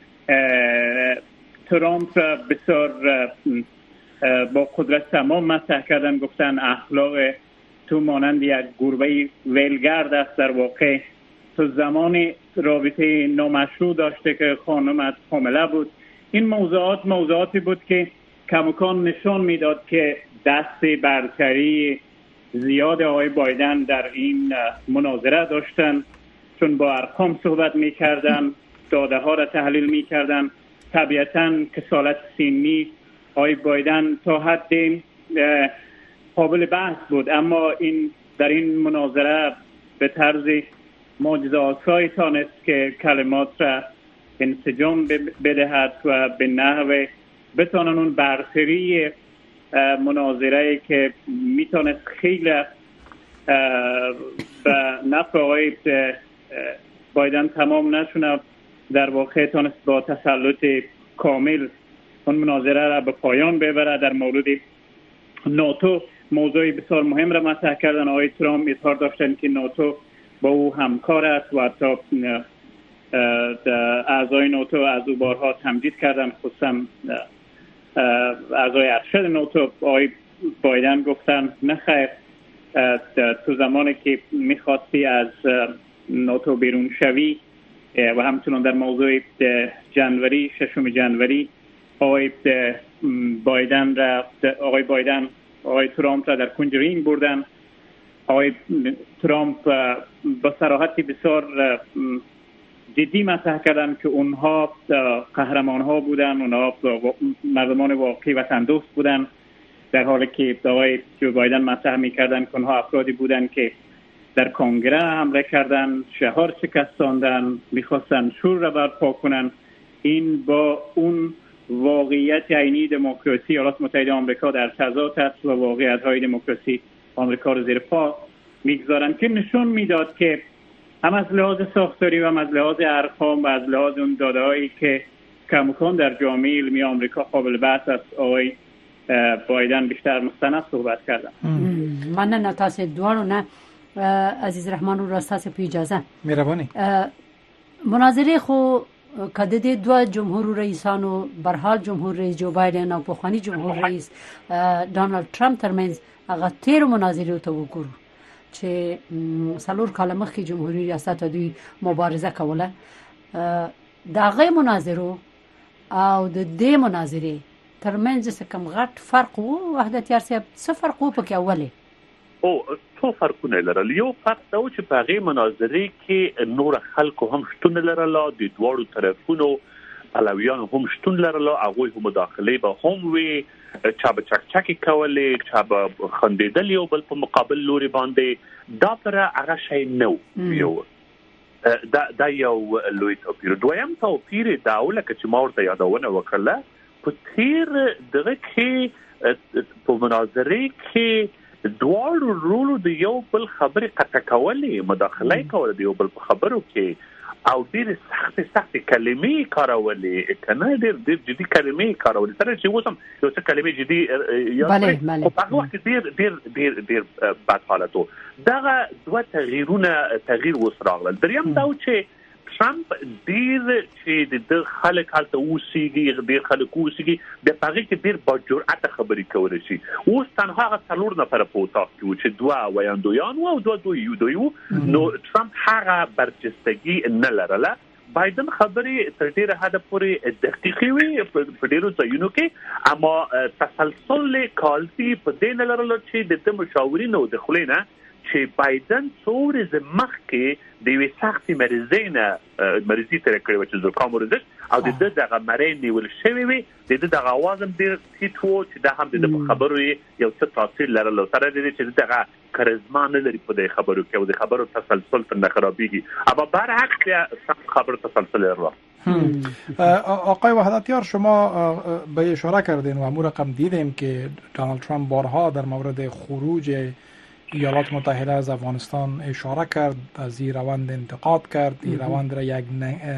ترامپ را بسیار با قدرت تمام مطرح کردن. گفتن اخلاق تو مانند یک گربه ولگرد است. در واقع تو زمان رابطه نامشروع داشته که خانمت حامله بود. این موضوعاتی بود که کماکان نشان میداد که دست برتری زیاد آقای بایدن در این مناظره داشتن چون با ارقام صحبت میکردن داده ها را تحلیل میکردن. طبیعتاً کسالت سنی آقای بایدن تا حد قابل بحث بود اما در این مناظره به طرز معجزه‌آسایی تانست که کلمات را انسجام بدهد و به نحو بتونن اون برتری مناظره که میتونست خیلی به نفع آقای بایدن تمام نشونه، در واقع تونست با تسلط کامل اون مناظره را به پایان ببره. در مورد ناتو موضوعی بسیار مهم را مطرح کردن. آقای ترامپ اظهار داشتن که ناتو با او همکار است و حتی اعضای ناتو از او بارها تمجید کردن، خصوصا اعضای ارشد ناتو. آقای بایدن گفتن نه خیر، تو زمانی که میخواستی از ناتو بیرون شوی و همچنان در موضوع جنوری 6 جنوری آقای ترامپ را در کنج رینگ بردن. آقای ترامپ با صراحت بسیار جدی مطرح کردن که اونها قهرمان ها بودن، اونها مردمان واقعی وطن دوست بودن، در حالی که آقای جو بایدن مطرح میکردن که اونها افرادی بودن که در کنگره حمله کردن، شهر شکستاندن، میخواستن شور را برپا کنن. این با اون واقعیت عینی دموکراسی ایالات متحده آمریکا در تضاد است و واقعیت‌های دموکراسی آمریکا رو زیر پا میگذارن، که نشون میداد که هم از لحاظ ساختاری و هم از لحاظ ارقام و از لحاظ اون داده‌هایی که کماکان در جامعه علمی آمریکا قابل بحث است، آقای بایدن بیشتر مستند صحبت کردن. من نه تاسو دوارو نه عزیز رحمان رو راستاسه پی اجازه مهربانی. مناظره خو کده دو جمهور رئیسانو برحال جمهور رئیس جو بایدن او پخوانی جمهور رئیس دونالد ترامپ ترمنځ هغه تیر مناظره ته وګورو چې سلور کاله مخکې جمهوریت ریاست دوی مبارزه کوله. دغه مناظره او د دې مناظره ترمنځ څه کم غټ فرق وو؟ وحدت یار صاحب څه فرق وو پکې اوله؟ څو فرقونه لرل. یو فرق دا و چې په هغې مناظرې کې نور خلکو هم شتون لرله، د دواړو طرفونو پلویانو هم شتون لرله، هغوی هم مداخلې به هم وي، چا به چکچکې کولې، چا به خندېدل یو بل په مقابل لوري باندې. دا پره هغه شی نه و. دا یو لوی توپیر. دویم توپیر دا و لکه چې ما ورته یادونه وکړله، په تیر دغه کې په مناظرې کې دواړو رولو د یو بل خبرې قطع کولې، مداخله کول د یو بل په خبرو کې، او ډېر سخت کلمې کارولې، کنه ډېر جدي کلمې کارولې. سره چې اوس هم یو څه کلمې جدي یاد په هغه وخت ډېر بد حالت و. دغه دوه تغییر اوس راغلل. دریم دا و چې ترامپ ډېر چې د خلک هلته اوسېږي، ډېر خلک اوسېږي، د هغې کې ډېر باجرأته خبرې کولی شي. اوس تنها هغه 4 نفره په اتاق کې وو چې 2 ویاندویان وو او 2 دوی وو. نو ترامپ هغه برجستګي نه لرله. بایدن خبرې تر ډېره حده پورې دقیقې وي په ډېرو ځایونو کې، اما تسلسل کالتي په دې نه لرله چې د ده مشاورینو د خولې نه چې بایدن څو ورځې مخکې د یوې سختې مریضي تېره کړې وه چې زکام ورزش، او د ده دغه مرۍ نیول شوې وې. د ده دغه اواز هم ډېر ټیټ و چې دا هم د ده په خبرو یو څه تاثیر لرلو، سره د دې چې دغه کرزما نه لري په دې خبرو کې او د خبرو تسلسل ترنه خرابېږي. اما برعکس بیا خبر تسلسل لرله. آقای وحدتیار، شما به اشاره کردین و همون رقم دیدیم که دونالد ترامپ بارها در مورد خروج ایالات متحده از افغانستان اشاره کرد، از این روند انتقاد کرد. این روند را یک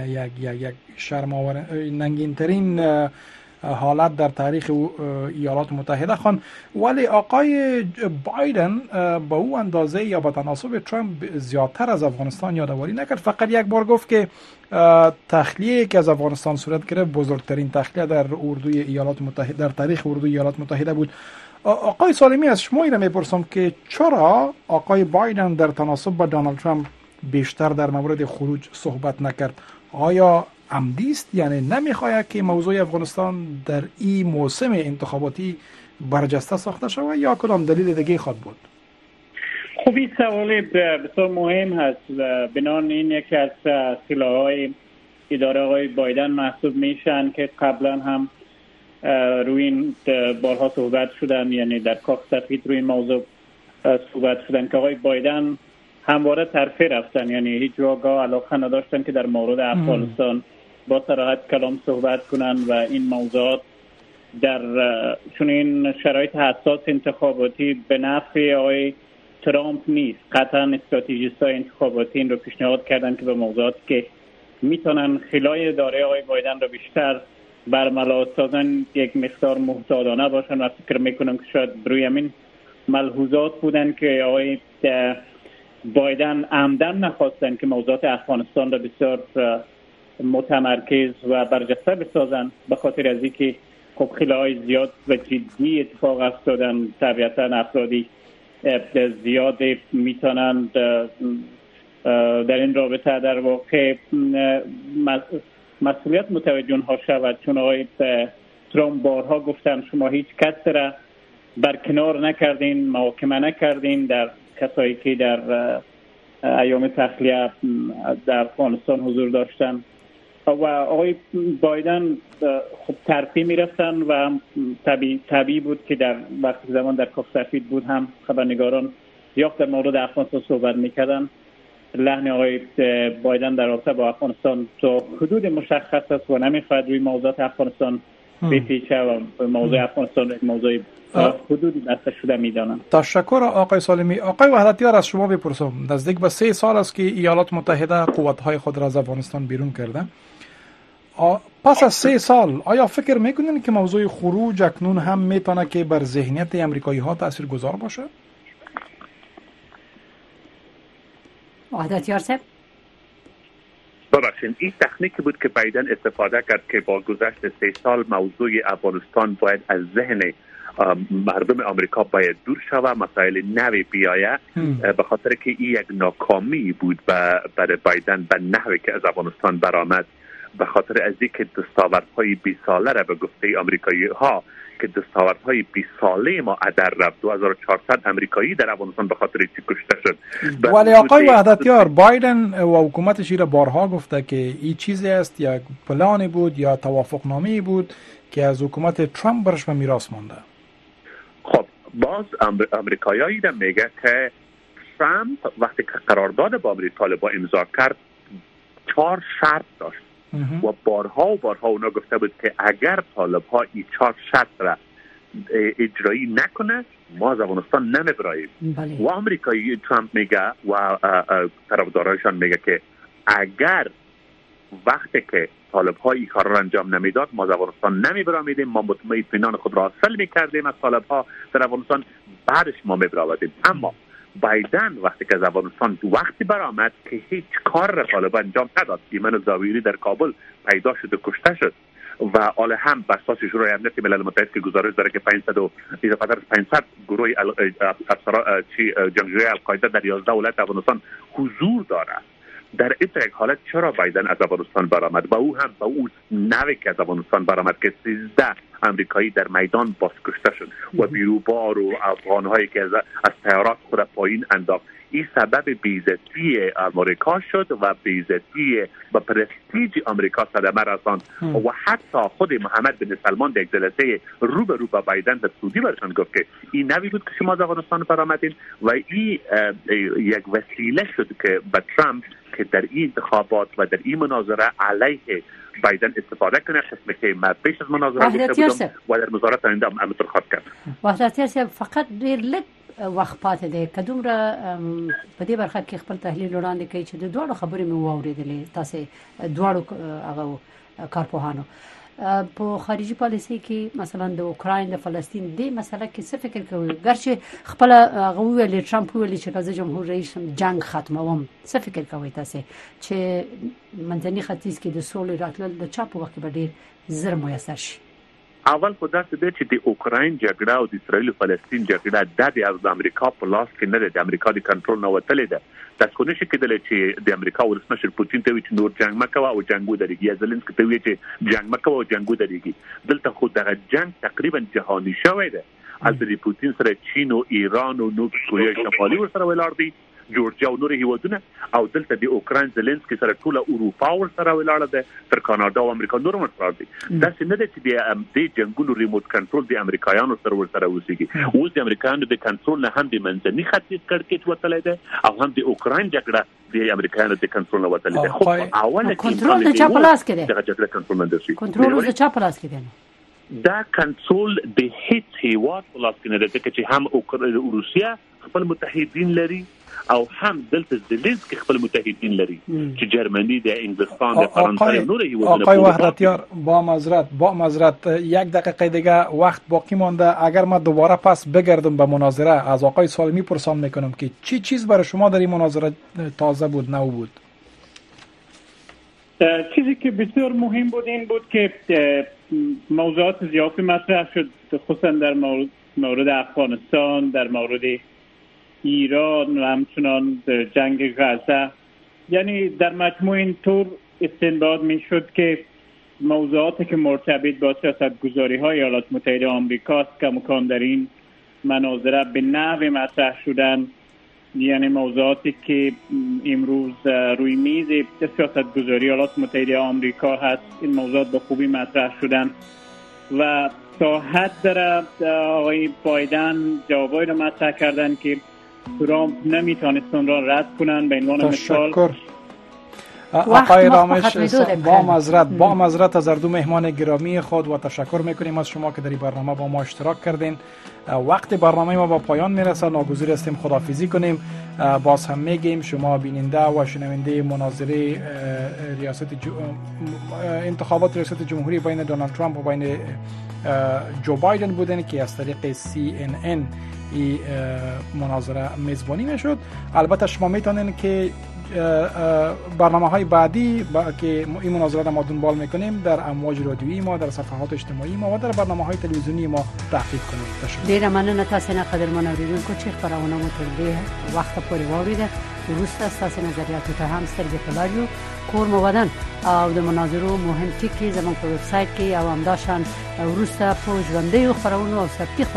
ننگین‌ترین حالت در تاریخ ایالات متحده خوان. ولی آقای بایدن با او اندازه یا با تناسب ترامپ زیادتر از افغانستان یادآوری نکرد. فقط یک بار گفت که تخلیه که از افغانستان صورت گرفت بزرگترین تخلیه در اردوی ایالات متحده، در تاریخ اردوی ایالات متحده بود. آقای سالمی، از شما اینو میپرسم که چرا آقای بایدن در تناسب با دونالد ترامپ بیشتر در مورد خروج صحبت نکرد؟ آیا عمدی است، یعنی نمیخواهد که موضوع افغانستان در این موسم انتخاباتی برجسته ساخته شود یا کدام دلیل دیگه خواهد بود؟ خب این سوال بسیار مهم هست. بنان این یکی از سلاح‌های اداره آقای بایدن محسوب میشن که قبلا هم روی این بارها صحبت شدن، یعنی در کاخ سفید روی این موضوع صحبت شدن که آقای بایدن همواره طرفه رفتن، یعنی هیچ جاگاه علاقه نداشتن که در مورد افغانستان با صراحت کلام صحبت کنند و این موضوعات در چنین شرایط حساس انتخاباتی به نفع آقای ترامپ نیست. قطعا استراتژیست‌های انتخاباتی این رو پیشنهاد کردن که به موضوعاتی که میتونن خلای اداره آقای بایدن رو بیشتر برملا سازن یک مقدار محتاطانه باشن و فکر میکنم که شاید روی همین ملحوظات بودن که آقای بایدن عمدن نخواستن که موضوعات افغانستان را بسیار متمرکز و برجسته بسازن، به خاطر از اینکه خب خلاهای زیاد و جدی اتفاق افتادن. طبیعتا افرادی زیاد میتونند در این رابطه در واقع مسئولیت متوجه ها شود، چون آقای ترامپ بارها گفتن شما هیچ کس را برکنار نکردین، محاکمه نکردین در کسایی که در ایام تخلیه در افغانستان حضور داشتن و آقای بایدن خب ترفیع میرفتن و طبیعی بود که در وقتی زمان در کاخ سفید بود هم خبرنگاران یا در مورد افغانستان صحبت میکردن. لحن آقای بایدن در رابطه با افغانستان تا حدود مشخص است و نمیخواد روی موضوعات افغانستان بپیچه و موضوع افغانستان یک موضوع حدودی بسته شده میدانم. تشکر آقای سالمی. آقای وحدتیار از شما بپرسم، نزدیک به 3 سال است که ایالات متحده قوت‌های خود را از افغانستان بیرون کرده. پس از 3 سال آیا فکر میکنین که موضوع خروج اکنون هم میتونه که بر ذهنیت امریکایی‌ها تاثیرگذار باشه؟ وحدتیار صاحب ببخشید، این تکنیکی بود که بایدن استفاده کرد که با گذشت 3 سال موضوع افغانستان باید از ذهن مردم آمریکا باید دور شود، مسائل نوی بیایه، به خاطر که این یک ناکامی بود برای بایدن به نحوی که از افغانستان برآمد، به خاطر از اینکه دستاوردهای 20 ساله را به گفته آمریکایی ها که دستاوردهای 20 ساله ما در رفت 2400 آمریکایی در افغانستان به خاطر چی کشته شد. ولی آقای وحدتیار، بایدن و حکومتش را بارها گفته که این چیزی است، یک پلانی بود یا توافقنامه‌ای بود که از حکومت ترامپ برش به میراث مانده. خب باز آمریکایی را میگه که ترامپ وقتی که قرارداد با طالبان امضا کرد 4 شرط داشت و بارها اونا گفته بود که اگر طالب‌ها این 4 شرط را اجرایی نکنه ما از افغانستان نمیبراییم. و آمریکایی ترامپ میگه و طرفدارایشان میگه که اگر وقتی که طالب‌ها این کار را انجام نمیداد ما از افغانستان نمیبرامیدیم، ما اطمینان خود را حاصل میکردیم از طالب‌ها در افغانستان، بعدش ما میبرآمدیم. اما بایدن وقتی که از افغانستان وقتی برآمد که هیچ کار را طالبان انجام نداد، ایمن زاویری در کابل پیدا شد و کشته شد و حالا هم بر اساس شورای امنیت ملل متحد که گزارش داره که 500 گروه جنگجوی القاعده در 11 ولایت افغانستان حضور داره. در این یک حالت چرا بایدن از افغانستان برآمد؟ با او هم با او نوی که از افغانستان برآمد که 13 آمریکایی در میدان باز کشته شد و بیروبار و افغان‌هایی که از طیارات خود پایین انداخت، این سبب بی‌عزتی آمریکا شد و بی‌عزتی و پرستیژ آمریکا صدمه رساند و حتی خود محمد بن سلمان در یک جلسه روبرو با بایدن در سعودی برشان گفت که این نوی بود که شما از افغانستان برآمدین و این یک وسیله شد که به ترامپ که در این انتخابات و در این مناظره علیه بایدن استفاده کنه، قسمی که من پیش از مناظره گفته بودم و در مظاهرات آینده هم امتر خواهد کرد. وحدتیار صاحب فقط ډیر لږ وخت پاتې دی که دومره په دې برخه کې خپل تحلیل وړاندې کوي چې د دوړو خبرې مې واورېدلې تاسو دوړو هغه کارپوهانو په خارجي پالیسي کې مثلا د اوکراین د فلسطین د مسله کې څه فکر کوي؟ ګرچې خپل هغه ویل ټرامپ ویل چې کله جمهور رئیس جنگ ختموم، څه فکر کوي تاسو چې منځني ختیځ کې د سولې راتلل د چا په وخت کې به ډیر زر میسر شي؟ اول خو داسې دی چې د اوکراین جګړه او د اسرائیل او فلسطین جګړه د امریکا په لاس کې نه ده، د امریکا د کنټرول نه وتلې ده. تاسو نشئ کېدلی چې د امریکا ولسمشر پوتین ته وایي چې نور جنګ مه کوه او جنګ ودرېږي، یا زلنسکي ته وایي چې جنګ مه کوه او جنګ ودرېږي. دلته خو دغه جنګ تقریبا جهاني شوی دی. هلته د پوتین سره چین او ایران او نورد کوریا شمالي ورسره ولاړ دي، جورجیا او نور هیوادونه او دلته د اوکرين زيلنسکي سره ټول اروپا ور سره ولاړه ده تر کاناډا او امریکا نور ورسره دي دا څنګه د دې جنگونو ریموت کنټرول د امریکایانو سره ور سره وسیږي اوس د امریکایانو د کنټرول نه هم د منځني ختیځ کړکېچ وتلی ده او هم د اوکرين جګړه د امریکایانو د کنټرول نه وتلی ده خو اوله کنټرول د چا په لاس کې ده جګړه کنټرول نه دي کنټرول د چا په لاس کې ده دا کنټرول د هیڅ هیواد په لاس کې نه ده چې هم روسیا خپل متحدین لري او هم دلته زيلنسکي خپل متحدین لري چې جرمنی د انګلستان د فرانسه نور هیوادونه آقای وحدتیار با معذرت یک دقیقه دیگه وقت باقی مانده اگر من دوباره پس بگردم به مناظره از آقای سالمی پرسان میکنم که چی چیز برای شما در این مناظره تازه بود نو بود چیزی که بسیار مهم بود این بود که موضوعات زیادی مطرح شد خصوصا در مورد افغانستان در مورد ایران و همچنان جنگ غزه یعنی در مجموع این طور استنباط می شد که موضوعاتی که مرتبط با سیاستگذاری های ایالات متحده آمریکا است که مکان در این مناظره به نحو مطرح شدن یعنی موضوعاتی که امروز روی میز سیاستگذاری ایالات متحده آمریکا هست این موضوعات به خوبی مطرح شدن و تا حد در آقای بایدن جوابایی را مطرح کردن که ترامپ نمیتونست اون را رد کنن به عنوان مثال آقای رامش با معذرت از هر دو مهمان گرامی خود و تشکر میکنیم از شما که در این برنامه با ما اشتراک کردین وقت برنامه ما با پایان میرسه ناگزیر هستیم خداحافظی کنیم باز هم میگیم شما بیننده و شنونده مناظره انتخابات ریاست جمهوری بین دونالد ترامپ و بین جو بایدن بودن که از طریق CNN این مناظره میزبانی میشد البته شما میتونین که برنامه های بعدی که این مناظره را ما دنبال میکنیم در امواج رادیویی ما در صفحات اجتماعی ما و در برنامه های تلویزیونی ما تحقیق کنیم ډیره مننه تاسو نه قدرمن اوریدونکو چې خبرونه مو تر دې وخت پورې واوریده وروسته تاسو نظریاتو ته هم سترګې په لار یو کور مو ودان او د مناظرو مهم ټکي زموږ په ویب سایټ کې او همداشان وروسته په ژوندۍ خبرونو او ثبتي